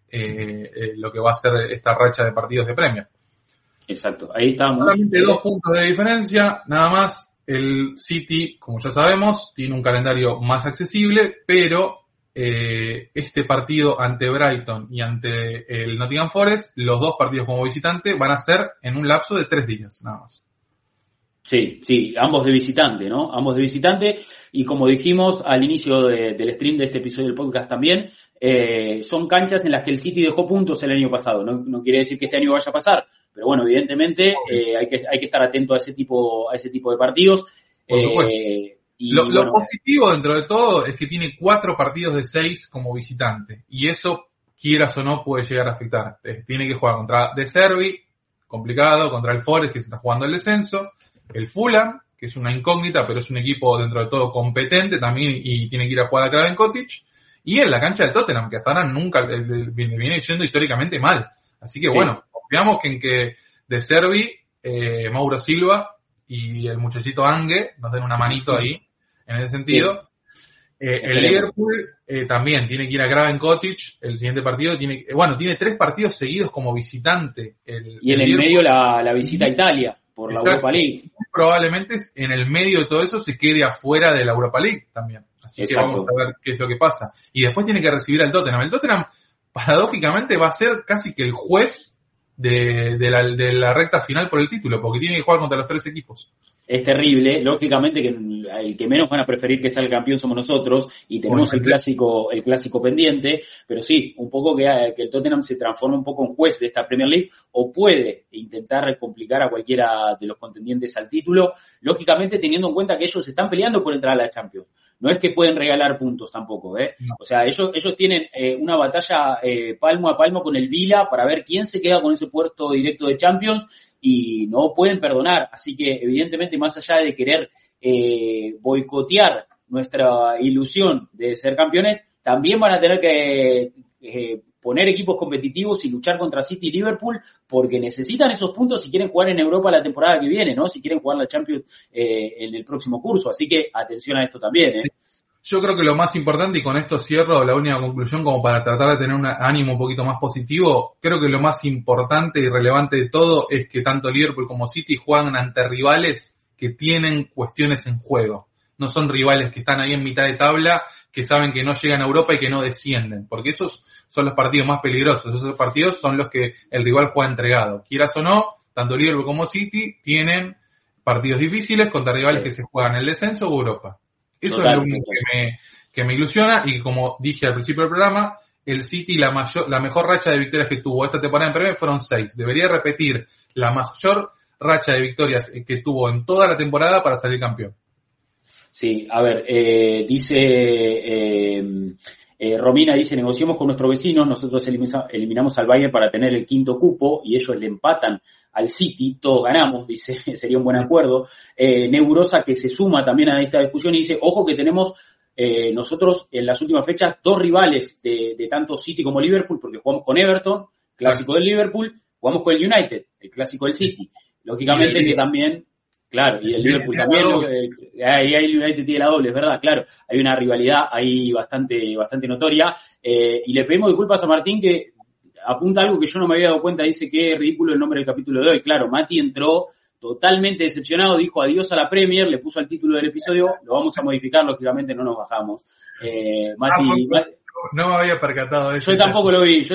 lo que va a ser esta racha de partidos de Premier. Exacto, ahí estamos. Solamente 2 puntos de diferencia, nada más. El City, como ya sabemos, tiene un calendario más accesible, pero este partido ante Brighton y ante el Nottingham Forest, los 2 partidos como visitante van a ser en un lapso de 3 días, nada más. Sí, ambos de visitante, ¿no? Ambos de visitante, y como dijimos al inicio del stream de este episodio del podcast también, son canchas en las que el City dejó puntos el año pasado. No quiere decir que este año vaya a pasar, pero bueno, evidentemente hay que estar atento a ese tipo de partidos. Por supuesto. Lo positivo dentro de todo es que tiene 4 partidos de 6 como visitante, y eso, quieras o no, puede llegar a afectar. Tiene que jugar contra De Zerbi, complicado, contra el Forest, que se está jugando el descenso, el Fulham, que es una incógnita, pero es un equipo dentro de todo competente también, y tiene que ir a jugar a Craven Cottage, y en la cancha de Tottenham, que hasta ahora nunca viene yendo históricamente mal. Así que bueno, confiamos en que De Zerbi, Mauro Silva y el muchachito Ange nos den una manito ahí, en ese sentido. El Liverpool también tiene que ir a Craven Cottage el siguiente partido. Tiene 3 partidos seguidos como visitante. Y en el medio la visita a Italia por la Europa League. Probablemente en el medio de todo eso se quede afuera de la Europa League también. Así que vamos a ver qué es lo que pasa. Y después tiene que recibir al Tottenham. El Tottenham, paradójicamente, va a ser casi que el juez de la recta final por el título, porque tiene que jugar contra los 3 equipos. Es terrible, lógicamente que el que menos van a preferir que sea el campeón somos nosotros y tenemos el clásico pendiente, pero sí, un poco que el Tottenham se transforme un poco en juez de esta Premier League o puede intentar complicar a cualquiera de los contendientes al título, lógicamente teniendo en cuenta que ellos están peleando por entrar a la Champions. No es que pueden regalar puntos tampoco, No. O sea, ellos tienen una batalla palmo a palmo con el Vila para ver quién se queda con ese puesto directo de Champions y no pueden perdonar. Así que, evidentemente, más allá de querer boicotear nuestra ilusión de ser campeones, también van a tener que poner equipos competitivos y luchar contra City y Liverpool porque necesitan esos puntos si quieren jugar en Europa la temporada que viene, ¿no? Si quieren jugar la Champions en el próximo curso. Así que atención a esto también, Sí. Yo creo que lo más importante, y con esto cierro la única conclusión como para tratar de tener un ánimo un poquito más positivo, creo que lo más importante y relevante de todo es que tanto Liverpool como City juegan ante rivales que tienen cuestiones en juego. No son rivales que están ahí en mitad de tabla, que saben que no llegan a Europa y que no descienden, porque esos son los partidos más peligrosos. Esos partidos son los que el rival juega entregado. Quieras o no, tanto Liverpool como City tienen partidos difíciles contra rivales que se juegan el descenso o Europa. Eso es lo único que me ilusiona, y como dije al principio del programa, el City la mejor racha de victorias que tuvo esta temporada en Premier fueron 6. Debería repetir la mayor racha de victorias que tuvo en toda la temporada para salir campeón. Sí, a ver, Romina dice, negociemos con nuestros vecinos, nosotros eliminamos al Bayern para tener el 5º cupo y ellos le empatan al City, todos ganamos, dice, sería un buen acuerdo. Neurosa, que se suma también a esta discusión, y dice, ojo que tenemos nosotros en las últimas fechas 2 rivales de tanto City como Liverpool, porque jugamos con Everton, clásico del Liverpool, jugamos con el United, el clásico del City. Lógicamente que también, claro, y el Liverpool también, ahí el United tiene la doble, es verdad, claro, hay una rivalidad ahí bastante notoria, y le pedimos disculpas a Martín que apunta algo que yo no me había dado cuenta, dice que es ridículo el nombre del capítulo de hoy. Claro, Mati entró totalmente decepcionado, dijo adiós a la Premier, le puso el título del episodio, lo vamos a modificar, lógicamente no nos bajamos. Mati, no me había percatado de eso. Yo tampoco lo vi,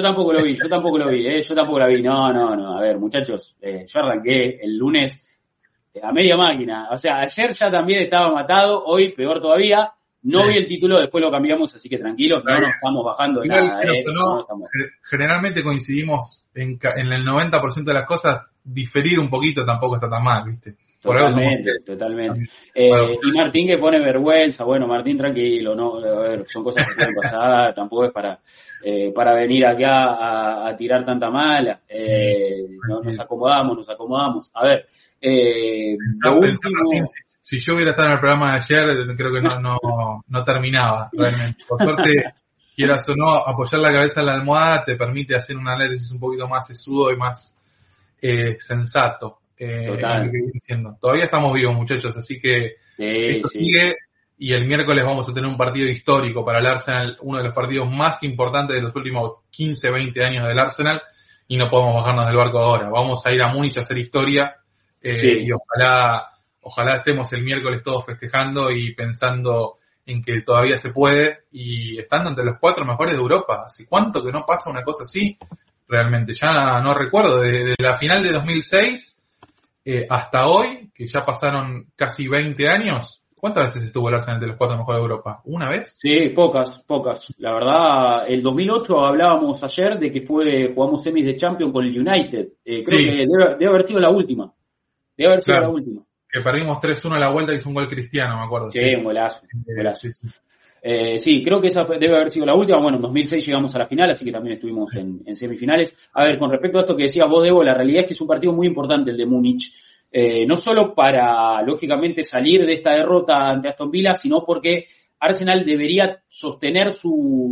no, a ver, muchachos, yo arranqué el lunes a media máquina, o sea, ayer ya también estaba matado, hoy peor todavía. No vi el título, después lo cambiamos, así que tranquilos, no nos estamos bajando de nada. Generalmente coincidimos en el 90% de las cosas, diferir un poquito tampoco está tan mal, ¿viste? Totalmente. Y Martín que pone vergüenza, bueno, Martín tranquilo, no, a ver, son cosas que pueden pasar, tampoco es para venir acá a tirar tanta mala, nos acomodamos. A ver, lo último... Si yo hubiera estado en el programa de ayer, creo que no terminaba, realmente. Por suerte, quieras o no, apoyar la cabeza en la almohada te permite hacer un análisis un poquito más sesudo y más sensato. Total. Todavía estamos vivos, muchachos, así que esto sigue, y el miércoles vamos a tener un partido histórico para el Arsenal, uno de los partidos más importantes de los últimos 15, 20 años del Arsenal, y no podemos bajarnos del barco ahora. Vamos a ir a Múnich a hacer historia, y ojalá estemos el miércoles todos festejando y pensando en que todavía se puede y estando entre los 4 mejores de Europa. ¿Hace cuánto que no pasa una cosa así? Realmente, ya no recuerdo. Desde la final de 2006 hasta hoy, que ya pasaron casi 20 años, ¿cuántas veces estuvo el Arsenal entre los 4 mejores de Europa? ¿Una vez? Sí, pocas. La verdad, el 2008 hablábamos ayer de que jugamos semis de Champions con el United. Creo que debe haber sido la última. La última. Que perdimos 3-1 a la vuelta y hizo un gol Cristiano, me acuerdo. Sí, un golazo. Sí, creo que esa debe haber sido la última. Bueno, en 2006 llegamos a la final, así que también estuvimos en semifinales. A ver, con respecto a esto que decías vos, Debo, la realidad es que es un partido muy importante el de Múnich. No solo para, lógicamente, salir de esta derrota ante Aston Villa, sino porque Arsenal debería sostener su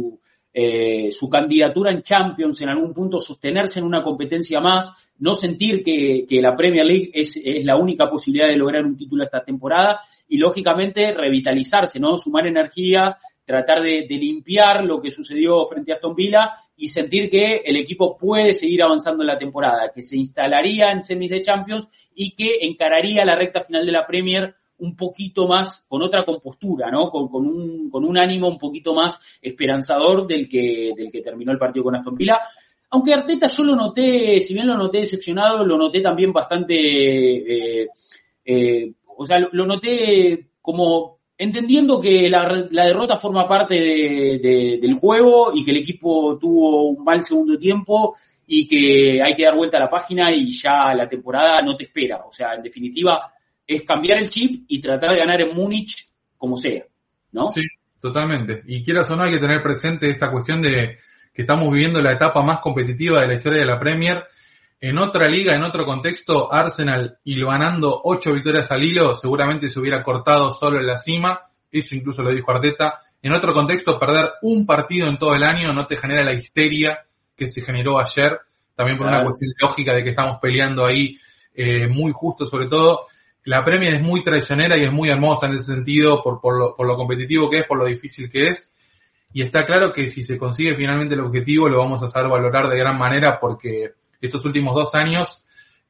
su candidatura en Champions en algún punto, sostenerse en una competencia más, no sentir que la Premier League es la única posibilidad de lograr un título esta temporada y lógicamente revitalizarse, ¿no? Sumar energía, tratar de limpiar lo que sucedió frente a Aston Villa y sentir que el equipo puede seguir avanzando en la temporada, que se instalaría en semis de Champions y que encararía la recta final de la Premier un poquito más, con otra compostura, ¿no? Con un ánimo un poquito más esperanzador del que terminó el partido con Aston Villa. Aunque Arteta yo lo noté, si bien lo noté decepcionado, lo noté también bastante, lo noté como entendiendo que la derrota forma parte del juego y que el equipo tuvo un mal segundo tiempo y que hay que dar vuelta a la página y ya la temporada no te espera. O sea, en definitiva, es cambiar el chip y tratar de ganar en Múnich como sea, ¿no? Sí, totalmente. Y quieras o no, hay que tener presente esta cuestión de que estamos viviendo la etapa más competitiva de la historia de la Premier. En otra liga, en otro contexto, Arsenal ganando 8 victorias al hilo, seguramente se hubiera cortado solo en la cima. Eso incluso lo dijo Arteta. En otro contexto, perder un partido en todo el año no te genera la histeria que se generó ayer. También por una cuestión lógica de que estamos peleando ahí muy justo, sobre todo. La Premier es muy traicionera y es muy hermosa en ese sentido por lo competitivo que es, por lo difícil que es. Y está claro que si se consigue finalmente el objetivo lo vamos a saber valorar de gran manera porque estos últimos 2 años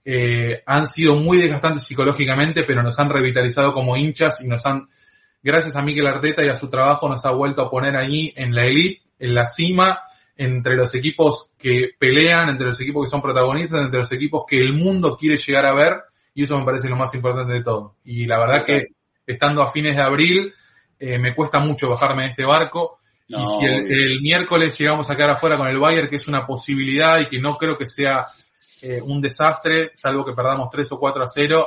han sido muy desgastantes psicológicamente, pero nos han revitalizado como hinchas y gracias a Mikel Arteta y a su trabajo, nos ha vuelto a poner ahí en la elite, en la cima, entre los equipos que pelean, entre los equipos que son protagonistas, entre los equipos que el mundo quiere llegar a ver. Y eso me parece lo más importante de todo. Y la verdad que estando a fines de abril, me cuesta mucho bajarme de este barco. No, y si el miércoles llegamos a quedar afuera con el Bayern, que es una posibilidad y que no creo que sea un desastre, salvo que perdamos 3 o 4-0,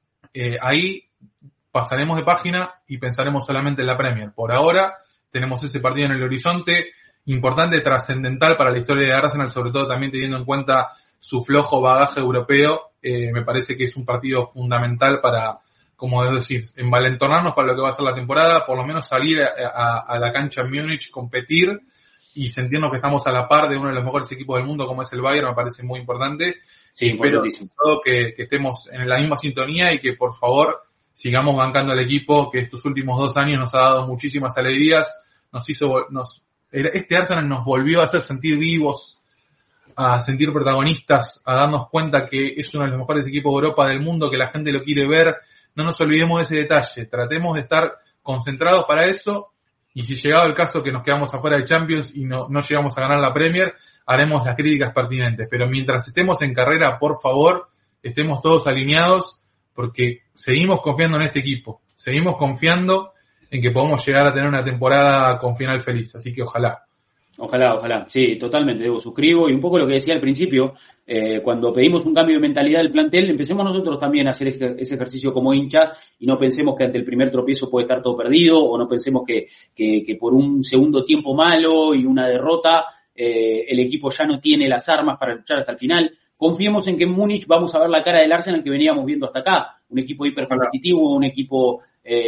ahí pasaremos de página y pensaremos solamente en la Premier. Por ahora tenemos ese partido en el horizonte, importante, trascendental para la historia de Arsenal, sobre todo también teniendo en cuenta su flojo bagaje europeo. Me parece que es un partido fundamental para, como debo decir, envalentonarnos para lo que va a ser la temporada, por lo menos salir a la cancha en Múnich, competir y sentirnos que estamos a la par de uno de los mejores equipos del mundo como es el Bayern, me parece muy importante. Sí, espero que estemos en la misma sintonía y que por favor sigamos bancando al equipo que estos últimos 2 años nos ha dado muchísimas alegrías, este Arsenal nos volvió a hacer sentir vivos, a sentir protagonistas, a darnos cuenta que es uno de los mejores equipos de Europa, del mundo, que la gente lo quiere ver. No nos olvidemos de ese detalle, tratemos de estar concentrados para eso y si llegado el caso que nos quedamos afuera de Champions y no llegamos a ganar la Premier, haremos las críticas pertinentes, pero mientras estemos en carrera, por favor, estemos todos alineados porque seguimos confiando en este equipo, seguimos confiando en que podamos llegar a tener una temporada con final feliz, así que ojalá. Ojalá, sí, totalmente, Debo, suscribo, y un poco lo que decía al principio, cuando pedimos un cambio de mentalidad del plantel, empecemos nosotros también a hacer ese ejercicio como hinchas y no pensemos que ante el primer tropiezo puede estar todo perdido, o no pensemos que por un segundo tiempo malo y una derrota, el equipo ya no tiene las armas para luchar hasta el final. Confiemos en que en Múnich vamos a ver la cara del Arsenal que veníamos viendo hasta acá, un equipo hipercompetitivo, un equipo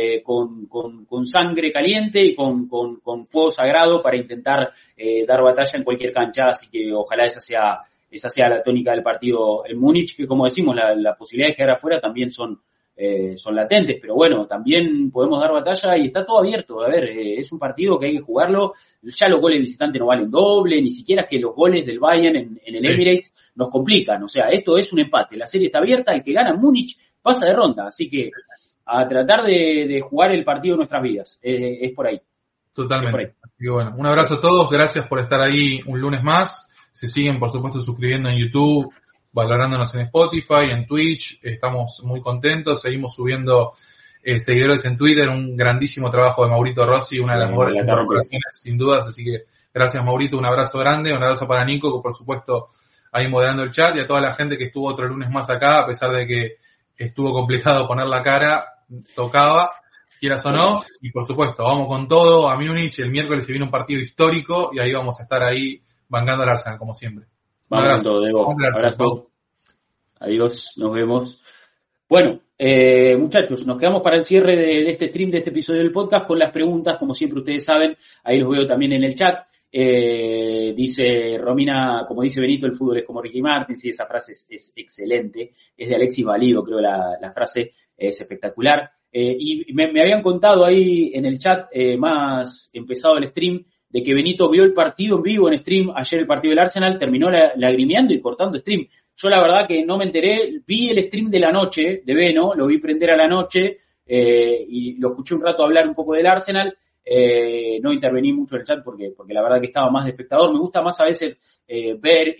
con sangre caliente y con fuego sagrado para intentar dar batalla en cualquier cancha, así que ojalá esa sea la tónica del partido en Múnich, que como decimos, la posibilidad de quedar afuera también son latentes, pero bueno, también podemos dar batalla y está todo abierto. A ver, es un partido que hay que jugarlo, ya los goles visitantes no valen doble, ni siquiera es que los goles del Bayern en el Emirates nos complican, o sea, esto es un empate, la serie está abierta, el que gana en Múnich pasa de ronda, así que a tratar de jugar el partido de nuestras vidas, es por ahí. Totalmente. Por ahí. Y bueno, un abrazo a todos, gracias por estar ahí un lunes más, se siguen por supuesto suscribiendo en YouTube, valorándonos en Spotify, en Twitch, estamos muy contentos, seguimos subiendo seguidores en Twitter, un grandísimo trabajo de Maurito Rossi, una de las mejores incorporaciones sin dudas, así que gracias Maurito, un abrazo grande, un abrazo para Nico, que por supuesto ahí moderando el chat, y a toda la gente que estuvo otro lunes más acá, a pesar de que estuvo complicado poner la cara, tocaba, quieras o no, y por supuesto, vamos con todo a Múnich, el miércoles se viene un partido histórico, y ahí vamos a estar ahí bancando al Arsenal, como siempre. Un abrazo, Debo. Abrazo. Adiós, nos vemos. Bueno, muchachos, nos quedamos para el cierre de este stream, de este episodio del podcast, con las preguntas, como siempre ustedes saben, ahí los veo también en el chat. Dice Romina, como dice Benito, el fútbol es como Ricky Martin. Sí, esa frase es excelente. Es de Alexis Valido, creo la frase es espectacular. Y me habían contado ahí en el chat, más empezado el stream, de que Benito vio el partido en vivo en stream, ayer el partido del Arsenal, terminó lagrimeando y cortando stream. Yo la verdad que no me enteré, vi el stream de la noche de Beno, lo vi prender a la noche, y lo escuché un rato hablar un poco del Arsenal. No intervení mucho en el chat porque la verdad que estaba más de espectador. Me gusta más a veces ver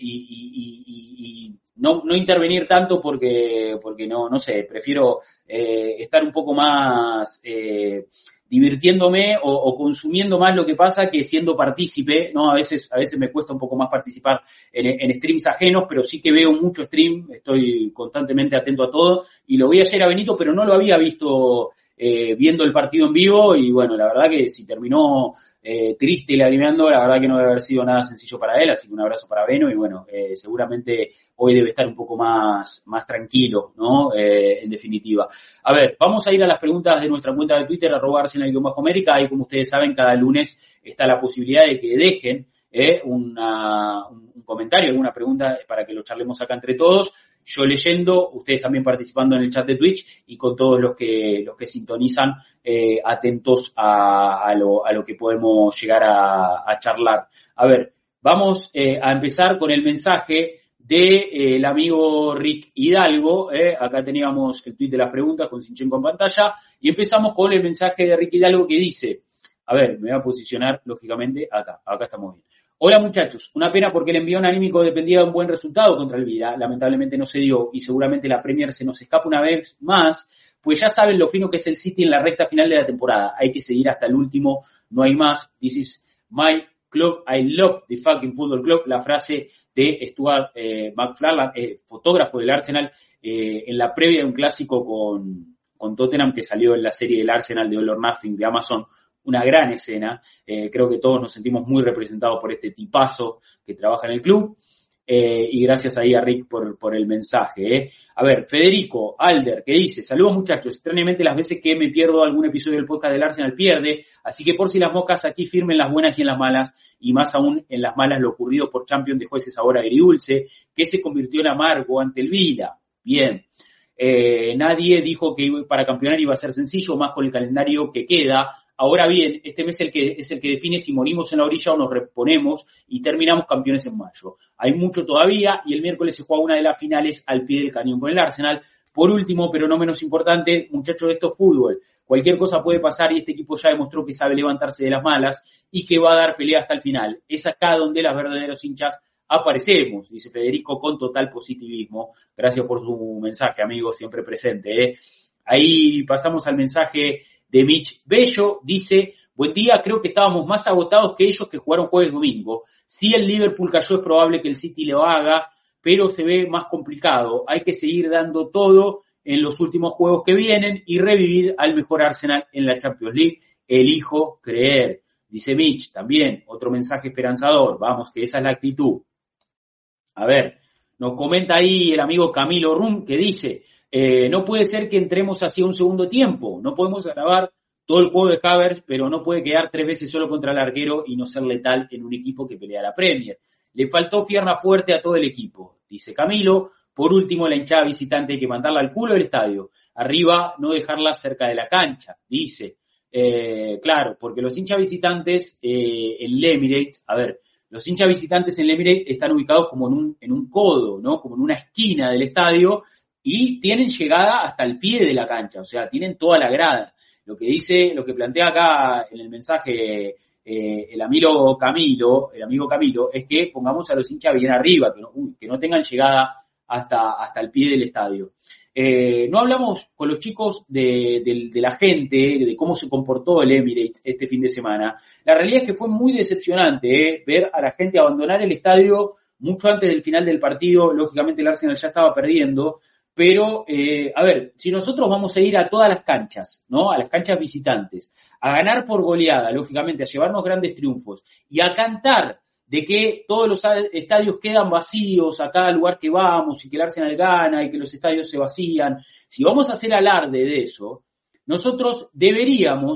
y no intervenir tanto porque no sé, prefiero estar un poco más divirtiéndome o consumiendo más lo que pasa que siendo partícipe, ¿no? A veces me cuesta un poco más participar en streams ajenos, pero sí que veo mucho stream, estoy constantemente atento a todo, y lo vi ayer a Benito, pero no lo había visto viendo el partido en vivo, y bueno, la verdad que si terminó triste y lagrimeando, la verdad que no debe haber sido nada sencillo para él, así que un abrazo para Beno, y bueno, seguramente hoy debe estar un poco más tranquilo, ¿no? En definitiva. A ver, vamos a ir a las preguntas de nuestra cuenta de Twitter, @Arsenal_América. Ahí, como ustedes saben, cada lunes está la posibilidad de que dejen un comentario, alguna pregunta para que lo charlemos acá entre todos. Yo leyendo, ustedes también participando en el chat de Twitch, y con todos los que sintonizan, atentos a lo que podemos llegar a charlar. A ver, vamos a empezar con el mensaje del amigo Rick Hidalgo. Acá teníamos el tweet de las preguntas con Sinchenko en pantalla, y empezamos con el mensaje de Rick Hidalgo que dice, a ver, me voy a posicionar lógicamente acá estamos bien. Hola muchachos, una pena porque el envión anímico dependía de un buen resultado contra el Vila, lamentablemente no se dio, y seguramente la Premier se nos escapa una vez más, pues ya saben lo fino que es el City en la recta final de la temporada, hay que seguir hasta el último, no hay más. This is my club, I love the fucking football club, la frase de Stuart McFarlane, fotógrafo del Arsenal, en la previa de un clásico con Tottenham que salió en la serie del Arsenal de All or Nothing de Amazon. Una gran escena, creo que todos nos sentimos muy representados por este tipazo que trabaja en el club, y gracias ahí a Rick por el mensaje. A ver, Federico Alder, que dice, saludos muchachos, extrañamente las veces que me pierdo algún episodio del podcast del Arsenal pierde, así que por si las moscas aquí firmen las buenas y en las malas, y más aún en las malas lo ocurrido por Champions dejó ese sabor agridulce, que se convirtió en amargo ante el Vila. Bien. Nadie dijo que para campeonar iba a ser sencillo, más con el calendario que queda. Ahora bien, este mes es el que define si morimos en la orilla o nos reponemos y terminamos campeones en mayo. Hay mucho todavía, y el miércoles se juega una de las finales al pie del cañón con el Arsenal. Por último, pero no menos importante, muchachos, esto es fútbol. Cualquier cosa puede pasar y este equipo ya demostró que sabe levantarse de las malas y que va a dar pelea hasta el final. Es acá donde los verdaderos hinchas aparecemos, dice Federico con total positivismo. Gracias por su mensaje, amigo, siempre presente. Ahí pasamos al mensaje de Mitch Bello, dice, buen día, creo que estábamos más agotados que ellos que jugaron jueves domingo. Si el Liverpool cayó, es probable que el City lo haga, pero se ve más complicado. Hay que seguir dando todo en los últimos juegos que vienen y revivir al mejor Arsenal en la Champions League. Elijo creer, dice Mitch. También otro mensaje esperanzador, vamos, que esa es la actitud. A ver, nos comenta ahí el amigo Camilo Rum, que dice, no puede ser que entremos hacia un segundo tiempo, no podemos grabar todo el juego de Havertz, pero no puede quedar 3 veces solo contra el arquero y no ser letal en un equipo que pelea la Premier. Le faltó pierna fuerte a todo el equipo, dice Camilo. Por último, la hinchada visitante hay que mandarla al culo del estadio. Arriba, no dejarla cerca de la cancha, dice. Claro, porque los hinchas visitantes en el Emirates, a ver, los hinchas visitantes en el Emirates están ubicados como en un codo, ¿no? Como en una esquina del estadio, y tienen llegada hasta el pie de la cancha, o sea, tienen toda la grada. Lo que plantea acá en el mensaje el amigo Camilo, es que pongamos a los hinchas bien arriba, que no tengan llegada hasta el pie del estadio. No hablamos con los chicos de la gente, de cómo se comportó el Emirates este fin de semana. La realidad es que fue muy decepcionante ver a la gente abandonar el estadio mucho antes del final del partido. Lógicamente el Arsenal ya estaba perdiendo, pero, a ver, si nosotros vamos a ir a todas las canchas, ¿no? A las canchas visitantes, a ganar por goleada, lógicamente, a llevarnos grandes triunfos y a cantar de que todos los estadios quedan vacíos a cada lugar que vamos y que el Arsenal gana y que los estadios se vacían, si vamos a hacer alarde de eso, nosotros deberíamos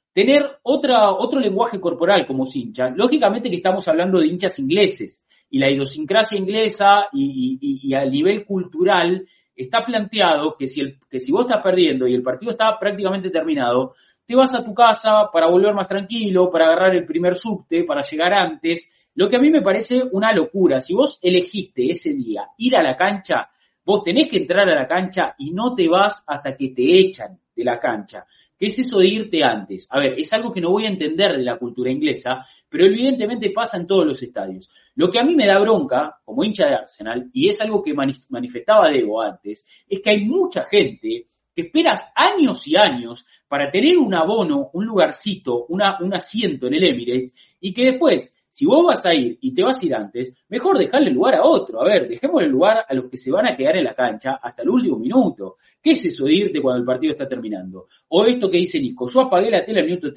tener otro lenguaje corporal como hincha. Lógicamente que estamos hablando de hinchas ingleses, y la idiosincrasia inglesa y a nivel cultural está planteado que si vos estás perdiendo y el partido está prácticamente terminado, te vas a tu casa para volver más tranquilo, para agarrar el primer subte, para llegar antes, lo que a mí me parece una locura. Si vos elegiste ese día ir a la cancha, vos tenés que entrar a la cancha y no te vas hasta que te echan de la cancha. ¿Qué es eso de irte antes? A ver, es algo que no voy a entender de la cultura inglesa, pero evidentemente pasa en todos los estadios. Lo que a mí me da bronca, como hincha de Arsenal, y es algo que manifestaba Diego antes, es que hay mucha gente que espera años y años para tener un abono, un lugarcito, un asiento en el Emirates, y que después, si vos vas a ir y te vas a ir antes, mejor dejarle lugar a otro. A ver, dejemos el lugar a los que se van a quedar en la cancha hasta el último minuto. ¿Qué es eso de irte cuando el partido está terminando? O esto que dice Nico, yo apagué la tele al minuto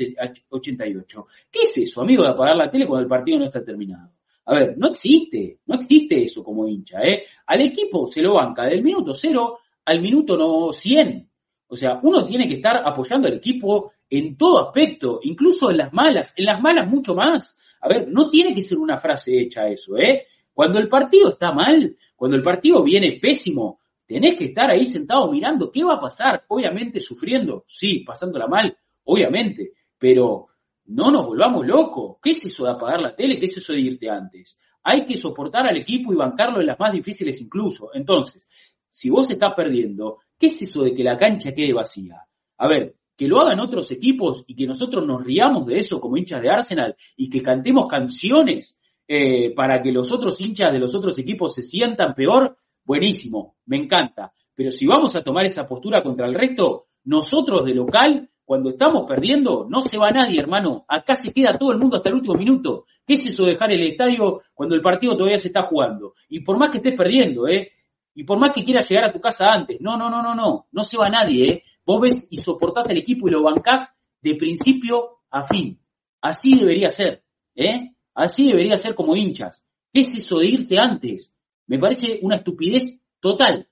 88. ¿Qué es eso, amigo, de apagar la tele cuando el partido no está terminado? A ver, no existe eso como hincha, ¿eh? Al equipo se lo banca del minuto 0 al minuto 100. O sea, uno tiene que estar apoyando al equipo en todo aspecto, incluso en las malas mucho más. A ver, no tiene que ser una frase hecha eso, ¿eh? Cuando el partido está mal, cuando el partido viene pésimo, tenés que estar ahí sentado mirando qué va a pasar, obviamente sufriendo, sí, pasándola mal, obviamente, pero no nos volvamos locos. ¿Qué es eso de apagar la tele? ¿Qué es eso de irte antes? Hay que soportar al equipo y bancarlo en las más difíciles incluso. Entonces, si vos estás perdiendo, ¿qué es eso de que la cancha quede vacía? A ver, que lo hagan otros equipos y que nosotros nos riamos de eso como hinchas de Arsenal y que cantemos canciones para que los otros hinchas de los otros equipos se sientan peor, buenísimo, me encanta. Pero si vamos a tomar esa postura contra el resto, nosotros de local, cuando estamos perdiendo, no se va nadie, hermano. Acá se queda todo el mundo hasta el último minuto. ¿Qué es eso de dejar el estadio cuando el partido todavía se está jugando? Y por más que estés perdiendo, y por más que quieras llegar a tu casa antes, no se va nadie, Vos ves y soportás al equipo y lo bancás de principio a fin. Así debería ser, Así debería ser como hinchas. ¿Qué es eso de irse antes? Me parece una estupidez total.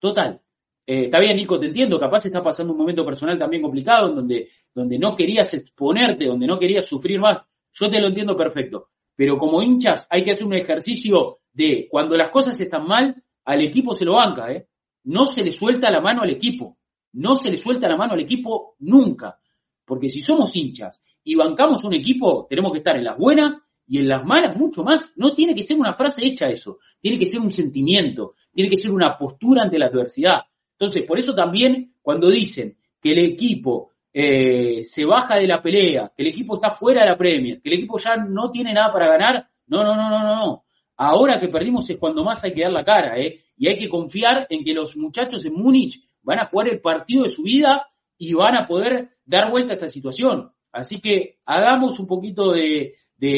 Está bien, Nico, te entiendo, capaz estás pasando un momento personal también complicado, donde no querías exponerte, donde no querías sufrir más. Yo te lo entiendo perfecto. Pero como hinchas hay que hacer un ejercicio de cuando las cosas están mal, al equipo se lo banca, No se le suelta la mano al equipo. No se le suelta la mano al equipo nunca. Porque si somos hinchas y bancamos un equipo, tenemos que estar en las buenas y en las malas mucho más. No tiene que ser una frase hecha eso. Tiene que ser un sentimiento. Tiene que ser una postura ante la adversidad. Entonces, por eso también, cuando dicen que el equipo se baja de la pelea, que el equipo está fuera de la Premier, que el equipo ya no tiene nada para ganar, no. Ahora que perdimos es cuando más hay que dar la cara, Y hay que confiar en que los muchachos en Múnich van a jugar el partido de su vida y van a poder dar vuelta a esta situación. Así que hagamos un poquito de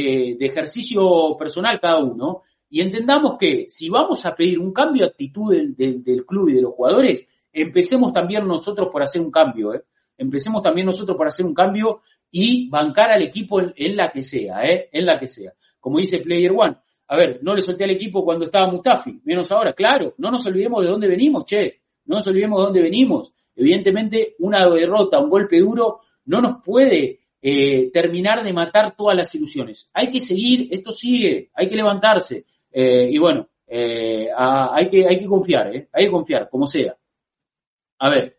ejercicio personal cada uno y entendamos que si vamos a pedir un cambio de actitud del club y de los jugadores, empecemos también nosotros por hacer un cambio, Empecemos también nosotros por hacer un cambio y bancar al equipo en la que sea, En la que sea. Como dice Player One, a ver, no le solté al equipo cuando estaba Mustafi, menos ahora, claro, no nos olvidemos de dónde venimos, no nos olvidemos de dónde venimos. Evidentemente, una derrota, un golpe duro, no nos puede terminar de matar todas las ilusiones. Hay que seguir, esto sigue, hay que levantarse. Y bueno, hay que confiar, hay que confiar, como sea. A ver,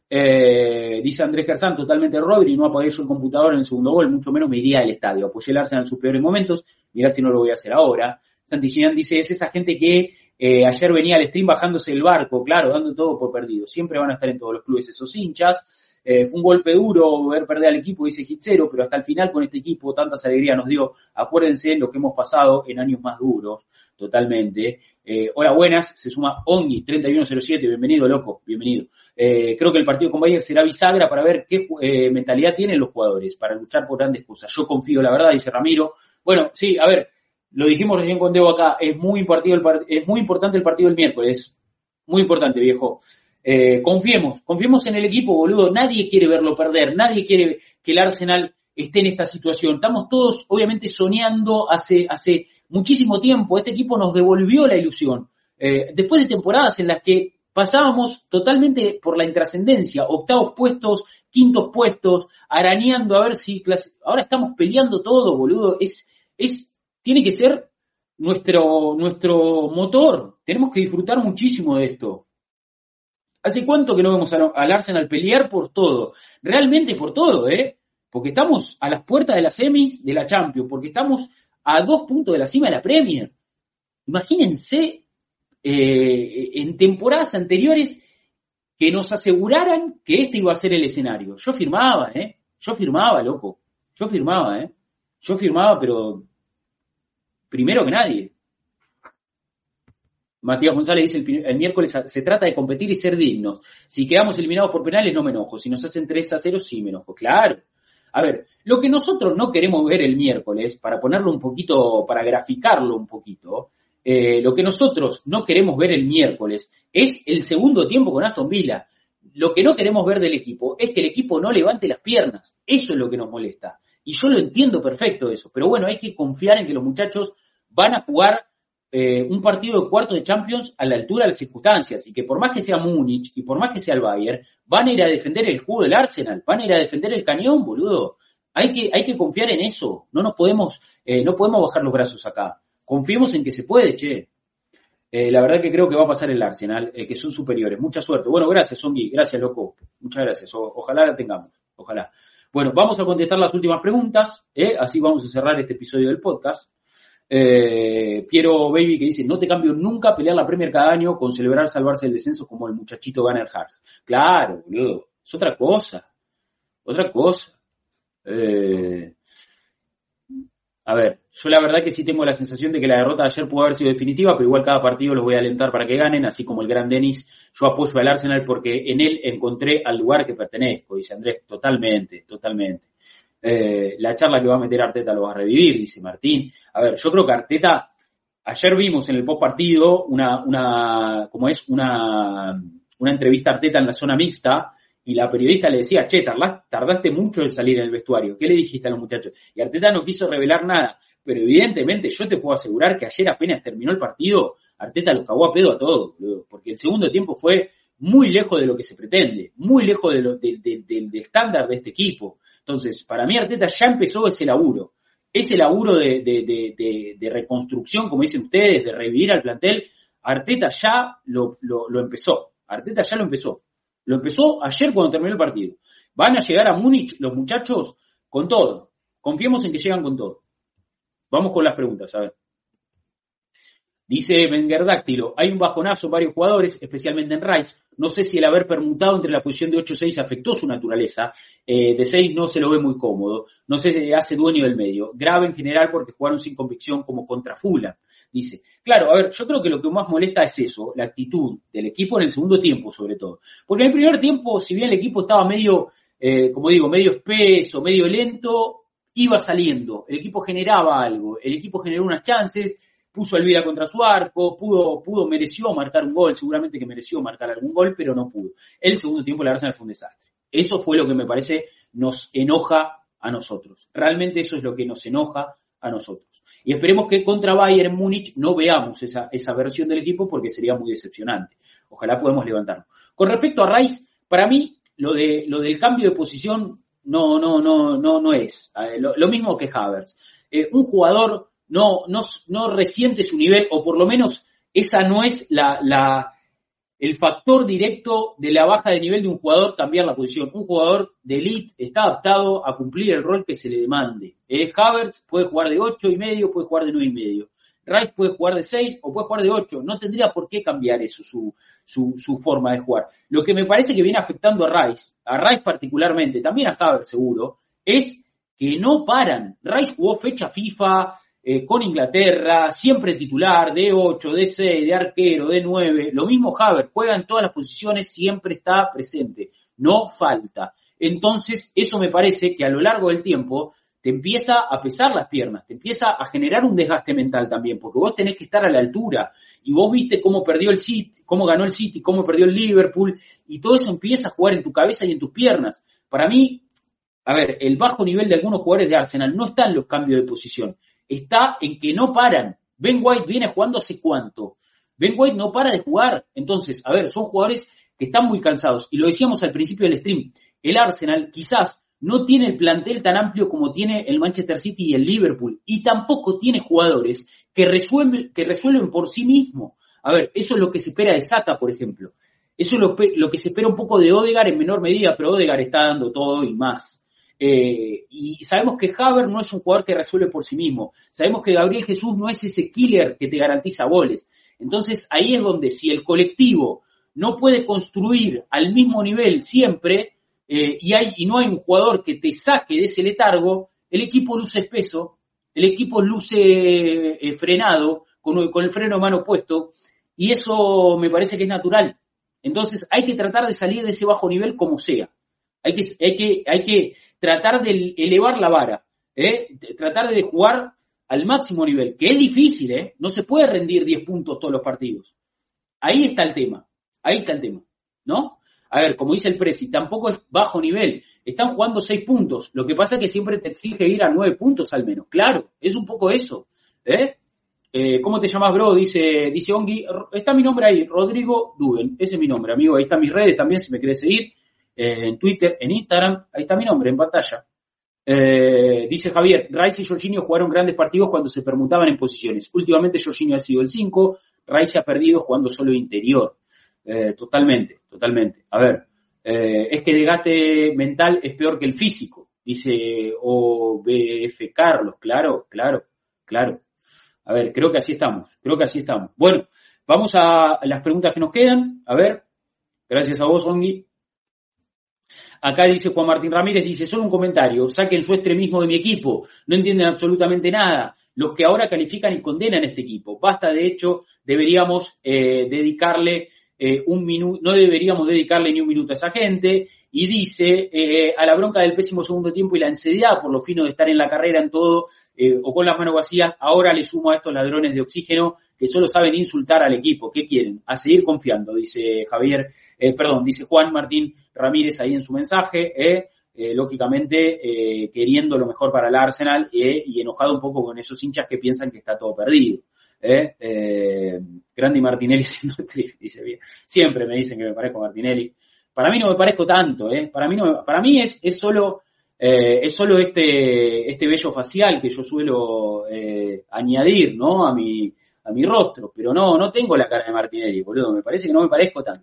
dice Andrés Gersán, totalmente Rodri, no apagué yo el computador en el segundo gol, mucho menos me iría al estadio. Apoyé el Arsenal en sus peores momentos, mirá si no lo voy a hacer ahora. Santi Ginian dice, es esa gente que ayer venía al stream bajándose el barco, claro, dando todo por perdido. Siempre van a estar en todos los clubes esos hinchas. Fue un golpe duro ver perder al equipo, dice Hitzero, pero hasta el final con este equipo tantas alegrías nos dio. Acuérdense lo que hemos pasado en años más duros, totalmente. Hola, buenas, se suma Ongi, 3107, bienvenido, loco, bienvenido. Creo que el partido con Bayern será bisagra para ver qué mentalidad tienen los jugadores, para luchar por grandes cosas. Yo confío, la verdad, dice Ramiro. Bueno, sí, a ver, lo dijimos recién con Debo acá, es muy importante el partido del miércoles, muy importante, viejo. Confiemos en el equipo, boludo. Nadie quiere verlo perder, nadie quiere que el Arsenal esté en esta situación. Estamos todos, obviamente, soñando hace muchísimo tiempo. Este equipo nos devolvió la ilusión. Después de temporadas en las que pasábamos totalmente por la intrascendencia, octavos puestos, quintos puestos, arañando a ver si ahora estamos peleando todo, boludo. Tiene que ser nuestro motor. Tenemos que disfrutar muchísimo de esto. ¿Hace cuánto que no vemos al Arsenal pelear por todo? Realmente por todo, porque estamos a las puertas de las semis de la Champions, porque estamos a 2 puntos de la cima de la Premier. Imagínense en temporadas anteriores que nos aseguraran que este iba a ser el escenario. Yo firmaba, loco. Yo firmaba, pero primero que nadie. Matías González dice, el miércoles se trata de competir y ser dignos. Si quedamos eliminados por penales no me enojo. Si nos hacen 3-0 sí me enojo. Claro. A ver, lo que nosotros no queremos ver el miércoles, para ponerlo un poquito, para graficarlo un poquito, lo que nosotros no queremos ver el miércoles es el segundo tiempo con Aston Villa. Lo que no queremos ver del equipo es que el equipo no levante las piernas. Eso es lo que nos molesta. Y yo lo entiendo perfecto eso. Pero bueno, hay que confiar en que los muchachos van a jugar un partido de cuartos de Champions a la altura de las circunstancias. Y que por más que sea Múnich y por más que sea el Bayern, van a ir a defender el escudo del Arsenal. Van a ir a defender el cañón, boludo. Hay que confiar en eso. No podemos bajar los brazos acá. Confiemos en que se puede, che. La verdad que creo que va a pasar el Arsenal, que son superiores. Mucha suerte. Bueno, gracias, Zongui. Gracias, loco. Muchas gracias. Ojalá la tengamos. Ojalá. Bueno, vamos a contestar las últimas preguntas. Así vamos a cerrar este episodio del podcast. Piero Baby que dice, no te cambio nunca pelear la Premier cada año con celebrar salvarse del descenso como el muchachito Gunnar Hag. Claro, boludo. Es otra cosa. A ver, yo la verdad que sí tengo la sensación de que la derrota de ayer pudo haber sido definitiva, pero igual cada partido los voy a alentar para que ganen, así como el gran Denis. Yo apoyo al Arsenal porque en él encontré al lugar que pertenezco, dice Andrés. Totalmente. La charla que va a meter Arteta lo va a revivir, dice Martín. A ver, yo creo que Arteta, ayer vimos en el post partido una entrevista a Arteta en la zona mixta, y la periodista le decía, che, tardaste mucho en salir en el vestuario, ¿qué le dijiste a los muchachos? Y Arteta no quiso revelar nada, pero evidentemente yo te puedo asegurar que ayer apenas terminó el partido, Arteta los cagó a pedo a todos, porque el segundo tiempo fue muy lejos de lo que se pretende, muy lejos del estándar de este equipo. Entonces, para mí Arteta ya empezó ese laburo de reconstrucción, como dicen ustedes, de revivir al plantel. Arteta ya lo empezó. Lo empezó ayer cuando terminó el partido. Van a llegar a Múnich los muchachos con todo. Confiemos en que llegan con todo. Vamos con las preguntas, a ver. Dice Mengerdáctilo, hay un bajonazo en varios jugadores, especialmente en Rice. No sé si el haber permutado entre la posición de 8-6 afectó su naturaleza. De 6 no se lo ve muy cómodo. No sé si hace dueño del medio. Grave en general porque jugaron sin convicción como contra Fulham. Dice, claro, a ver, yo creo que lo que más molesta es eso, la actitud del equipo en el segundo tiempo, sobre todo. Porque en el primer tiempo, si bien el equipo estaba medio espeso, medio lento, iba saliendo. El equipo generaba algo. El equipo generó unas chances, puso a Elvira contra su arco, mereció marcar un gol, seguramente que mereció marcar algún gol, pero no pudo. El segundo tiempo la Arsenal fue un desastre. Eso fue lo que me parece nos enoja a nosotros. Realmente eso es lo que nos enoja a nosotros. Y esperemos que contra Bayern Múnich no veamos esa versión del equipo porque sería muy decepcionante. Ojalá podamos levantarnos. Con respecto a Rice, para mí lo del cambio de posición no es. Lo mismo que Havertz. Un jugador no resiente su nivel, o por lo menos esa no es el factor directo de la baja de nivel de un jugador, cambiar la posición. Un jugador de elite está adaptado a cumplir el rol que se le demande. Havertz puede jugar de 8,5, puede jugar de 9,5. Rice puede jugar de 6 o puede jugar de 8. No tendría por qué cambiar eso, su forma de jugar. Lo que me parece que viene afectando a Rice particularmente, también a Havertz seguro, es que no paran. Rice jugó fecha FIFA con Inglaterra, siempre titular, de 8, de 6, de arquero, de 9. Lo mismo Havertz, juega en todas las posiciones, siempre está presente, no falta. Entonces, eso me parece que a lo largo del tiempo te empieza a pesar las piernas, te empieza a generar un desgaste mental también, porque vos tenés que estar a la altura, y vos viste cómo perdió el City, cómo ganó el City, cómo perdió el Liverpool, y todo eso empieza a jugar en tu cabeza y en tus piernas. Para mí, a ver, el bajo nivel de algunos jugadores de Arsenal no está en los cambios de posición, está en que no paran. Ben White viene jugando hace ¿cuánto? Ben White no para de jugar. Entonces, a ver, son jugadores que están muy cansados. Y lo decíamos al principio del stream, el Arsenal quizás no tiene el plantel tan amplio como tiene el Manchester City y el Liverpool. Y tampoco tiene jugadores que resuelven por sí mismo. A ver, eso es lo que se espera de Saka, por ejemplo. Eso es lo que se espera un poco de Odegaard en menor medida, pero Odegaard está dando todo y más. Y sabemos que Havertz no es un jugador que resuelve por sí mismo. Sabemos que Gabriel Jesús no es ese killer que te garantiza goles. Entonces ahí es donde si el colectivo no puede construir al mismo nivel siempre y no hay un jugador que te saque de ese letargo, el equipo luce espeso, el equipo luce frenado, con el freno de mano puesto, y eso me parece que es natural. Entonces hay que tratar de salir de ese bajo nivel como sea. Hay que tratar de elevar la vara, tratar de jugar al máximo nivel, que es difícil, no se puede rendir 10 puntos todos los partidos. Ahí está el tema, ¿no? A ver, como dice el Presi, tampoco es bajo nivel, están jugando 6 puntos, lo que pasa es que siempre te exige ir a 9 puntos al menos, claro, es un poco eso, ¿cómo te llamas, bro? Dice Ongi, está mi nombre ahí, Rodrigo Duben, ese es mi nombre, amigo, ahí están mis redes también si me querés seguir, en Twitter, en Instagram, ahí está mi nombre, en pantalla. Dice Javier, Rice y Jorginho jugaron grandes partidos cuando se permutaban en posiciones. Últimamente Jorginho ha sido el 5, Rice ha perdido jugando solo interior. Totalmente. A ver, es que el desgaste mental es peor que el físico, dice OBF Carlos, claro. A ver, creo que así estamos. Bueno, vamos a las preguntas que nos quedan. A ver, gracias a vos, Ongi. Acá dice Juan Martín Ramírez, dice, solo un comentario, saquen su extremismo de mi equipo, no entienden absolutamente nada, los que ahora califican y condenan este equipo, basta, de hecho, deberíamos dedicarle no deberíamos dedicarle ni un minuto a esa gente, y dice, a la bronca del pésimo segundo tiempo y la ansiedad por lo fino de estar en la carrera en todo, o con las manos vacías, ahora le sumo a estos ladrones de oxígeno que solo saben insultar al equipo. ¿Qué quieren? A seguir confiando, dice dice Juan Martín Ramírez ahí en su mensaje, lógicamente queriendo lo mejor para el Arsenal y enojado un poco con esos hinchas que piensan que está todo perdido. Grandi Martinelli siendo triste, dice bien. Siempre me dicen que me parezco a Martinelli. Para mí no me parezco tanto, para mí es solo este vello facial que yo suelo añadir, ¿no? a mi rostro, pero no tengo la cara de Martinelli, boludo, me parece que no me parezco tanto.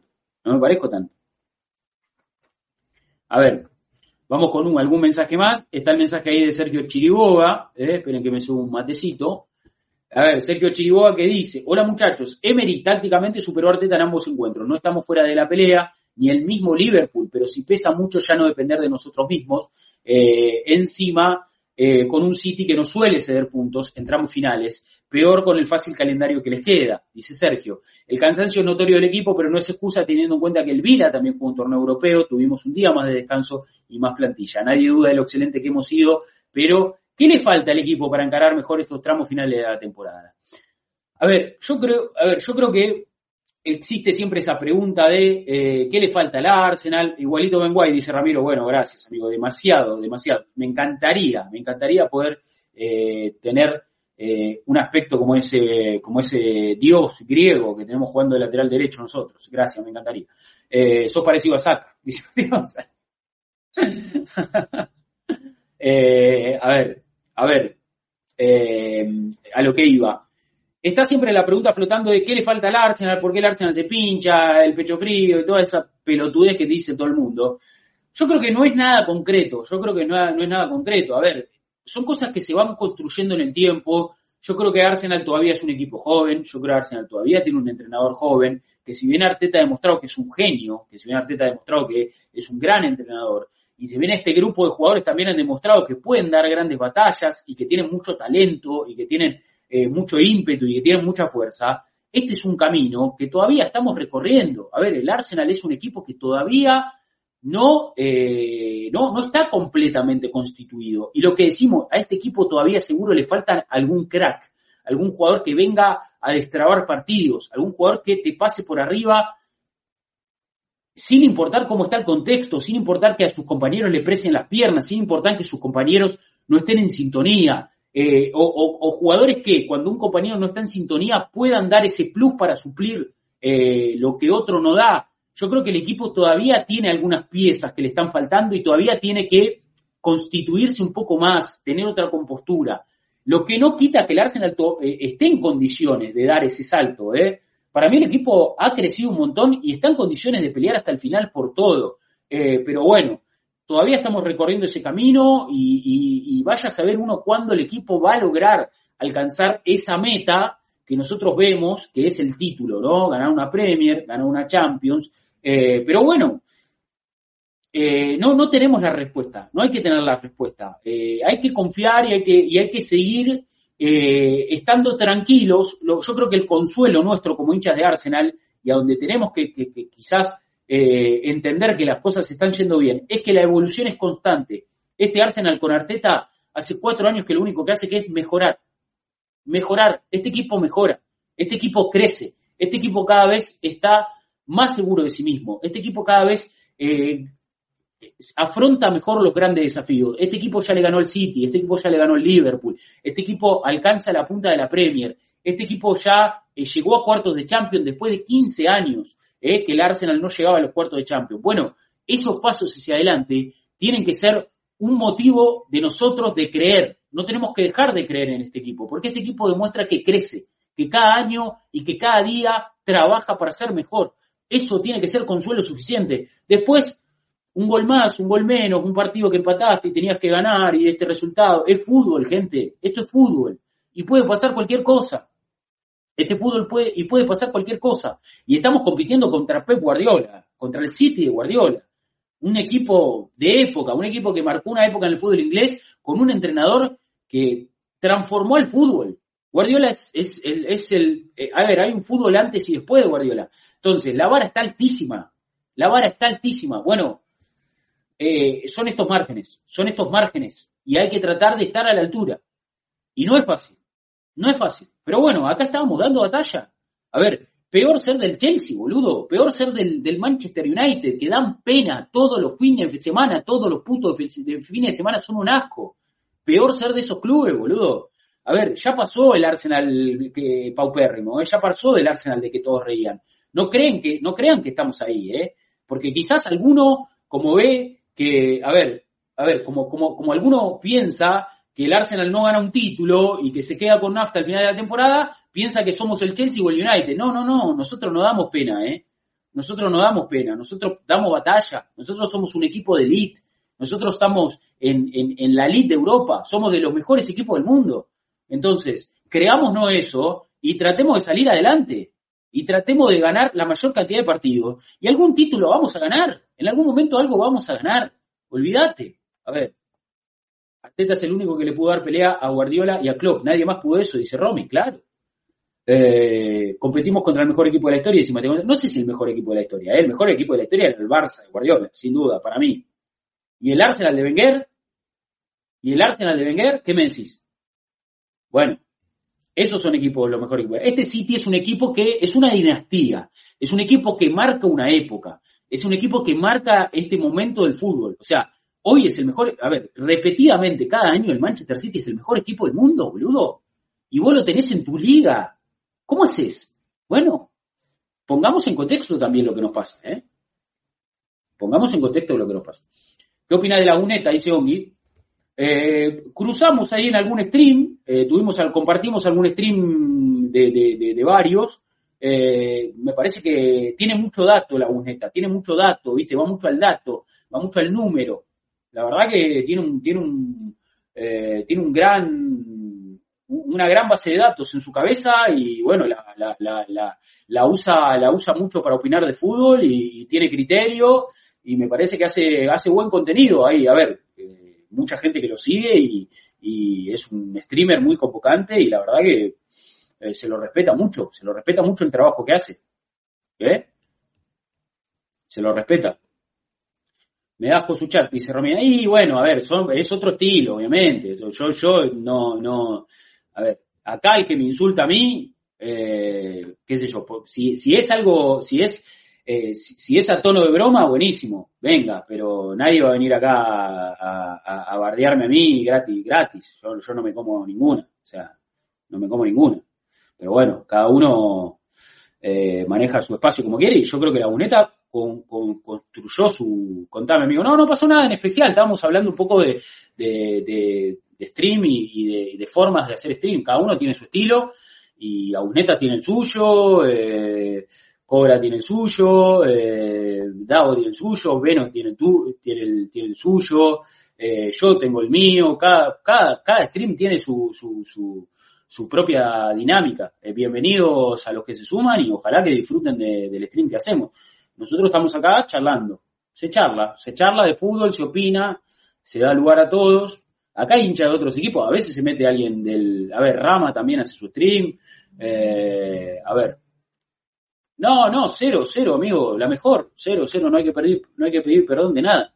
A ver, vamos con algún mensaje más. Está el mensaje ahí de Sergio Chiriboga, esperen que me suba un matecito. A ver, Sergio Chiriboga que dice, hola muchachos, Emery tácticamente superó a Arteta en ambos encuentros, no estamos fuera de la pelea, ni el mismo Liverpool, pero si pesa mucho ya no depender de nosotros mismos, encima con un City que no suele ceder puntos en tramos finales, peor con el fácil calendario que les queda, dice Sergio. El cansancio es notorio del equipo, pero no es excusa teniendo en cuenta que el Vila también jugó un torneo europeo, tuvimos un día más de descanso y más plantilla. Nadie duda de lo excelente que hemos sido, pero ¿qué le falta al equipo para encarar mejor estos tramos finales de la temporada? Yo creo que existe siempre esa pregunta de ¿qué le falta al Arsenal? Igualito Ben White, dice Ramiro, bueno, gracias amigo, demasiado. Me encantaría poder tener un aspecto como ese dios griego que tenemos jugando de lateral derecho nosotros. Gracias, me encantaría. Sos parecido a Saka, dice a lo que iba. Está siempre la pregunta flotando de qué le falta al Arsenal, por qué el Arsenal se pincha, el pecho frío y toda esa pelotudez que dice todo el mundo. Yo creo que no es nada concreto, A ver, son cosas que se van construyendo en el tiempo. Yo creo que Arsenal todavía es un equipo joven, yo creo que Arsenal todavía tiene un entrenador joven, que si bien Arteta ha demostrado que es un genio, que si bien Arteta ha demostrado que es un gran entrenador, y si bien este grupo de jugadores también han demostrado que pueden dar grandes batallas y que tienen mucho talento y que tienen mucho ímpetu y que tienen mucha fuerza, este es un camino que todavía estamos recorriendo. A ver, el Arsenal es un equipo que todavía no está completamente constituido. Y lo que decimos, a este equipo todavía seguro le falta algún crack, algún jugador que venga a destrabar partidos, algún jugador que te pase por arriba sin importar cómo está el contexto, sin importar que a sus compañeros le presen las piernas, sin importar que sus compañeros no estén en sintonía. o jugadores que cuando un compañero no está en sintonía puedan dar ese plus para suplir lo que otro no da. Yo creo que el equipo todavía tiene algunas piezas que le están faltando y todavía tiene que constituirse un poco más, tener otra compostura. Lo que no quita que el Arsenal esté en condiciones de dar ese salto. Para mí el equipo ha crecido un montón y está en condiciones de pelear hasta el final por todo. Pero bueno, todavía estamos recorriendo ese camino y vaya a saber uno cuándo el equipo va a lograr alcanzar esa meta que nosotros vemos, que es el título, ¿no? Ganar una Premier, ganar una Champions. Pero bueno, no tenemos la respuesta, no hay que tener la respuesta. Hay que confiar y hay que seguir estando tranquilos. Yo creo que el consuelo nuestro como hinchas de Arsenal, y a donde tenemos que quizás entender que las cosas se están yendo bien, es que la evolución es constante. Este Arsenal con Arteta hace 4 años que lo único que hace que es mejorar. Este equipo mejora, este equipo crece, este equipo cada vez está más seguro de sí mismo, este equipo cada vez afronta mejor los grandes desafíos. Este equipo ya le ganó al City, este equipo ya le ganó al Liverpool, este equipo alcanza la punta de la Premier, este equipo ya llegó a cuartos de Champions después de 15 años que el Arsenal no llegaba a los cuartos de Champions. Bueno, esos pasos hacia adelante tienen que ser un motivo de nosotros de creer. No tenemos que dejar de creer en este equipo, porque este equipo demuestra que crece, que cada año y que cada día trabaja para ser mejor. Eso tiene que ser consuelo suficiente. Después, un gol más, un gol menos, un partido que empataste y tenías que ganar y este resultado. Es fútbol, gente. Esto es fútbol. Y puede pasar cualquier cosa. Puede pasar cualquier cosa. Y estamos compitiendo contra Pep Guardiola, contra el City de Guardiola. Un equipo de época, un equipo que marcó una época en el fútbol inglés con un entrenador que transformó el fútbol. Guardiola hay un fútbol antes y después de Guardiola. Entonces, la vara está altísima. Bueno, son estos márgenes. Y hay que tratar de estar a la altura. Y no es fácil. Pero bueno, acá estábamos dando batalla. A ver, peor ser del Chelsea, boludo. Peor ser del Manchester United, que dan pena todos los fines de semana, todos los putos de fines de semana son un asco. Peor ser de esos clubes, boludo. A ver, ya pasó el Arsenal que paupérrimo, ya pasó del Arsenal de que todos reían. No crean que estamos ahí, porque quizás alguno, como ve que, como alguno piensa que el Arsenal no gana un título y que se queda con nafta al final de la temporada, piensa que somos el Chelsea o el United. No, nosotros no damos pena, Nosotros damos batalla, nosotros somos un equipo de elite, nosotros estamos en la elite de Europa, somos de los mejores equipos del mundo. Entonces, creámonos eso y tratemos de salir adelante. Y tratemos de ganar la mayor cantidad de partidos. Y algún título vamos a ganar. En algún momento algo vamos a ganar. Olvídate. A ver, Arteta es el único que le pudo dar pelea a Guardiola y a Klopp. Nadie más pudo eso, dice Romy, claro. Competimos contra el mejor equipo de la historia. No sé si el mejor equipo de la historia. El mejor equipo de la historia era el Barça de Guardiola, sin duda, para mí. ¿Y el Arsenal de Wenger? ¿Qué me decís? Bueno. Esos son equipos, los mejores equipos. Este City es un equipo que es una dinastía, es un equipo que marca una época, es un equipo que marca este momento del fútbol. O sea, hoy es el mejor, repetidamente, cada año el Manchester City es el mejor equipo del mundo, boludo. Y vos lo tenés en tu liga. ¿Cómo haces? Bueno, pongamos en contexto también lo que nos pasa, Pongamos en contexto lo que nos pasa. ¿Qué opina de la UNETA? Dice Ongi. Cruzamos ahí en algún stream, compartimos algún stream de varios. Me parece que tiene mucho dato la UNETA, tiene mucho dato, ¿viste? Va mucho al dato, va mucho al número. La verdad que tiene una gran base de datos en su cabeza y bueno, la usa mucho para opinar de fútbol y tiene criterio y me parece que hace buen contenido ahí. A ver, mucha gente que lo sigue y es un streamer muy convocante y la verdad que se lo respeta mucho el trabajo que hace. Se lo respeta. Me das por su chat, dice Romina. Y bueno, a ver, es otro estilo, obviamente. Yo no. A ver, acá el que me insulta a mí, qué sé yo, si es algo, si es Si es a tono de broma, buenísimo, venga, pero nadie va a venir acá a bardearme a mí gratis. Yo no me como ninguna, o sea, no me como ninguna. Pero bueno, cada uno maneja su espacio como quiere, y yo creo que la Buneta construyó su... Contame, amigo. No pasó nada en especial, estábamos hablando un poco de stream y de formas de hacer stream. Cada uno tiene su estilo, y la Buneta tiene el suyo, Cobra tiene el suyo, Dago tiene el suyo, Veno tiene el suyo, yo tengo el mío, cada stream tiene su propia dinámica. Bienvenidos a los que se suman y ojalá que disfruten del stream que hacemos. Nosotros estamos acá charlando, se charla de fútbol, se opina, se da lugar a todos. Acá hay hinchas de otros equipos, a veces se mete alguien Rama también hace su stream, No, 0, amigo, la mejor, 0, no hay que pedir perdón de nada.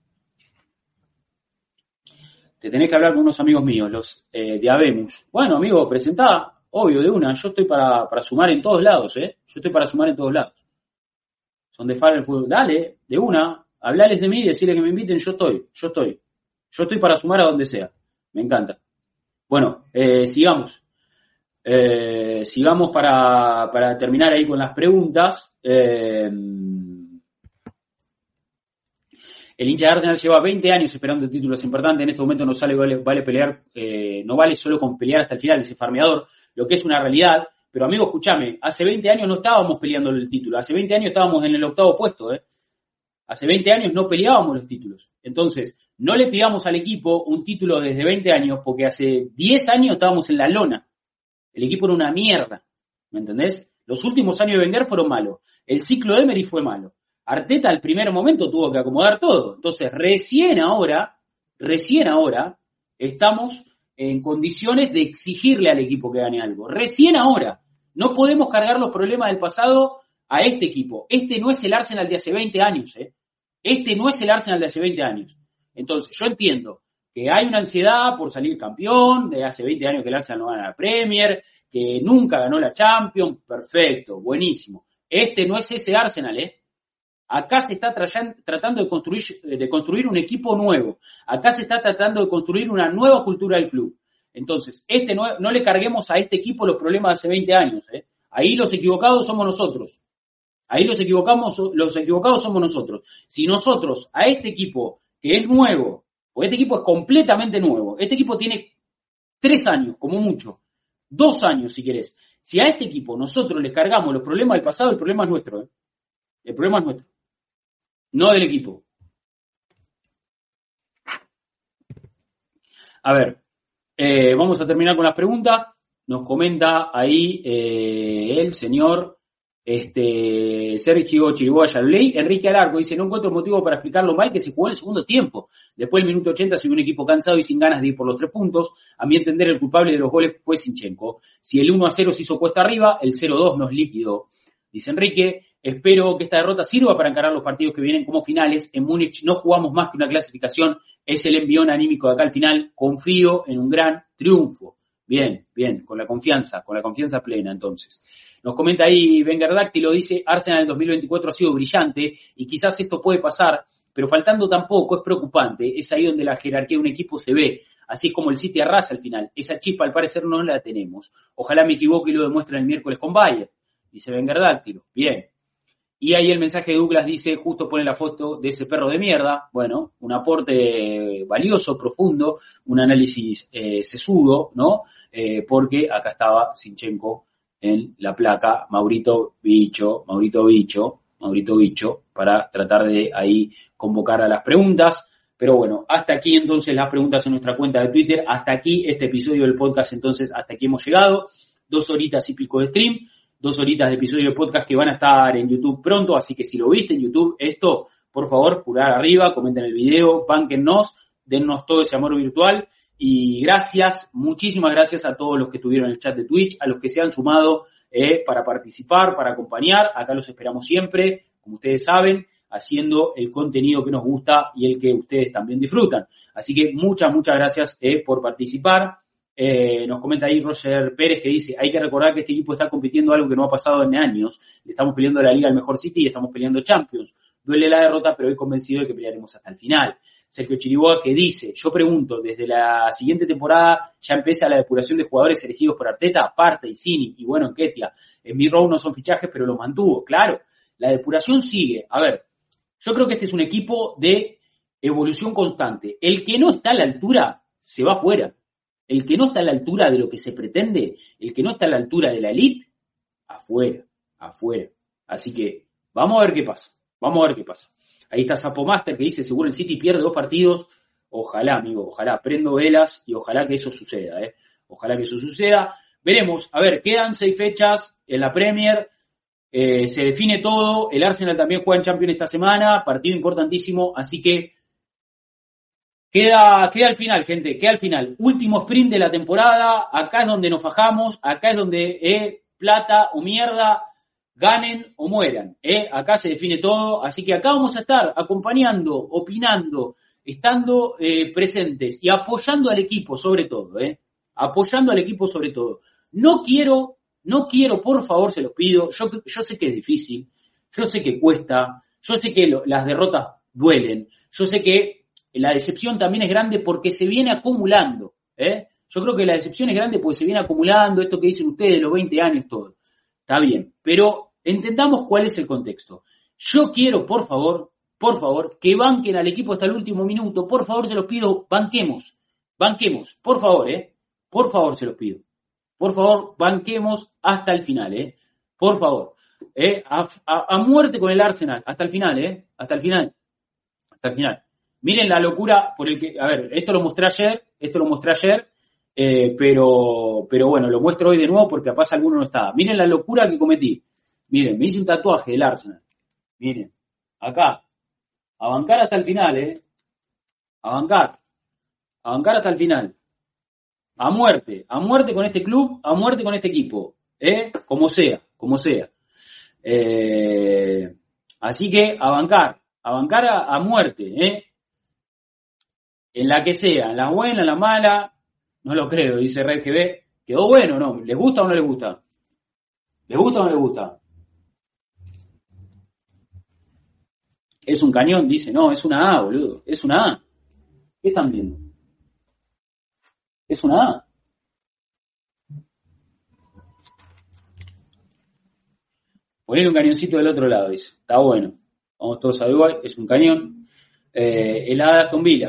Te tenés que hablar con unos amigos míos, los de Abemus. Bueno, amigo, presentá, obvio, de una, yo estoy para sumar en todos lados, yo estoy para sumar en todos lados. Son de Far el Fútbol, dale, de una, hablales de mí y decirles que me inviten, yo estoy para sumar a donde sea, me encanta. Bueno, sigamos. Sigamos para terminar ahí con las preguntas. El hincha de Arsenal lleva 20 años esperando el título, es importante, en este momento no vale pelear, no vale solo con pelear hasta el final, ese farmeador, lo que es una realidad. Pero amigo, escúchame, hace 20 años no estábamos peleando el título, hace 20 años estábamos en el 8º puesto, Hace 20 años no peleábamos los títulos. Entonces, no le pidamos al equipo un título desde 20 años, porque hace 10 años estábamos en la lona. El equipo era una mierda, ¿me entendés? Los últimos años de Wenger fueron malos. El ciclo de Emery fue malo. Arteta al primer momento tuvo que acomodar todo. Entonces, recién ahora, estamos en condiciones de exigirle al equipo que gane algo. Recién ahora. No podemos cargar los problemas del pasado a este equipo. Este no es el Arsenal de hace 20 años, Este no es el Arsenal de hace 20 años. Entonces, yo entiendo que hay una ansiedad por salir campeón, de hace 20 años que el Arsenal no gana la Premier, que nunca ganó la Champions, perfecto, buenísimo. Este no es ese Arsenal, Acá se está tratando de construir un equipo nuevo. Acá se está tratando de construir una nueva cultura del club. Entonces, no le carguemos a este equipo los problemas de hace 20 años, Ahí los equivocados somos nosotros. Los equivocados somos nosotros. Si nosotros a este equipo, que es nuevo, porque este equipo es completamente nuevo, este equipo tiene 3 años, como mucho, 2 años si querés. Si a este equipo nosotros le cargamos los problemas del pasado, el problema es nuestro, El problema es nuestro, no del equipo. A ver, vamos a terminar con las preguntas. Nos comenta ahí el señor Sergio Chiriboya Ley. Enrique Alarco dice: no encuentro motivo para explicar lo mal que se jugó en el segundo tiempo. Después del minuto 80 se vio un equipo cansado y sin ganas de ir por los 3 puntos. A mi entender, el culpable de los goles fue Zinchenko. Si el 1-0 se hizo cuesta arriba, el 0-2 nos liquidó. Dice Enrique: espero que esta derrota sirva para encarar los partidos que vienen como finales. En Múnich no jugamos más que una clasificación. Es el envión anímico de acá al final. Confío en un gran triunfo. Bien, con la confianza plena entonces. Nos comenta ahí Wenger Dáctilo, dice: Arsenal en el 2024 ha sido brillante y quizás esto puede pasar, pero faltando tan poco es preocupante. Es ahí donde la jerarquía de un equipo se ve. Así es como el City arrasa al final. Esa chispa al parecer no la tenemos. Ojalá me equivoque y lo demuestren el miércoles con Bayern, dice Wenger Dáctilo. Bien. Y ahí el mensaje de Douglas dice, justo pone la foto de ese perro de mierda. Bueno, un aporte valioso, profundo, un análisis sesudo, ¿no? Porque acá estaba Zinchenko en la placa, Maurito Bicho, para tratar de ahí convocar a las preguntas. Pero bueno, hasta aquí entonces las preguntas en nuestra cuenta de Twitter, hasta aquí este episodio del podcast, entonces hasta aquí hemos llegado. 2 horitas y pico de stream, 2 horitas de episodio de podcast que van a estar en YouTube pronto, así que si lo viste en YouTube, esto, por favor, pulgar arriba, comenten el video, bánquennos, dennos todo ese amor virtual. Y gracias, muchísimas gracias a todos los que estuvieron en el chat de Twitch, a los que se han sumado para participar, para acompañar. Acá los esperamos siempre, como ustedes saben, haciendo el contenido que nos gusta y el que ustedes también disfrutan. Así que muchas gracias por participar. Nos comenta ahí Roger Pérez que dice, hay que recordar que este equipo está compitiendo algo que no ha pasado en años. Le estamos peleando la Liga al mejor City y estamos peleando Champions. Duele la derrota, pero hoy convencido de que pelearemos hasta el final. Sergio Chiriboga que dice, yo pregunto, desde la siguiente temporada ya empieza la depuración de jugadores elegidos por Arteta, Partey, Cini y bueno, Nketiah. Smith Rowe no son fichajes, pero lo mantuvo. Claro, la depuración sigue. A ver, yo creo que este es un equipo de evolución constante. El que no está a la altura, se va afuera. El que no está a la altura de lo que se pretende, el que no está a la altura de la elite, afuera. Así que vamos a ver qué pasa. Ahí está Zapomaster que dice, seguro el City pierde 2 partidos. Ojalá, amigo, ojalá. Prendo velas y ojalá que eso suceda, Ojalá que eso suceda. Veremos. A ver, quedan 6 fechas en la Premier. Se define todo. El Arsenal también juega en Champions esta semana. Partido importantísimo. Así que queda al final, gente. Queda al final. Último sprint de la temporada. Acá es donde nos fajamos. Acá es donde plata o mierda, ganen o mueran. Acá se define todo. Así que acá vamos a estar acompañando, opinando, estando presentes y apoyando al equipo sobre todo. Apoyando al equipo sobre todo. No quiero, por favor, se los pido. Yo sé que es difícil. Yo sé que cuesta. Yo sé que las derrotas duelen. Yo sé que la decepción también es grande porque se viene acumulando. Yo creo que la decepción es grande porque se viene acumulando esto que dicen ustedes, los 20 años, todo. Está bien, pero entendamos cuál es el contexto. Yo quiero, por favor, que banquen al equipo hasta el último minuto. Por favor, se los pido, banquemos. Por favor, por favor, se los pido. Por favor, banquemos hasta el final, por favor. A muerte con el Arsenal, hasta el final, hasta el final. Miren la locura por el que, a ver, esto lo mostré ayer, pero bueno, lo muestro hoy de nuevo porque capaz alguno no estaba. Miren la locura que cometí. Miren, me hice un tatuaje del Arsenal. Miren, acá. A bancar hasta el final, A bancar hasta el final. A muerte con este club, a muerte con este equipo. Como sea. Así que a bancar a muerte, En la que sea, en la buena, en la mala, no lo creo, dice Red GB. ¿Quedó bueno o no? ¿Les gusta o no les gusta? ¿Les gusta o no les gusta? Es un cañón, dice. No, es una A, boludo. Es una A. ¿Qué están viendo? Es una A. Poner un cañoncito del otro lado, dice. Está bueno. Vamos todos a Dubái. Es un cañón. El A de Aston Villa.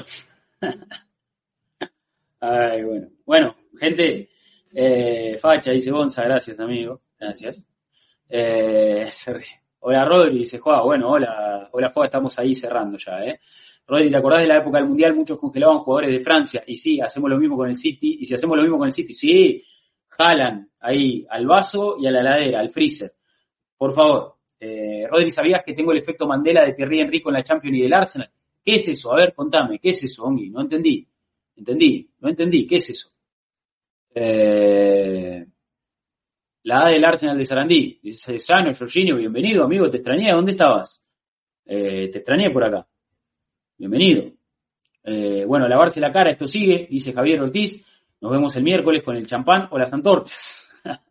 Ay, bueno. Bueno, gente. Facha, dice Gonza. Gracias, amigo. Gracias. Se ríe. Hola, Rodri, dice Juan. Bueno, hola, Juan. Estamos ahí cerrando ya, Rodri, ¿te acordás de la época del Mundial? Muchos congelaban jugadores de Francia. Y sí, hacemos lo mismo con el City. Y si hacemos lo mismo con el City, sí, jalan ahí al vaso y a la heladera, al freezer. Por favor. Rodri, ¿sabías que tengo el efecto Mandela de Thierry Henry con la Champions y del Arsenal? ¿Qué es eso? A ver, contame. ¿Qué es eso, Ongi? No entendí. No entendí. ¿Qué es eso? La A del Arsenal de Sarandí. Dice Sano, Jorginho, bienvenido, amigo. Te extrañé. ¿Dónde estabas? Te extrañé por acá. Bienvenido. Bueno, lavarse la cara, esto sigue, dice Javier Ortiz. Nos vemos el miércoles con el champán o las antorchas.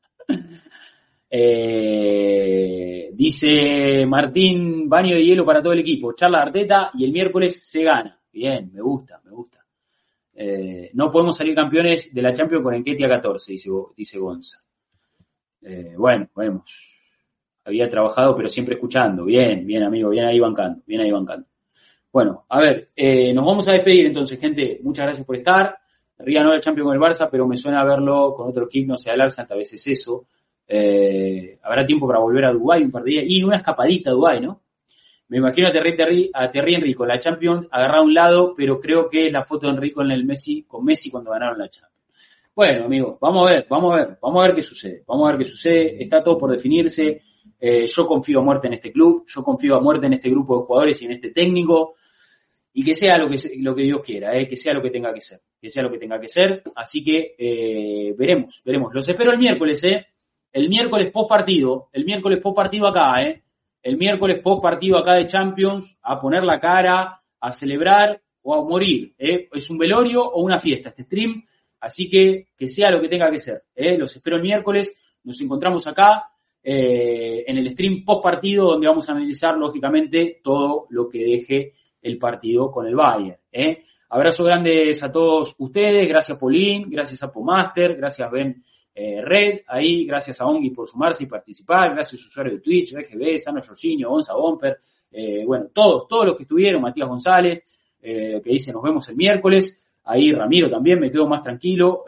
Dice Martín, baño de hielo para todo el equipo. Charla de Arteta y el miércoles se gana. Bien, me gusta. No podemos salir campeones de la Champions con Nketiah 14, dice Gonza. Bueno, vemos. Había trabajado, pero siempre escuchando. Bien, amigo, bien ahí bancando. Bueno, a ver, nos vamos a despedir entonces, gente. Muchas gracias por estar. Arriba no el Champions con el Barça, pero me suena verlo con otro equipo, no sé, al Arsenal, tal vez es eso. Habrá tiempo para volver a Dubái un par de días. Y una escapadita a Dubái, ¿no? Me imagino a Thierry Henry con la Champions agarrado a un lado, pero creo que es la foto de Henry con Messi cuando ganaron la Champions. Bueno, amigos, vamos a ver qué sucede. Está todo por definirse. Yo confío a muerte en este club, yo confío a muerte en este grupo de jugadores y en este técnico, y que sea lo que Dios quiera, que sea lo que tenga que ser, así que veremos, los espero el miércoles, el miércoles post partido acá, el miércoles post partido acá de Champions, a poner la cara, a celebrar o a morir, es un velorio o una fiesta, este stream Así que sea lo que tenga que ser. Los espero el miércoles. Nos encontramos acá en el stream post partido, donde vamos a analizar, lógicamente, todo lo que deje el partido con el Bayern. Abrazo grandes a todos ustedes. Gracias, Paulín. Gracias a Pomaster. Gracias, Ben Red. Ahí, gracias a Ongi por sumarse y participar. Gracias, usuario de Twitch, RGB, Sano Jorginho, Gonza Bomper. Bueno, todos los que estuvieron. Matías González, que dice nos vemos el miércoles. Ahí Ramiro también, me quedo más tranquilo,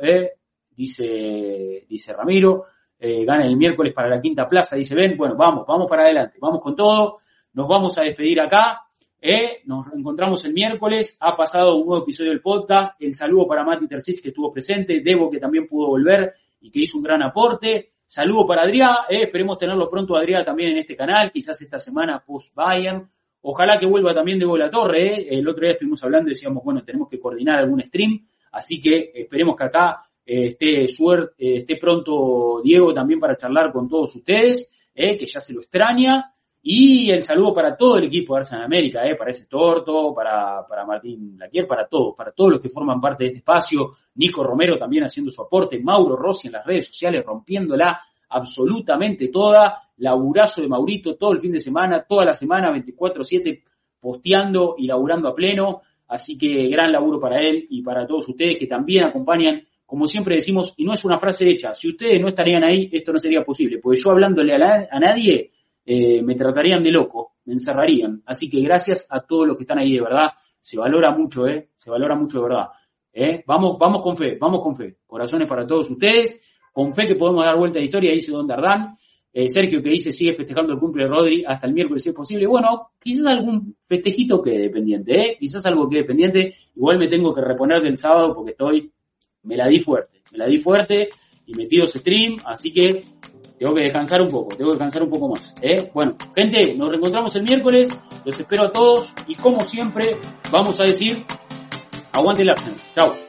dice Ramiro, gana el miércoles para la quinta plaza, dice Ben, bueno, vamos para adelante, vamos con todo, nos vamos a despedir acá, nos encontramos el miércoles, ha pasado un nuevo episodio del podcast, el saludo para Mati Terzic que estuvo presente, Debo que también pudo volver y que hizo un gran aporte, saludo para Adrián, esperemos tenerlo pronto Adrián también en este canal, quizás esta semana post Bayern. Ojalá que vuelva también Diego La Torre, El otro día estuvimos hablando y decíamos, bueno, tenemos que coordinar algún stream, así que esperemos que acá esté pronto Diego también para charlar con todos ustedes, que ya se lo extraña, y el saludo para todo el equipo de Arsenal América, para ese Torto, para Martín Laquier, para todos los que forman parte de este espacio, Nico Romero también haciendo su aporte, Mauro Rossi en las redes sociales rompiéndola absolutamente toda, laburazo de Maurito todo el fin de semana, toda la semana, 24/7, posteando y laburando a pleno, así que gran laburo para él y para todos ustedes que también acompañan, como siempre decimos, y no es una frase hecha, si ustedes no estarían ahí, esto no sería posible, porque yo hablándole a nadie, me tratarían de loco, me encerrarían, así que gracias a todos los que están ahí de verdad, se valora mucho de verdad, vamos con fe, corazones para todos ustedes, con fe que podemos dar vuelta a la historia, dice Don Dardán. Sergio que dice sigue festejando el cumple de Rodri hasta el miércoles si es posible. Bueno, quizás algún festejito quede pendiente, quizás algo quede pendiente. Igual me tengo que reponer del sábado porque me la di fuerte y metí los stream, así que tengo que descansar un poco más. Bueno, gente, nos reencontramos el miércoles, los espero a todos y como siempre vamos a decir, aguante el Arsenal. Chao.